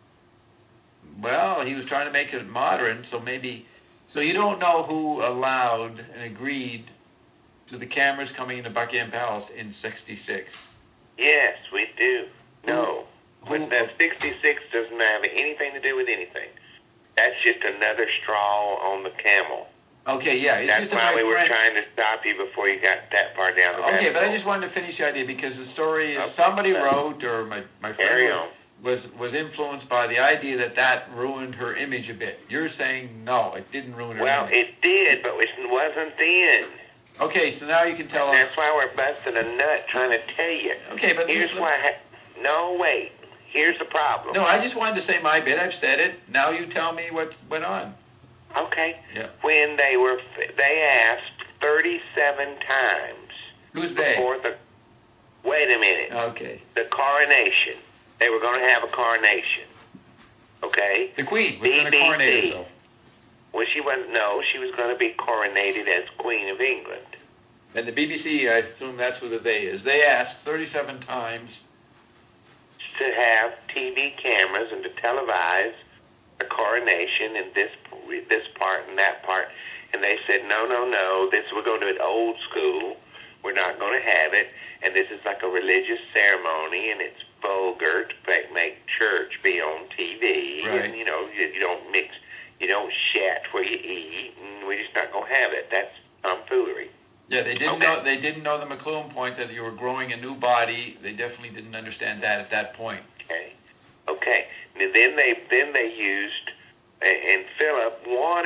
Well, he was trying to make it modern, so maybe. So you don't know who allowed and agreed to the cameras coming into Buckingham Palace in sixty-six. Yes, we do. No. Who- But that sixty-six doesn't have anything to do with anything. That's just another straw on the camel. Okay, yeah. It's That's just why my we were friend- trying to stop you before you got that far down the Okay, rabbit but I hole. just wanted to finish the idea because the story is Okay. somebody wrote, or my, my Carry friend was, was was influenced by the idea that that ruined her image a bit. You're saying no, it didn't ruin her Well, image. it did, but it wasn't then. Okay, so now you can tell us. That's why we're busting a nut trying to tell you. Okay, but Here's just- why. Ha- no, wait. Here's the problem. No, I just wanted to say my bit. I've said it. Now you tell me what went on. Okay. Yeah. When they were, they asked thirty-seven times Who's they? before the. Wait a minute. Okay. The coronation. They were going to have a coronation. Okay. The Queen was going to B B C. coronate herself. Well, she wasn't. No, she was going to be coronated as Queen of England. And the B B C, I assume that's who the they is. They asked thirty-seven times. To have T V cameras and to televise the coronation and this this part and that part, and they said no, no, no. This we're going to do it old school. We're not going to have it, and this is like a religious ceremony, and it's vulgar to make, make church be on T V, Right. and you know you, you don't mix, you don't shat where you eat, and we're just not going to have it. That's tomfoolery. Yeah, they didn't Okay. know. They didn't know the McLuhan point that you were growing a new body. They definitely didn't understand that at that point. Okay. Okay. And then they then they used, and Philip wanted it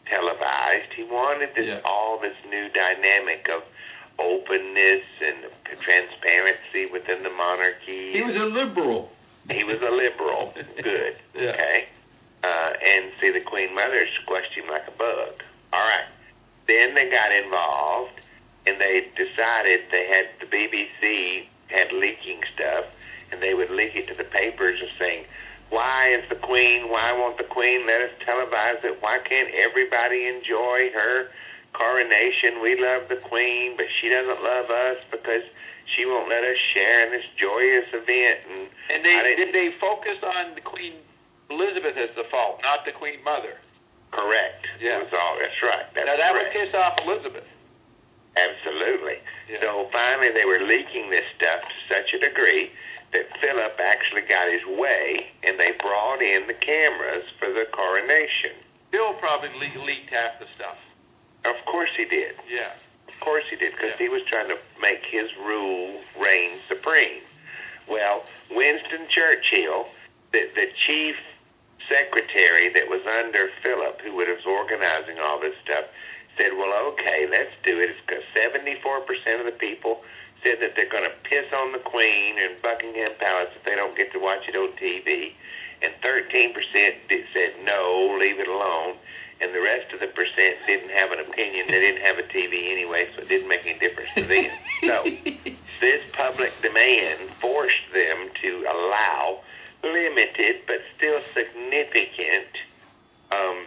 televised. He wanted this, Yeah. all this new dynamic of openness and transparency within the monarchy. He was a liberal. He was a liberal. Good. Yeah. Okay. Uh, and see, the Queen Mother squashed him like a bug. All right. Then they got involved, and they decided they had the B B C had leaking stuff, and they would leak it to the papers and saying, why is the Queen, why won't the Queen let us televise it? Why can't everybody enjoy her coronation? We love the Queen, but she doesn't love us because she won't let us share in this joyous event. And, And they I didn't- did they focus on the Queen Elizabeth as the fault, not the Queen Mother. Correct. Yeah. That's all. That's right. That's Now that correct. would piss off Elizabeth. Absolutely. Yeah. So finally they were leaking this stuff to such a degree that Philip actually got his way, and they brought in the cameras for the coronation. Bill probably le- leaked half the stuff. Of course he did. Yeah. Of course he did, because Yeah. he was trying to make his rule reign supreme. Well, Winston Churchill, the, the chief secretary that was under Philip, who was organizing all this stuff, said, well, okay, let's do it. It's because seventy-four percent of the people said that they're going to piss on the Queen and Buckingham Palace if they don't get to watch it on T V. And thirteen percent did, said, no, leave it alone. And the rest of the percent didn't have an opinion. They didn't have a T V anyway, so it didn't make any difference to them. So this public demand forced them to allow limited but still significant, um,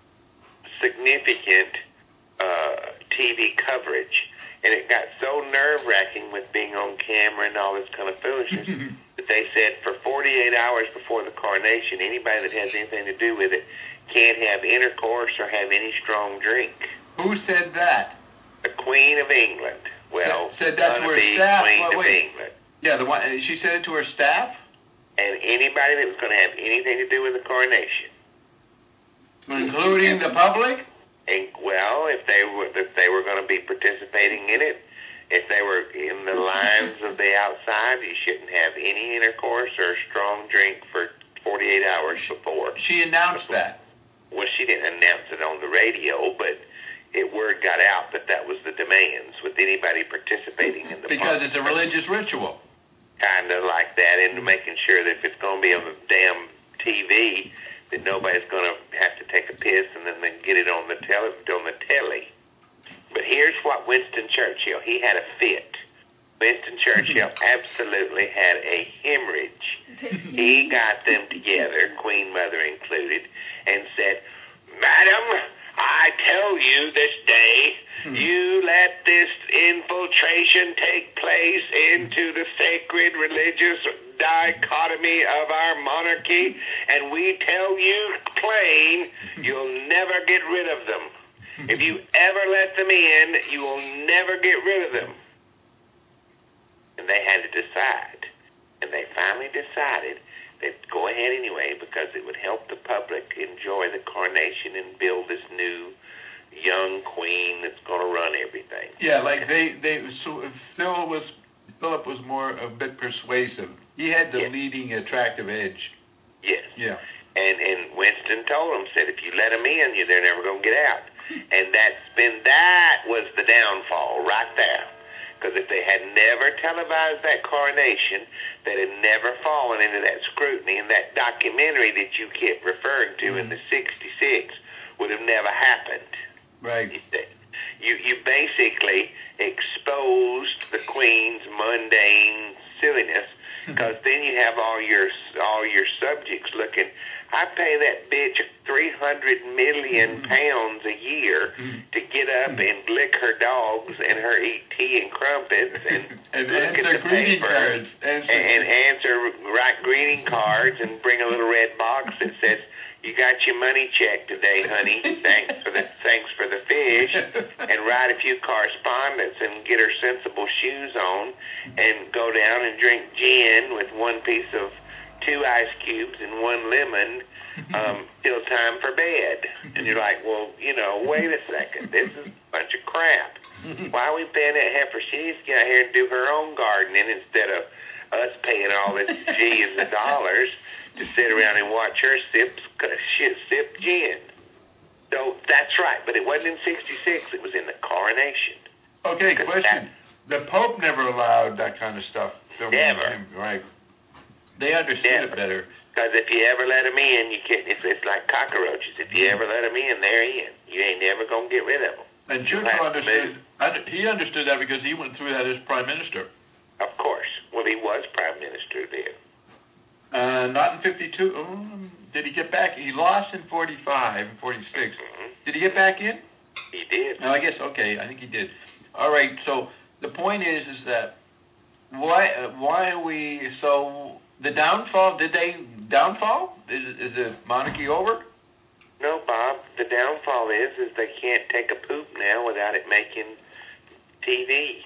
significant uh, T V coverage. And it got so nerve-wracking with being on camera and all this kind of foolishness that they said for forty-eight hours before the coronation, anybody that has anything to do with it can't have intercourse or have any strong drink. Who said that? The Queen of England. Well, said, said that to her wannabe staff. Queen Well, of wait. England. Yeah, the one she said it to her staff. And anybody that was going to have anything to do with the coronation. Including the public? And, well, if they were if they were going to be participating in it, if they were in the lines of the outside, you shouldn't have any intercourse or strong drink for forty-eight hours before. She announced that. Well, she didn't announce it on the radio, but it word got out that that was the demands with anybody participating in the Because party. it's a religious ritual. Kind of like that, and making sure that if it's going to be on the damn T V, that nobody's going to have to take a piss and then they get it on the tele on the telly. But here's what Winston Churchill, he had a fit. Winston Churchill absolutely had a hemorrhage. He got them together, Queen Mother included, and said, Madam, I tell you this day, you let this infiltration take place into the sacred religious dichotomy of our monarchy, and we tell you plain, you'll never get rid of them. If you ever let them in, you will never get rid of them. And they had to decide. And they finally decided that go ahead anyway, because it would help the public enjoy the coronation and build this new young queen that's going to run everything. Yeah, like they they so Phil was Philip was more a bit persuasive. He had the Yeah. leading attractive edge. Yes. Yeah. And and Winston told them, said, if you let them in, you they're never going to get out. And that's been that was the downfall right there. Because if they had never televised that coronation, they'd have never fallen into that scrutiny, and that documentary that you kept referring to mm-hmm. in the sixty-six would have never happened. Right. You you basically exposed the Queen's mundane silliness, because then you have all your all your subjects looking. I pay that bitch three hundred million pounds a year to get up and lick her dogs and her eat tea and crumpets and, and look answer at the greeting paper cards. Answer. And, and answer, write greeting cards and bring a little red box that says, "You got your money check today, honey. Thanks for the thanks for the fish." And write a few correspondence and get her sensible shoes on and go down and drink gin with one piece of two ice cubes and one lemon um, till time for bed. And you're like, well, you know, wait a second. This is a bunch of crap. Why are we paying that heifer? She needs to get out here and do her own gardening instead of us paying all this G's of dollars to sit around and watch her sip, sip gin. So So that's right, but it wasn't in sixty-six. It was in the coronation. Okay, question. The Pope never allowed that kind of stuff. Never. Right. They understood Never. it better. Because if you ever let them in, you can't. It's, it's like cockroaches. If you ever let them in, they're in. You ain't never gonna get rid of them. And Churchill understood. Under, he understood that because he went through that as prime minister. Of course. Well, he was prime minister then. Uh, not in fifty-two. Um, did he get back? He lost in forty-five and forty-six. Mm-hmm. Did he get back in? He did. Oh, I guess. Okay, I think he did. All right. So the point is, is that why? Uh, why are we so? The downfall? Did they downfall? Is, is the monarchy over? No, Bob. The downfall is, is they can't take a poop now without it making T V.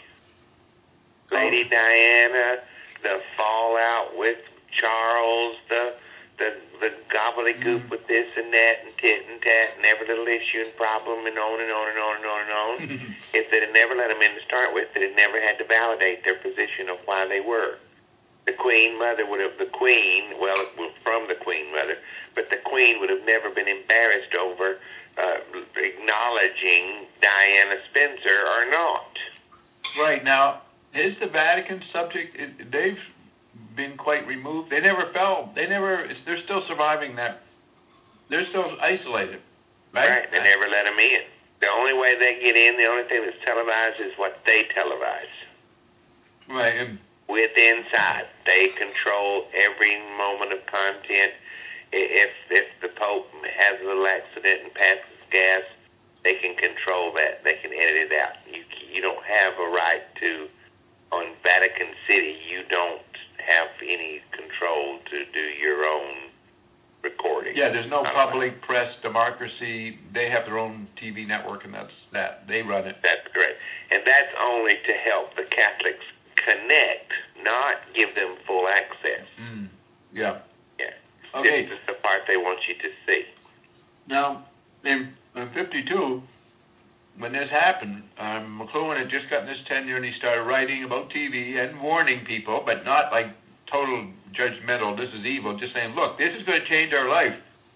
Oh. Lady Diana, the fallout with Charles, the the the gobbledygook Mm. with this and that and tit and tat and every little issue and problem and on and on and on and on and on. If they'd have never let them in to start with, they'd have never had to validate their position of why they were. The Queen Mother would have, the Queen, well, it was from the Queen Mother, but the Queen would have never been embarrassed over uh, acknowledging Diana Spencer or not. Right. Now, is the Vatican subject? They've been quite removed. They never fell. They never. It's, they're still surviving that. They're still isolated, right? Right. They never let them in. The only way they get in, the only thing that's televised is what they televise. Right. And with inside, they control every moment of content. If if the Pope has a little accident and passes gas, they can control that. They can edit it out. You you don't have a right to, on Vatican City, you don't have any control to do your own recording. yeah, there's no public press democracy. They have their own T V network, and that's that. They run it. That's great. And that's only to help the Catholics connect, not give them full access. Mm. Yeah. Yeah. Okay. This is the part they want you to see. Now, in, in fifty-two, when this happened, um, McLuhan had just gotten his tenure, and he started writing about T V and warning people, but not like total judgmental, this is evil, just saying, look, this is going to change our life.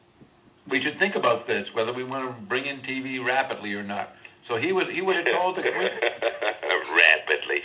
We should think about this, whether we want to bring in T V rapidly or not. So he was he would have told the Queen. Rapidly.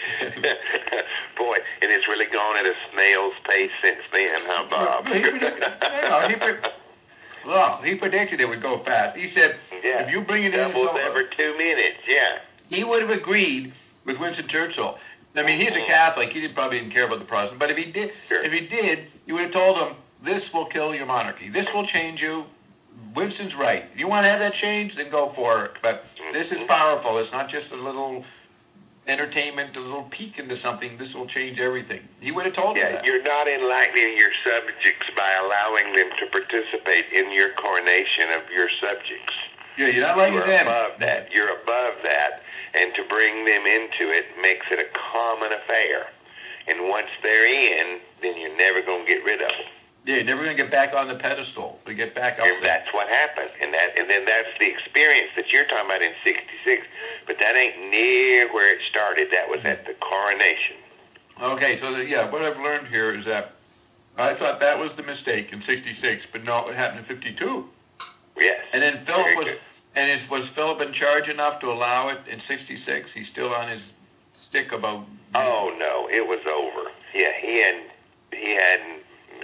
Boy, and it's really gone at a snail's pace since then, huh, Bob? he predicted, no, he pre- well, he predicted it would go fast. He said, yeah. if you bring it in... Doubles so, every two minutes, yeah. He would have agreed with Winston Churchill. I mean, he's a Catholic. He didn't, probably didn't care about the Protestant. But if he did, Sure. if he did, you would have told him, this will kill your monarchy. This will change you. Winston's right. You want to have that change, then go for it. But this is powerful. It's not just a little entertainment, a little peek into something. This will change everything. He would have told him Yeah, that. you're not enlightening your subjects by allowing them to participate in your coronation of your subjects. Yeah, you're not like You're them. above that. You're above that. And to bring them into it makes it a common affair. And once they're in, then you're never going to get rid of them. Yeah, you're never going to get back on the pedestal. To get back up And there. that's what happened. And that, and then that's the experience that you're talking about in sixty-six. But that ain't near where it started. That was at the coronation. Okay, so the, yeah, what I've learned here is that I thought that was the mistake in sixty-six, but no, it happened in fifty-two. Yes. And then Philip Very was, good. and is, was Philip in charge enough to allow it in sixty-six? He's still on his stick about. Oh no, it was over. Yeah, he hadn't. He hadn't.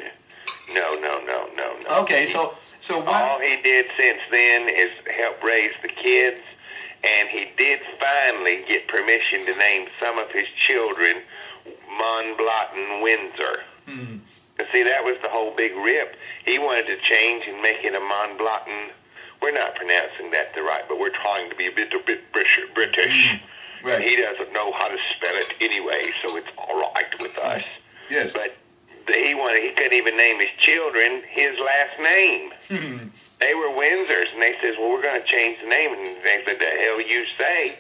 No, no, no, no, no. Okay, so so what? All he did since then is help raise the kids, and he did finally get permission to name some of his children Monblatten Windsor. Hmm. But see, that was the whole big rip. He wanted to change and make it a Monblatten. We're not pronouncing that the right, but we're trying to be a bit a bit British. British. Right. He doesn't know how to spell it anyway, so it's all right with us. Yes. But he wanted, he couldn't even name his children his last name. Hmm. They were Windsors, and they says, well, we're going to change the name. And they said, the hell you say?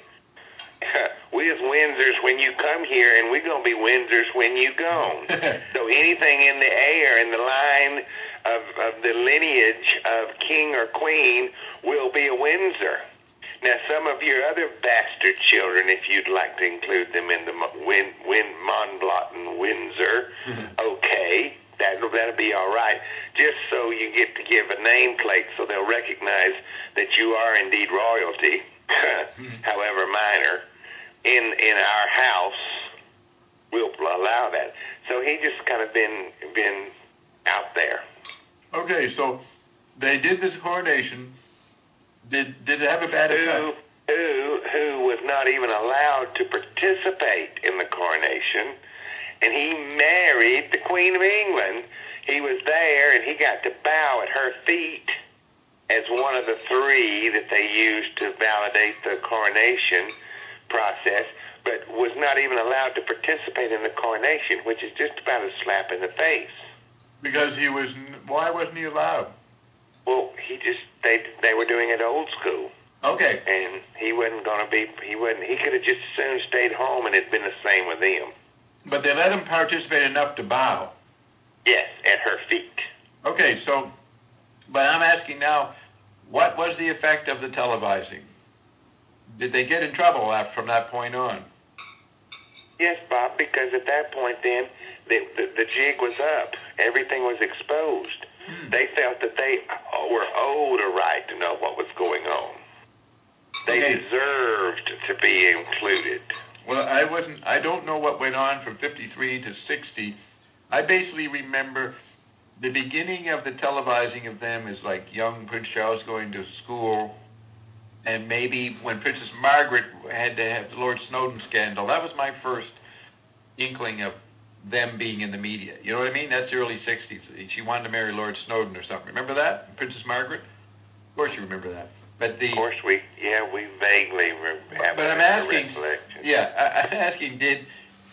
We is Windsors when you come here, and we're going to be Windsors when you gone. So anything in the air, in the line of, of the lineage of king or queen, will be a Windsor. Now, some of your other bastard children, if you'd like to include them in the Win, Win, Monblatten Windsor, okay, That'll, that'll be all right. Just so you get to give a nameplate so they'll recognize that you are indeed royalty, however minor, in in our house, we'll allow that. So he just kind of been been out there. Okay, so they did this coronation. Did did it have a bad Who, effect? who, who was not even allowed to participate in the coronation, and he married the Queen of England. He was there, and he got to bow at her feet as one of the three that they used to validate the coronation process, but was not even allowed to participate in the coronation, which is just about a slap in the face. Because he was, why wasn't he allowed? Well, he just, they they were doing it old school. Okay. And he wasn't going to be, he wasn't, he could have just as soon stayed home and it'd been the same with him. But they let him participate enough to bow. Yes, at her feet. Okay, so, but I'm asking now, what was the effect of the televising? Did they get in trouble after, from that point on? Yes, Bob, because at that point then, the, the, the jig was up. Everything was exposed. Hmm. They felt that they were owed a right to know what was going on. They okay. deserved to be included. Well, I wasn't, I don't know what went on from fifty-three to sixty. I basically remember the beginning of the televising of them is like young Prince Charles going to school, and maybe when Princess Margaret had to have the Lord Snowden scandal. That was my first inkling of them being in the media. You know what I mean? That's the early sixties. She wanted to marry Lord Snowden or something. Remember that? Princess Margaret? Of course you remember that. But the, of course we, yeah, we vaguely have but I'm asking, yeah, I, I'm asking, did,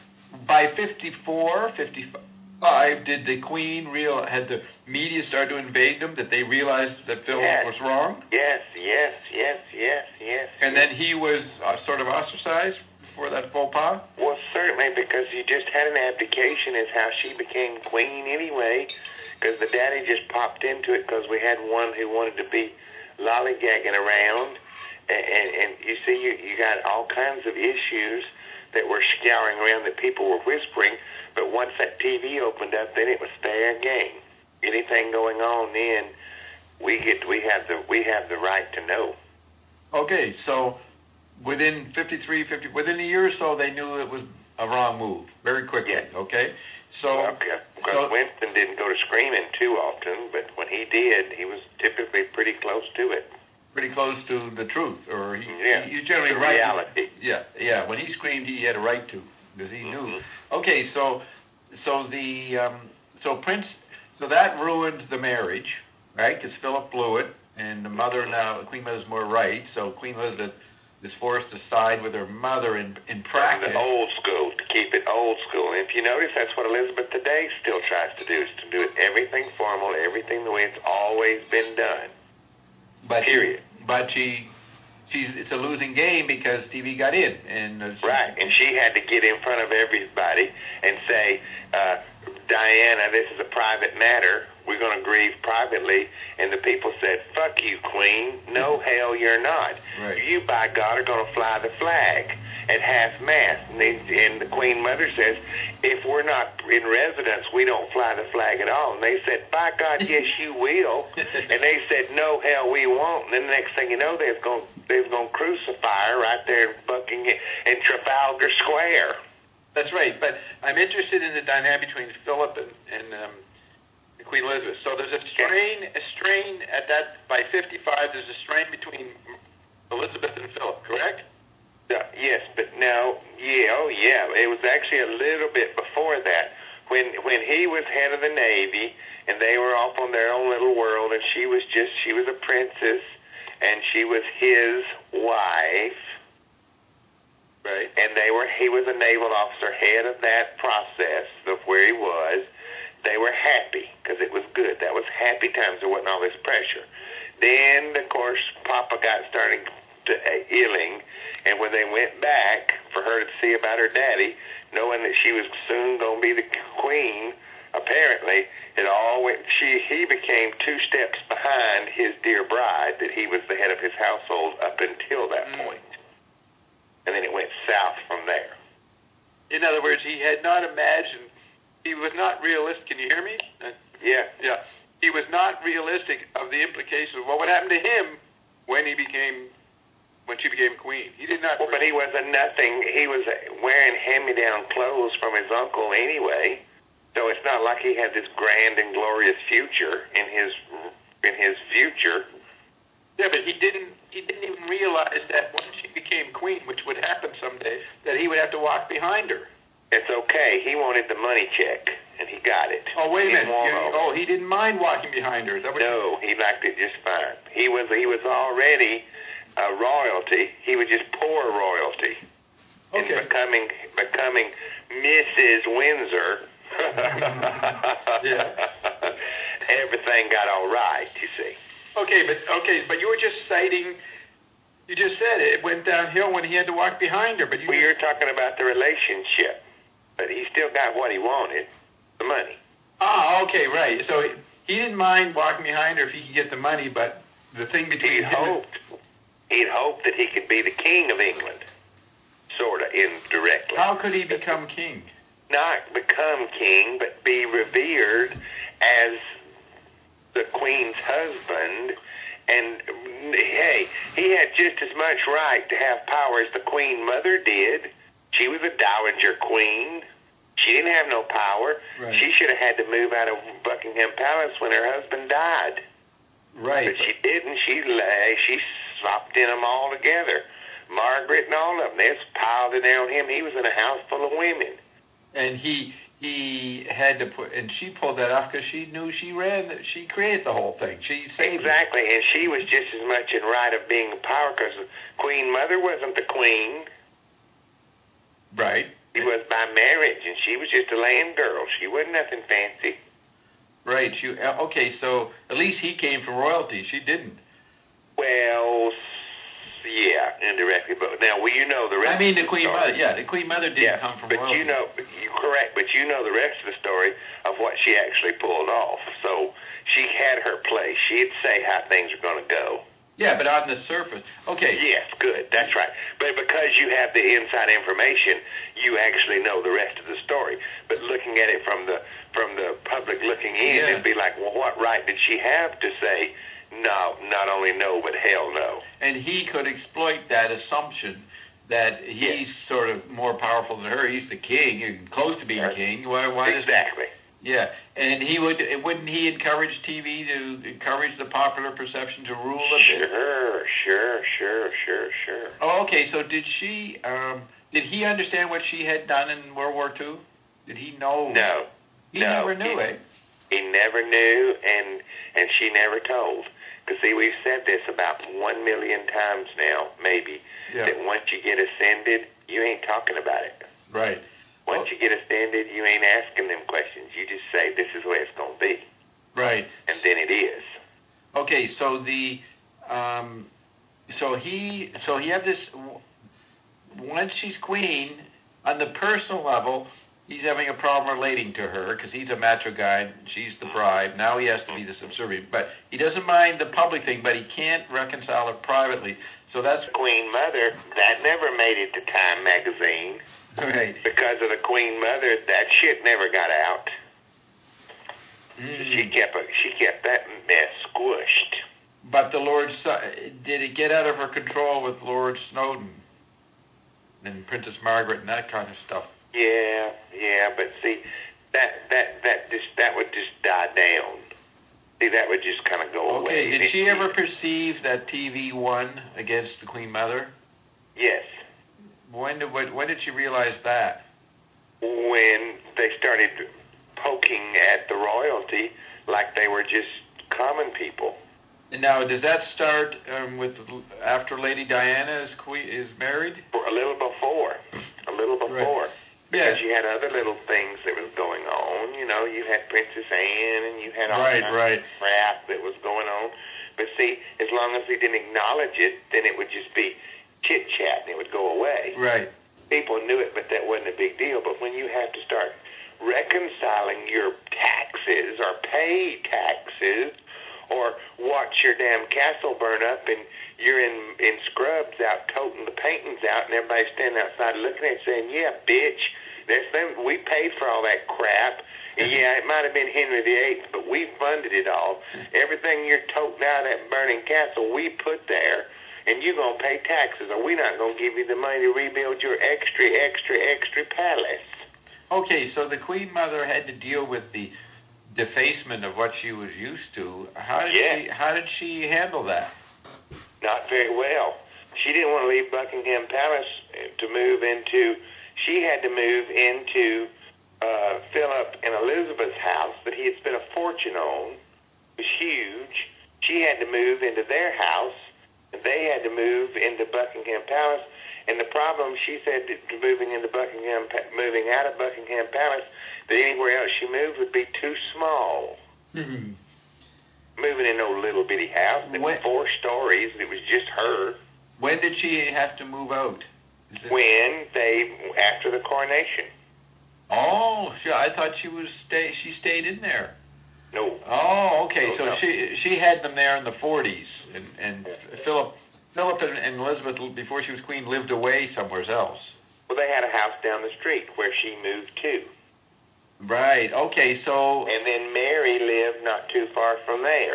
by fifty-four, fifty-five, did the Queen real, had the media start to invade them, that they realized that Phil yes. was wrong? Yes, yes, yes, yes, yes. And yes. then he was uh, sort of ostracized for that faux pas? Well, certainly, because you just had an abdication is how she became queen anyway, because the daddy just popped into it because we had one who wanted to be lollygagging around, and, and, and you see, you, you got all kinds of issues that were scouring around that people were whispering, but once that T V opened up, then it was fair game. Anything going on then, we get we have the we have the right to know. Okay, so within fifty-three, fifty, within a year or so, they knew it was a wrong move very quickly. Yeah. Okay, so okay. Because so, Winston didn't go to screaming too often, but when he did, he was typically pretty close to it. Pretty close to the truth, or he, yeah. he, he generally the right. reality. Yeah, yeah. When he screamed, he had a right to, because he mm-hmm. knew. Okay, so so the um, so Prince, so that ruined the marriage, right? Because Philip blew it, and the mother now, Queen Mother's more right. So Queen Elizabeth is forced to side with her mother in in practice. The old school, to keep it old school. And if you notice, that's what Elizabeth today still tries to do, is to do it everything formal, everything the way it's always been done. But period. She, but she, she's it's a losing game because T V got in, and uh, she, right, and she had to get in front of everybody and say, uh, Diana, this is a private matter. We're going to grieve privately. And the people said, fuck you, Queen. No, hell, you're not. Right. You, by God, are going to fly the flag at half-mast. And, they, and the Queen Mother says, if we're not in residence, we don't fly the flag at all. And they said, by God, yes, you will. And they said, no, hell, we won't. And then the next thing you know, they're going they're going to crucify her right there in Buckingham, in Trafalgar Square. That's right. But I'm interested in the dynamic between Philip and, and um, Queen Elizabeth. So there's a strain, a strain at that, by fifty-five, there's a strain between Elizabeth and Philip, correct? Uh, yes, but no, yeah, oh yeah, it was actually a little bit before that, when when he was head of the Navy, and they were off on their own little world, and she was just, she was a princess, and she was his wife, right? And they were, he was a naval officer, head of that process of where he was. They were happy, because it was good. That was happy times. There wasn't all this pressure. Then, of course, Papa got starting to uh, ailing, and when they went back for her to see about her daddy, knowing that she was soon going to be the queen, apparently, it all went, she, he became two steps behind his dear bride, that he was the head of his household up until that mm. point. And then it went south from there. In other words, he had not imagined he was not realistic. Can you hear me? Uh, Yeah. Yeah. He was not realistic of the implications of what would happen to him when he became, when she became queen. He did not. Well, but he was a nothing. He was wearing hand-me-down clothes from his uncle anyway. So it's not like he had this grand and glorious future in his in his future. Yeah, but he didn't. He didn't even realize that once she became queen, which would happen someday, that he would have to walk behind her. It's okay. He wanted the money check, and he got it. Oh, wait a He minute. didn't want You- oh, he didn't mind walking behind her. Is that what No, he liked it just fine. He was he was already a royalty. He was just poor royalty. Okay. And becoming becoming Missus Windsor. Yeah. Everything got all right, you see. Okay, but okay, but you were just citing. You just said it went downhill when he had to walk behind her. But you. Well, you're talking about the relationship, but he still got what he wanted, the money. Ah, okay, right. So he didn't mind walking behind her if he could get the money, but the thing between He'd him and- hoped, he'd hoped that he could be the king of England, sort of indirectly. How could he become king? Not become king, but be revered as the queen's husband. And hey, he had just as much right to have power as the queen mother did. She was a dowager queen. She didn't have no power. Right. She should have had to move out of Buckingham Palace when her husband died. Right. But she didn't. She lay, she swapped in them all together. Margaret and all of them. They just piled it on him. He was in a house full of women. And he he had to put, and she pulled that off because she knew she ran, the- she created the whole thing. She saved it. Exactly, and she was just as much in right of being in power because Queen Mother wasn't the queen. Right. She was by marriage, and she was just a land girl. She wasn't nothing fancy. Right. You uh, okay? So at least he came from royalty. She didn't. Well, s- yeah, indirectly, but now well, you know the rest. I mean, the of Queen story. Mother. Yeah, the Queen Mother didn't Yeah, come from but royalty. you know, but you correct, but you know the rest of the story of what she actually pulled off. So she had her place. She'd say how things are going to go. Yeah, but on the surface. Okay. Yes, good. That's right. But because you have the inside information, you actually know the rest of the story. But looking at it from the from the public looking in, Yeah. it'd be like, well, what right did she have to say no? Not only no, but hell no. And he could exploit that assumption that he's sort of more powerful than her. He's the king, and close to being Right. king. Why? Why does? Exactly. Yeah, and he would. Wouldn't he encourage T V to encourage the popular perception to rule a bit? Sure, sure, sure, sure, sure. Oh, okay. So did she? Um, did he understand what she had done in World War Two? Did he know? No, He no, never knew, he- eh? he never knew, and and she never told. Because see, we've said this about one million times now, maybe. Yeah. That once you get ascended, you ain't talking about it. Right. Once you get ascended, you ain't asking them questions. You just say, this is the way it's going to be. Right. And then it is. Okay. So the, um, so he, so he had this. Once she's queen, on the personal level, he's having a problem relating to her because he's a macho guy and she's the bride. Now he has to be the subservient, but he doesn't mind the public thing, but he can't reconcile it privately. So that's Queen Mother, that never made it to Time magazine. right. Because of the Queen Mother, that shit never got out. Mm. She kept a, she kept that mess squished. But the Lord, did it get out of her control with Lord Snowden and Princess Margaret and that kind of stuff? Yeah, yeah, but see, that that that just that would just die down. See, that would just kind of go away. Okay, did she ever perceive that T V won against the Queen Mother? Yes. When did when, when did she realize that? When they started poking at the royalty like they were just common people. And now, does that start um, with after Lady Diana is queen is married? For a little before, a little before. Right. Because Yeah. you had other little things that was going on. You know, you had Princess Anne and you had all Right, kinds right. of crap that was going on. But see, as long as we didn't acknowledge it, then it would just be chit-chat and it would go away. Right. People knew it, but that wasn't a big deal. But when you have to start reconciling your taxes or pay taxes or watch your damn castle burn up and you're in, in scrubs out toting the paintings out and everybody's standing outside looking at it saying, yeah, bitch, There's some, we paid for all that crap. And yeah, it might have been Henry the Eighth, but we funded it all. Everything you're toting out of that burning castle, we put there, and you're going to pay taxes, or we're not going to give you the money to rebuild your extra, extra, extra palace. Okay, so the Queen Mother had to deal with the defacement of what she was used to. How did Yeah. she? How did she handle that? Not very well. She didn't want to leave Buckingham Palace to move into. She had to move into uh, Philip and Elizabeth's house that he had spent a fortune on. It was huge. She had to move into their house, and they had to move into Buckingham Palace. And the problem, she said, that moving into Buckingham, moving out of Buckingham Palace, that anywhere else she moved would be too small. Hmm. Moving in no little bitty house that was four stories, it was just her. When did she have to move out? Is it- When they, after the coronation. Oh, she, I thought she was stay. She stayed in there. No. Oh, okay. No, So no. she she had them there in the forties, and and Philip Philip and, and Elizabeth, before she was queen, lived away somewhere else. Well, they had a house down the street where she moved to. Right. Okay. So. And then Mary lived not too far from there.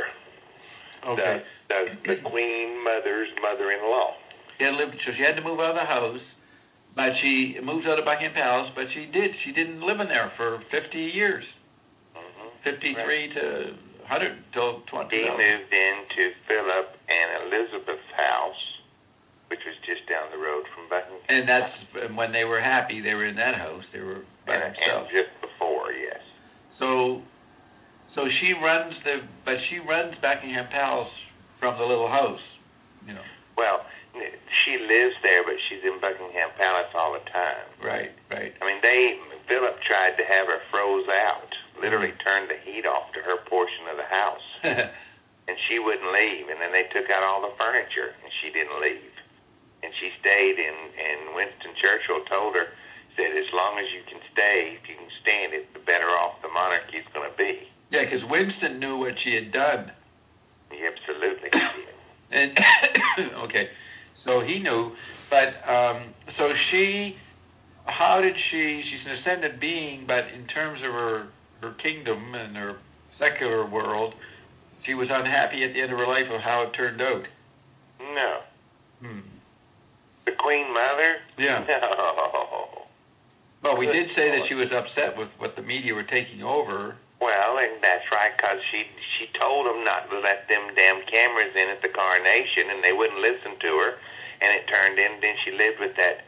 Okay. The, the, the Queen Mother's mother-in-law. She lived, so she had to move out of the house, but she moved out of Buckingham Palace. But she did. She didn't live in there for fifty years. Mm-hmm. Fifty-three right. to hundred till twenty. He moved into Philip and Elizabeth's house, which was just down the road from Buckingham. And that's when they were happy. They were in that house. They were by and, themselves. and just before, yes. So, so she runs the, but she runs Buckingham Palace from the little house, you know. Well, she lives there, but she's in Buckingham Palace all the time. Right, right. I mean, they Philip tried to have her froze out, literally turned the heat off to her portion of the house, and she wouldn't leave. And then they took out all the furniture, and she didn't leave. And she stayed, and, and Winston Churchill told her, said, as long as you can stay, if you can stand it, the better off the monarchy is going to be. Yeah, because Winston knew what she had done. He absolutely did. And okay, so he knew, but um, so she, how did she? She's an ascended being, but in terms of her her kingdom and her secular world, she was unhappy at the end of her life of how it turned out. No. Hmm. The Queen Mother? Yeah. No. Well, we Good did say that Lord. she was upset with what the media were taking over. Well, and that's right, because she she told them not to let them damn cameras in at the coronation, and they wouldn't listen to her, and it turned in, then she lived with that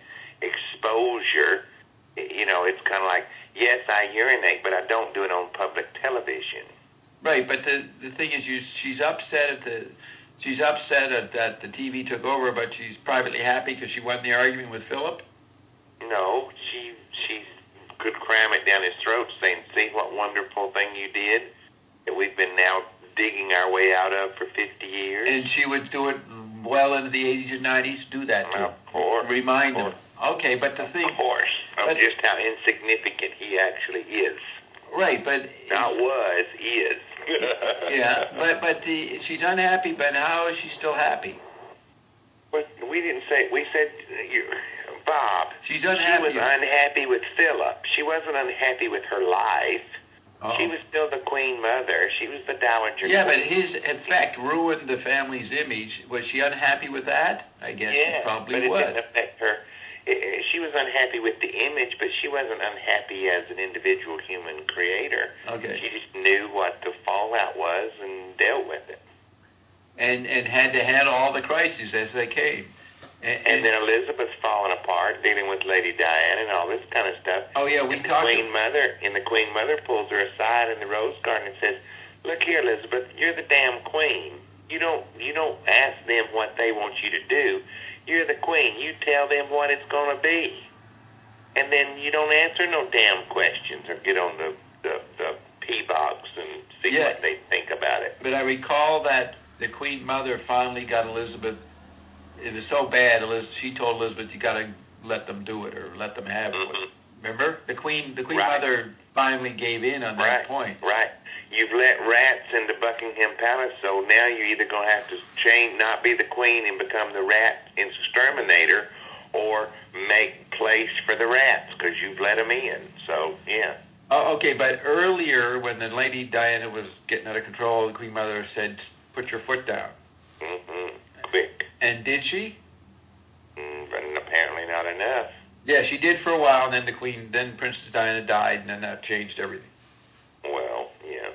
exposure. You know, it's kind of like, yes, I urinate, but I don't do it on public television. Right, but the the thing is, you she's upset at the she's upset at that the T V took over, but she's privately happy because she won the argument with Philip. No, she she could cram it down his throat, saying, see what wonderful thing you did that we've been now digging our way out of for fifty years. And she would do it well into the eighties and nineties. Do that to Of course. remind of them. Okay, but the thing, Of course. Of but- just how insignificant he actually is. right? But Not was, is. yeah, but but the she's unhappy. But how is she still happy? But we didn't say, we said, uh, you, Bob, She's she unhappy. was unhappy with Philip. She wasn't unhappy with her life. Oh. She was still the Queen Mother. She was the Dowager Yeah, but Queen. his effect ruined the family's image. Was she unhappy with that? I guess Yeah, she probably but it was. didn't affect her. I- I- She was unhappy with the image, but she wasn't unhappy as an individual human creator. Okay. She just knew what the fallout was and dealt with it. And and had to handle all the crises as they came. And, And then Elizabeth's falling apart, dealing with Lady Diana and all this kind of stuff. oh yeah, we and the talked. Queen Mother, and the Queen Mother pulls her aside in the rose garden and says, "Look here, Elizabeth, you're the damn queen. You don't you don't ask them what they want you to do. You're the queen. You tell them what it's going to be, and then you don't answer no damn questions or get on the the, the P box and see Yeah. what they think about it." But I recall that the Queen Mother finally got Elizabeth. It was so bad. Eliz- she told Elizabeth, "You got to let them do it, or let them have it." Mhm. Remember, the Queen, the Queen Right. Mother finally gave in on that Right, point. right. You've let rats into Buckingham Palace, so now you're either going to have to change, not be the queen and become the rat exterminator, or make place for the rats because you've let them in. So, yeah. Oh, okay, but earlier when the Lady Diana was getting out of control, the Queen Mother said, put your foot down. Mm-hmm. Quick. And did she? Mm, but apparently not enough. Yeah, she did for a while, and then the Queen, then Princess Diana died, and then that changed everything. Well, yeah.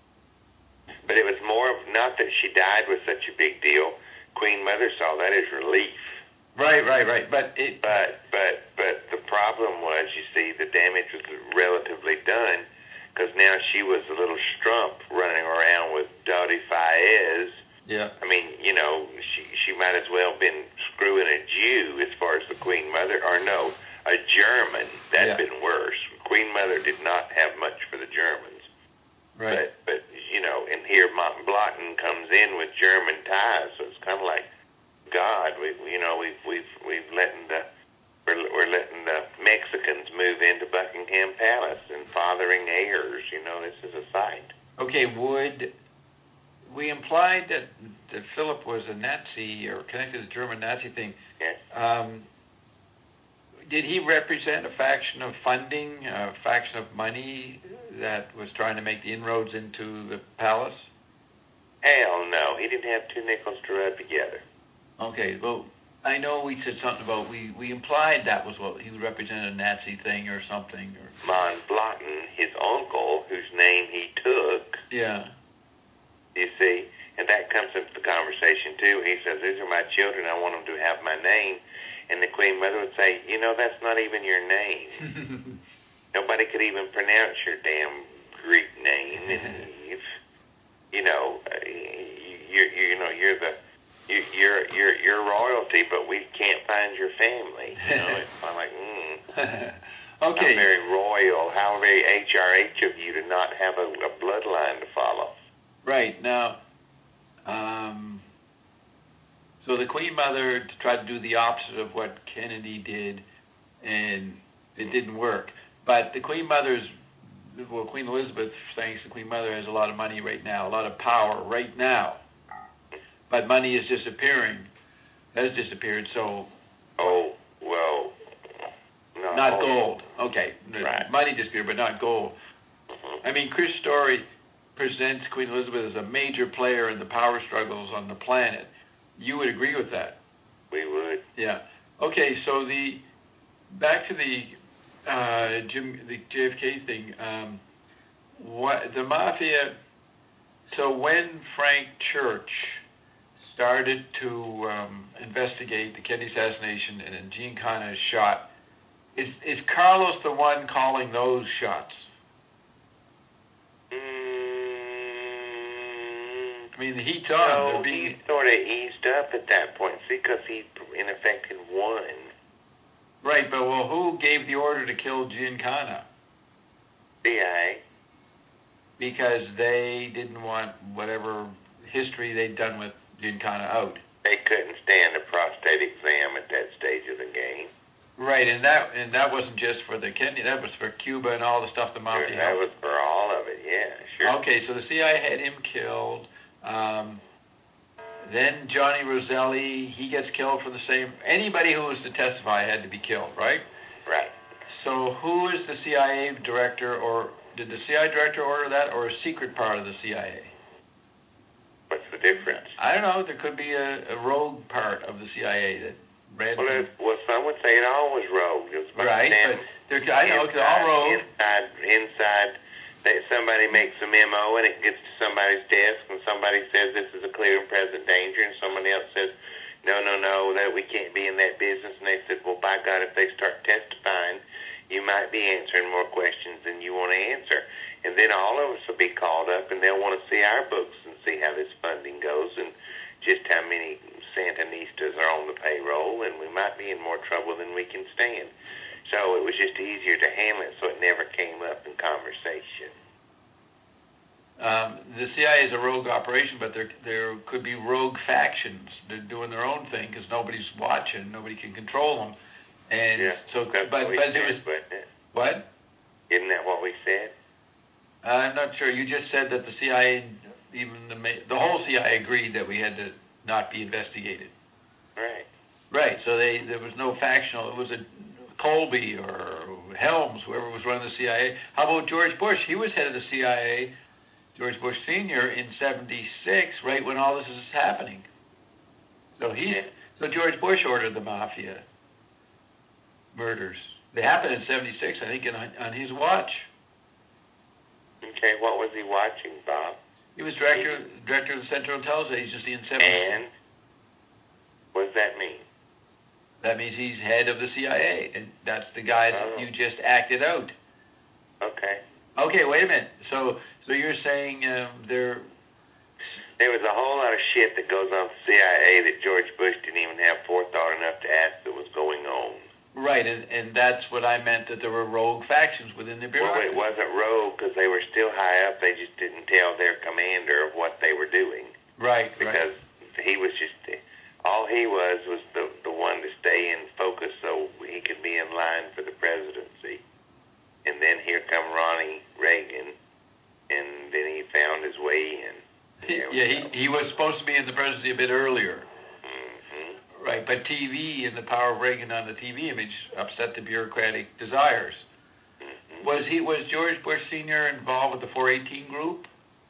But it was more of, not that she died was such a big deal. Queen Mother saw that as relief. Right, right, right. But it. But but but the problem was, you see, the damage was relatively done because now she was a little strump running around with Dottie Fayez. Yeah. I mean, you know, she she might as well have been screwing a Jew as far as the Queen Mother, or no, a German. That'd Yeah. been worse. Queen Mother did not have much for the Germans. Right. But, but you know, and here Mountbatten comes in with German ties, so it's kind of like, God, we, you know, we've we've we've letting the we're, we're letting the Mexicans move into Buckingham Palace and fathering heirs. You know, this is a sight. Okay, would we implied that that Philip was a Nazi or connected to the German Nazi thing? Yes. Um, did he represent a faction of funding, a faction of money that was trying to make the inroads into the palace? Hell no, he didn't have two nickels to rub together. Okay, well, I know we said something about, we, we implied that was what he represented, a Nazi thing or something. Or Mountbatten, his uncle, whose name he took, yeah. you see, and that comes into the conversation too. He says, these are my children, I want them to have my name. And the Queen Mother would say, you know, that's not even your name. Nobody could even pronounce your damn Greek name. And if, you know, you're, you know, you're the, you're, you're, you're royalty, but we can't find your family. You know, it's kind of like, mm. Okay. How very royal, how very H R H of you to not have a, a bloodline to follow. Right. Now, um, so the Queen Mother tried to do the opposite of what Kennedy did, and it didn't work. But the Queen Mother's, well, Queen Elizabeth, thanks to Queen Mother, has a lot of money right now, a lot of power right now. But money is disappearing, has disappeared, so... Oh, well... No, not gold. Okay. Right. Money disappeared, but not gold. Mm-hmm. I mean, Chris Story presents Queen Elizabeth as a major player in the power struggles on the planet. You would agree with that? We would. Yeah. Okay, so the... Back to the uh, Jim, the J F K thing. Um, what the mafia... So when Frank Church started to um, investigate the Kennedy assassination and then Giancana is shot, is, is Carlos the one calling those shots? Mm, I mean, the heat's on. no, They're being... he sort of eased up at that point, see, because he, in effect, had won. Right, but well, who gave the order to kill Giancana? C I A. Because they didn't want whatever history they'd done with Giancana out. They couldn't stand a prostate exam at that stage of the game. Right, and that and that wasn't just for the Kennedy, that was for Cuba and all the stuff the mafia Sure, that was for all of it, yeah, sure. Okay, so the C I A had him killed. Um, then Johnny Roselli, he gets killed for the same... Anybody who was to testify had to be killed, right? Right. So who is the C I A director, or did the C I A director order that, or a secret part of the C I A? What's the difference? I don't know. There could be a, a rogue part of the C I A that ran... Well, it, well some would say it all was rogue. It was right, but there, I know it's all rogue. Inside, inside, that somebody makes a memo and it gets to somebody's desk and somebody says this is a clear and present danger and somebody else says, no, no, no, that we can't be in that business. And they said, well, by God, if they start testifying, you might be answering more questions than you want to answer. And then all of us will be called up and they'll want to see our books and see how this funding goes and just how many Sandinistas are on the payroll, and we might be in more trouble than we can stand. So it was just easier to handle it, so it never came up in conversation. Um, the C I A is a rogue operation, but there there could be rogue factions. They're doing their own thing because nobody's watching, nobody can control them. And yeah, so, that's but, what we but said, it was, wasn't it? what? Isn't that what we said? I'm not sure. You just said that the C I A, even the the whole C I A agreed that we had to not be investigated. Right. Right. So they there was no factional. It was a Colby or Helms, whoever was running the C I A. How about George Bush? He was head of the C I A, George Bush Senior, in seventy-six, right when all this is happening. So he's Yeah. so George Bush ordered the mafia murders. They happened in seventy-six, I think, in, on his watch. Okay, what was he watching, Bob? He was director director of the Central Intelligence Agency in seventy-six. And what does that mean? That means he's head of the C I A, and that's the guys Oh. that you just acted out. Okay. Okay, wait a minute. So, so you're saying um, they're There was a whole lot of shit that goes on the C I A that George Bush didn't even have forethought enough to ask that was going on. right, and, and that's what I meant, that there were rogue factions within the Well, bureaucracy. it wasn't rogue because they were still high up. They just didn't tell their commander of what they were doing. Right, Because right. he was just, all he was was the, the one to stay in focus so he could be in line for the presidency. And then here come Ronnie Reagan, and then he found his way in. He, There we yeah, go. he, he was supposed to be in the presidency a bit earlier. Mhm. Right, but T V and the power of Reagan on the T V image upset the bureaucratic desires. Mhm. Was he was George Bush Senior involved with the four eighteen group?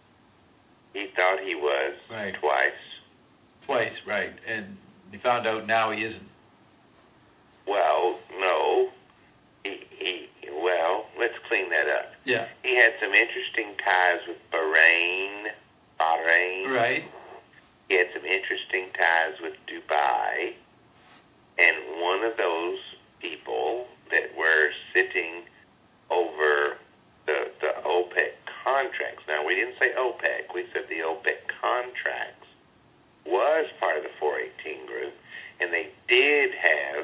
He thought he was Right. twice. Twice, right, and he found out now he isn't. Well, no. He, he, well, let's clean that up. Yeah. He had some interesting ties with Bahrain. Bahrain. Right. He had some interesting ties with Dubai. And one of those people that were sitting over the, the OPEC contracts. Now, we didn't say OPEC. We said the OPEC contracts was part of the four eighteen group. And they did have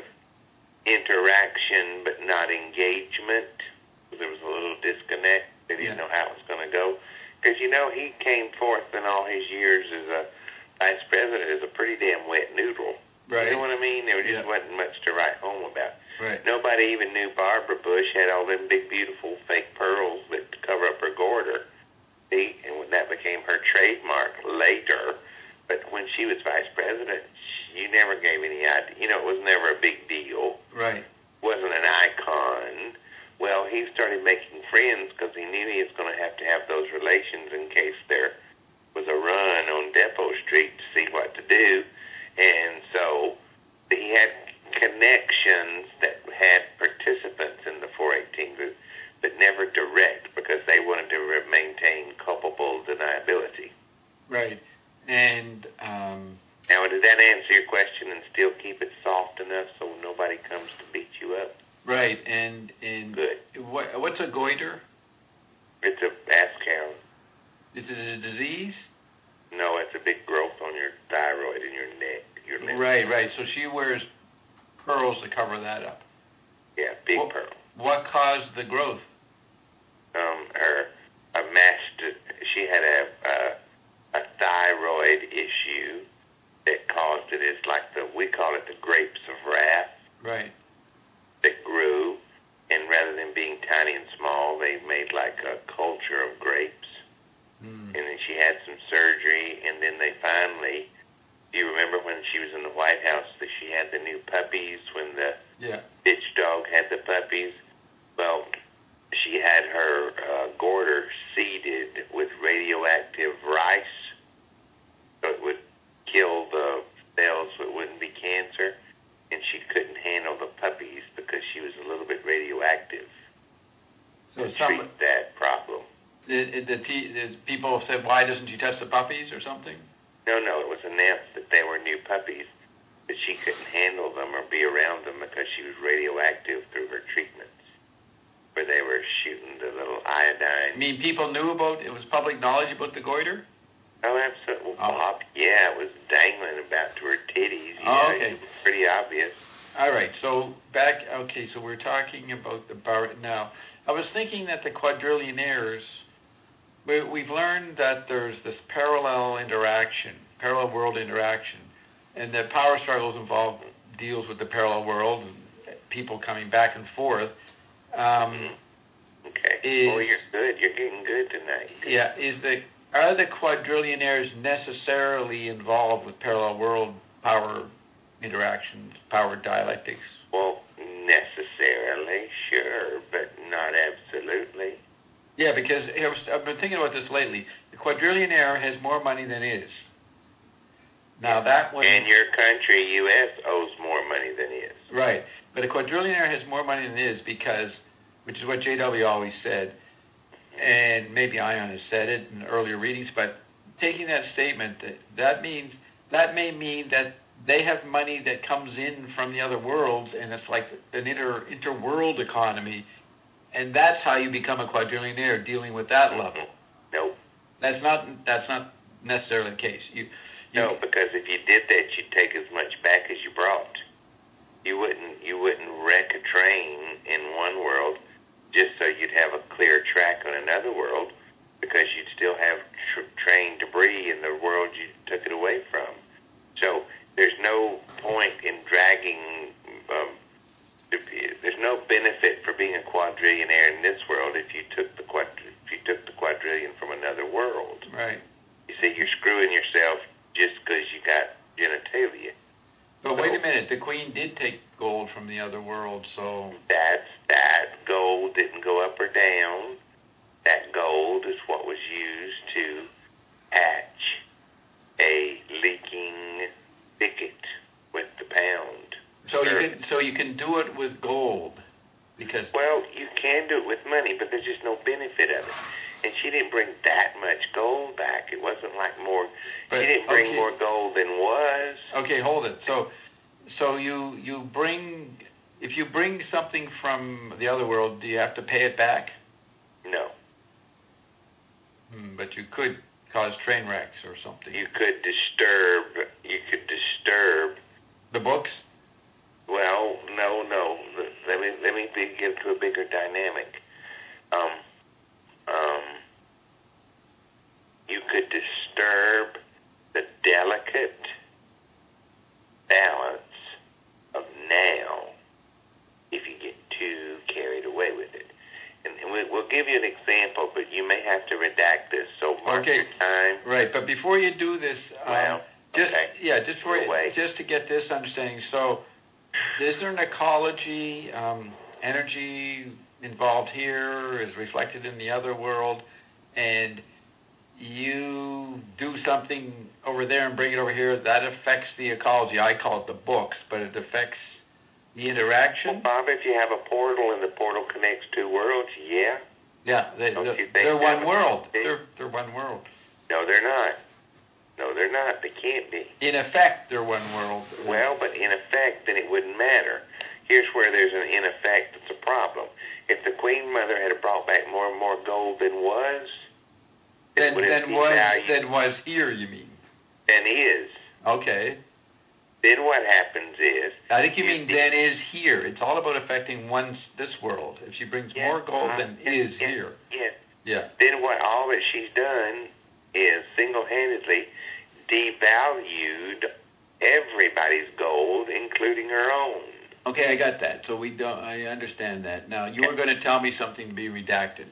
interaction but not engagement. There was a little disconnect. They didn't Yeah. know how it was going to go. Because, you know, he came forth in all his years as a vice president as a pretty damn wet noodle. Right. You know what I mean? There just Yeah. wasn't much to write home about. Right. Nobody even knew Barbara Bush had all them big, beautiful fake pearls that cover up her goiter. See, and when that became her trademark later. But when she was vice president, you never gave any idea. You know, it was never a big deal. Right. Wasn't an icon. Well, he started making friends because he knew he was going to have to have those relations in case there was a run on Depot Street to see what to do. And so he had connections that had participants in the four eighteen group, but never direct because they wanted to re- maintain culpable deniability. Right. And um, Now, did that answer your question and still keep it soft enough so nobody comes to beat you up? right, and and Good. what what's a goiter? It's a ass count. Is it a disease? No, it's a big growth on your thyroid in your neck, your lymph. Right, right. So she wears pearls to cover that up. Yeah, big What- pearl. What caused the growth? Um, her a mast. She had a, a a thyroid issue that caused it. It's like the we call it the grapes of wrath Right. that grew, and rather than being tiny and small, they made like a culture of grapes. Mm. And then she had some surgery, and then they finally. Do you remember when she was in the White House that she had the new puppies when the Yeah. bitch dog had the puppies? Well, she had her uh, goiter seeded with radioactive rice, so it would kill the cells, so it wouldn't be cancer. And she couldn't handle the puppies because she was a little bit radioactive. So to some treat that problem. the, the, the, the people said, why doesn't she touch the puppies or something? No, no, it was announced that they were new puppies, that she couldn't handle them or be around them because she was radioactive through her treatments, where they were shooting the little I iodine. mean, people knew about it was public knowledge about the goiter. Oh, absolutely. Oh. Bob, yeah, it was dangling about to her titties. Yeah, Oh, okay. It was pretty obvious. All right, so back, okay, so we're talking about the bar now. I was thinking that the quadrillionaires, we, we've learned that there's this parallel interaction, parallel world interaction, and that power struggles involve deals with the parallel world, and people coming back and forth. Um, Okay. Is- oh, you're good. You're getting good tonight. yeah, is the are the quadrillionaires necessarily involved with parallel world power interactions, power dialectics? Well, necessarily, sure, but not absolutely. Yeah, because I was, I've been thinking about this lately. The quadrillionaire has more money than is. Now that one, and your country, U S, owes more money than is. Right, but a quadrillionaire has more money than is because, which is what J W always said, and maybe Ion has said it in earlier readings. But taking that statement, that, that means that may mean that they have money that comes in from the other worlds, and it's like an inter interworld economy, and that's how you become a quadrillionaire, dealing with that level. Nope. That's not that's not necessarily the case. You, you no, because if you did that, you'd take as much back as you brought. You wouldn't you wouldn't wreck a train in one world just so you'd have a clear track on another world, because you'd still have tr train debris in the world you took it away from. So there's no point in dragging. Um, there's no benefit for being a quadrillionaire in this world if you took the quad if you took the quadrillion from another world. Right. You see, you're screwing yourself just because you got genitalia. But so, wait a minute, the Queen did take gold from the other world, so that's that gold didn't go up or down. That gold is what was used to patch a leaking thicket with the pound. So you can so you can do it with gold, because well, you can do it with money, but there's just no benefit of it. And she didn't bring that much gold back. It wasn't like more. But, she didn't bring okay. more gold than was. Okay, hold it. So, so you you bring if you bring something from the other world, do you have to pay it back? No. Hmm, but you could cause train wrecks or something. You could disturb. You could disturb the books. Well, no, no. Let me let me be, give to a bigger dynamic. Um, um, you could disturb the delicate balance of now if you get too carried away with it. And, and we, we'll give you an example, but you may have to redact this. So mark okay. your time. Right, but before you do this, um, well, just okay. yeah, just for no just to get this understanding. So, is there an ecology, um, energy involved here, is reflected in the other world, and you do something over there and bring it over here, that affects the ecology. I call it the books, but it affects the interaction. Well, Bob, if you have a portal and the portal connects two worlds, yeah. Yeah, they, Don't they're, you think they're that one world. be? They're, they're one world. No, they're not. No, they're not. They can't be. In effect, they're one world. Well, but in effect, then it wouldn't matter. Here's where there's an in effect that's a problem. If the Queen Mother had brought back more and more gold than was, then, would then was then was here, you mean? Than is. Okay. Then what happens is... I think you mean then is here. It's all about affecting one's this world. If she brings yeah, more gold uh, than yeah, is yeah, here. Yeah. Yeah. Then what all that she's done is single-handedly devalued everybody's gold, including her own. Okay, I got that. So we don't. I understand that. Now you were going to tell me something to be redacted.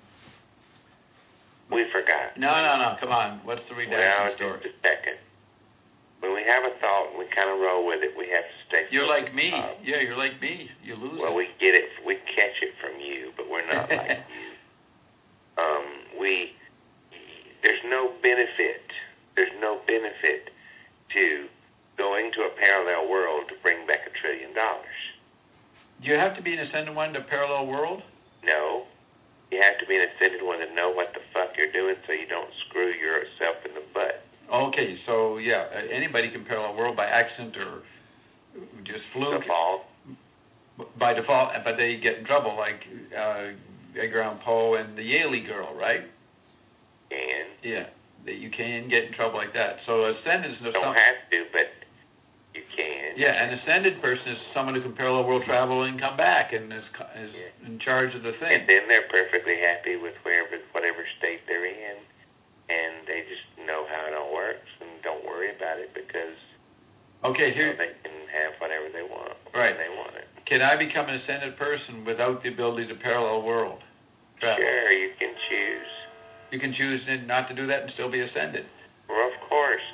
We forgot. No, no, no. Come on. What's the redacted well, story? Just a second. When we have a thought and we kind of roll with it, we have to stay. You're like me. Uh, yeah, you're like me. You lose well, it. we get it. We catch it from you, but we're not like you. Um, we. There's no benefit. There's no benefit to going to a parallel world to bring back a trillion dollars. Do you have to be an ascended one to parallel world? No. You have to be an ascended one to know what the fuck you're doing so you don't screw yourself in the butt. Okay, so yeah, anybody can parallel world by accident or just fluke. Default. By default, but they get in trouble, like uh, Edgar Allan Poe and the Yaley girl, right? And? Yeah, that you can get in trouble like that. So ascendants don't some, have to, but you can. Yeah, an ascended person is someone who can parallel world travel and come back and is, is yeah. in charge of the thing. And then they're perfectly happy with wherever, whatever state they're in, and they just know how it all works and don't worry about it because okay, here you know, they can have whatever they want right. when they want it. Can I become an ascended person without the ability to parallel world travel? Sure, you can choose. You can choose not to do that and still be ascended. Well, of course.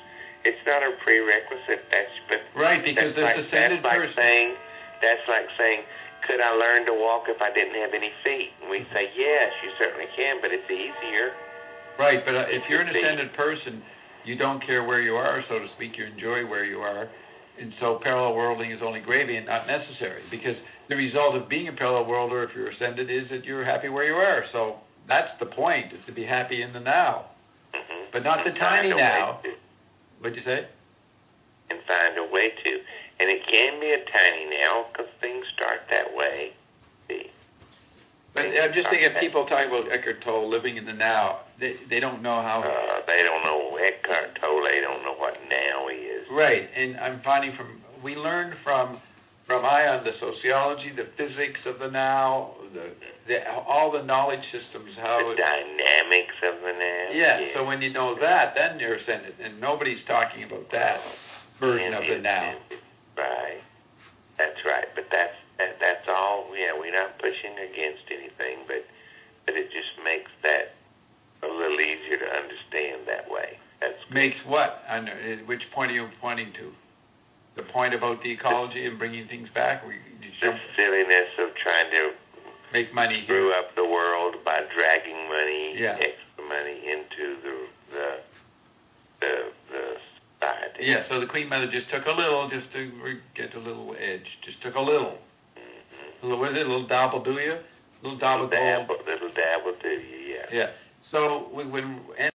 It's not a prerequisite. That's but right, because that's there's like, ascended that's like person. saying that's like saying, could I learn to walk if I didn't have any feet? And we say, yes, you certainly can, but it's easier. Right, but uh, if you're an ascended person, you don't care where you are, so to speak. You enjoy where you are, and so parallel worlding is only gravy and not necessary. Because the result of being a parallel worlder, if you're ascended, is that you're happy where you are. So that's the point: is to be happy in the now, mm-hmm. but not the and tiny now. To. What'd you say? And find a way to. And it can be a tiny now, because things start that way. See? But I'm just thinking of people talking about Eckhart Tolle, living in the now. They they don't know how. Uh, they don't know Eckhart Tolle. They don't know what now is. Right, and I'm finding from we learned from from Ion the sociology, the physics of the now, the, the all the knowledge systems, how the it, dynamics of the now. Yeah, yeah. So when you know that, then you're ascended, and nobody's talking about that version of the now. Right. That's right. But that's that, that's all. Yeah, we're not pushing against anything, but but it just makes that a little easier to understand that way. That's good. Makes what? And which point are you pointing to? The point about the ecology and bringing things back? We, you the jump, silliness of trying to make money screw here. up the world by dragging money, Yeah. extra money into the the the, the society. Yeah, so the Queen Mother just took a little, just to re- get a little edge. Just took a little. Mm-hmm. A little, what is it? A little dabble do you? A little dabble Little dabble, little dabble do you? Yeah. Yeah. So we, when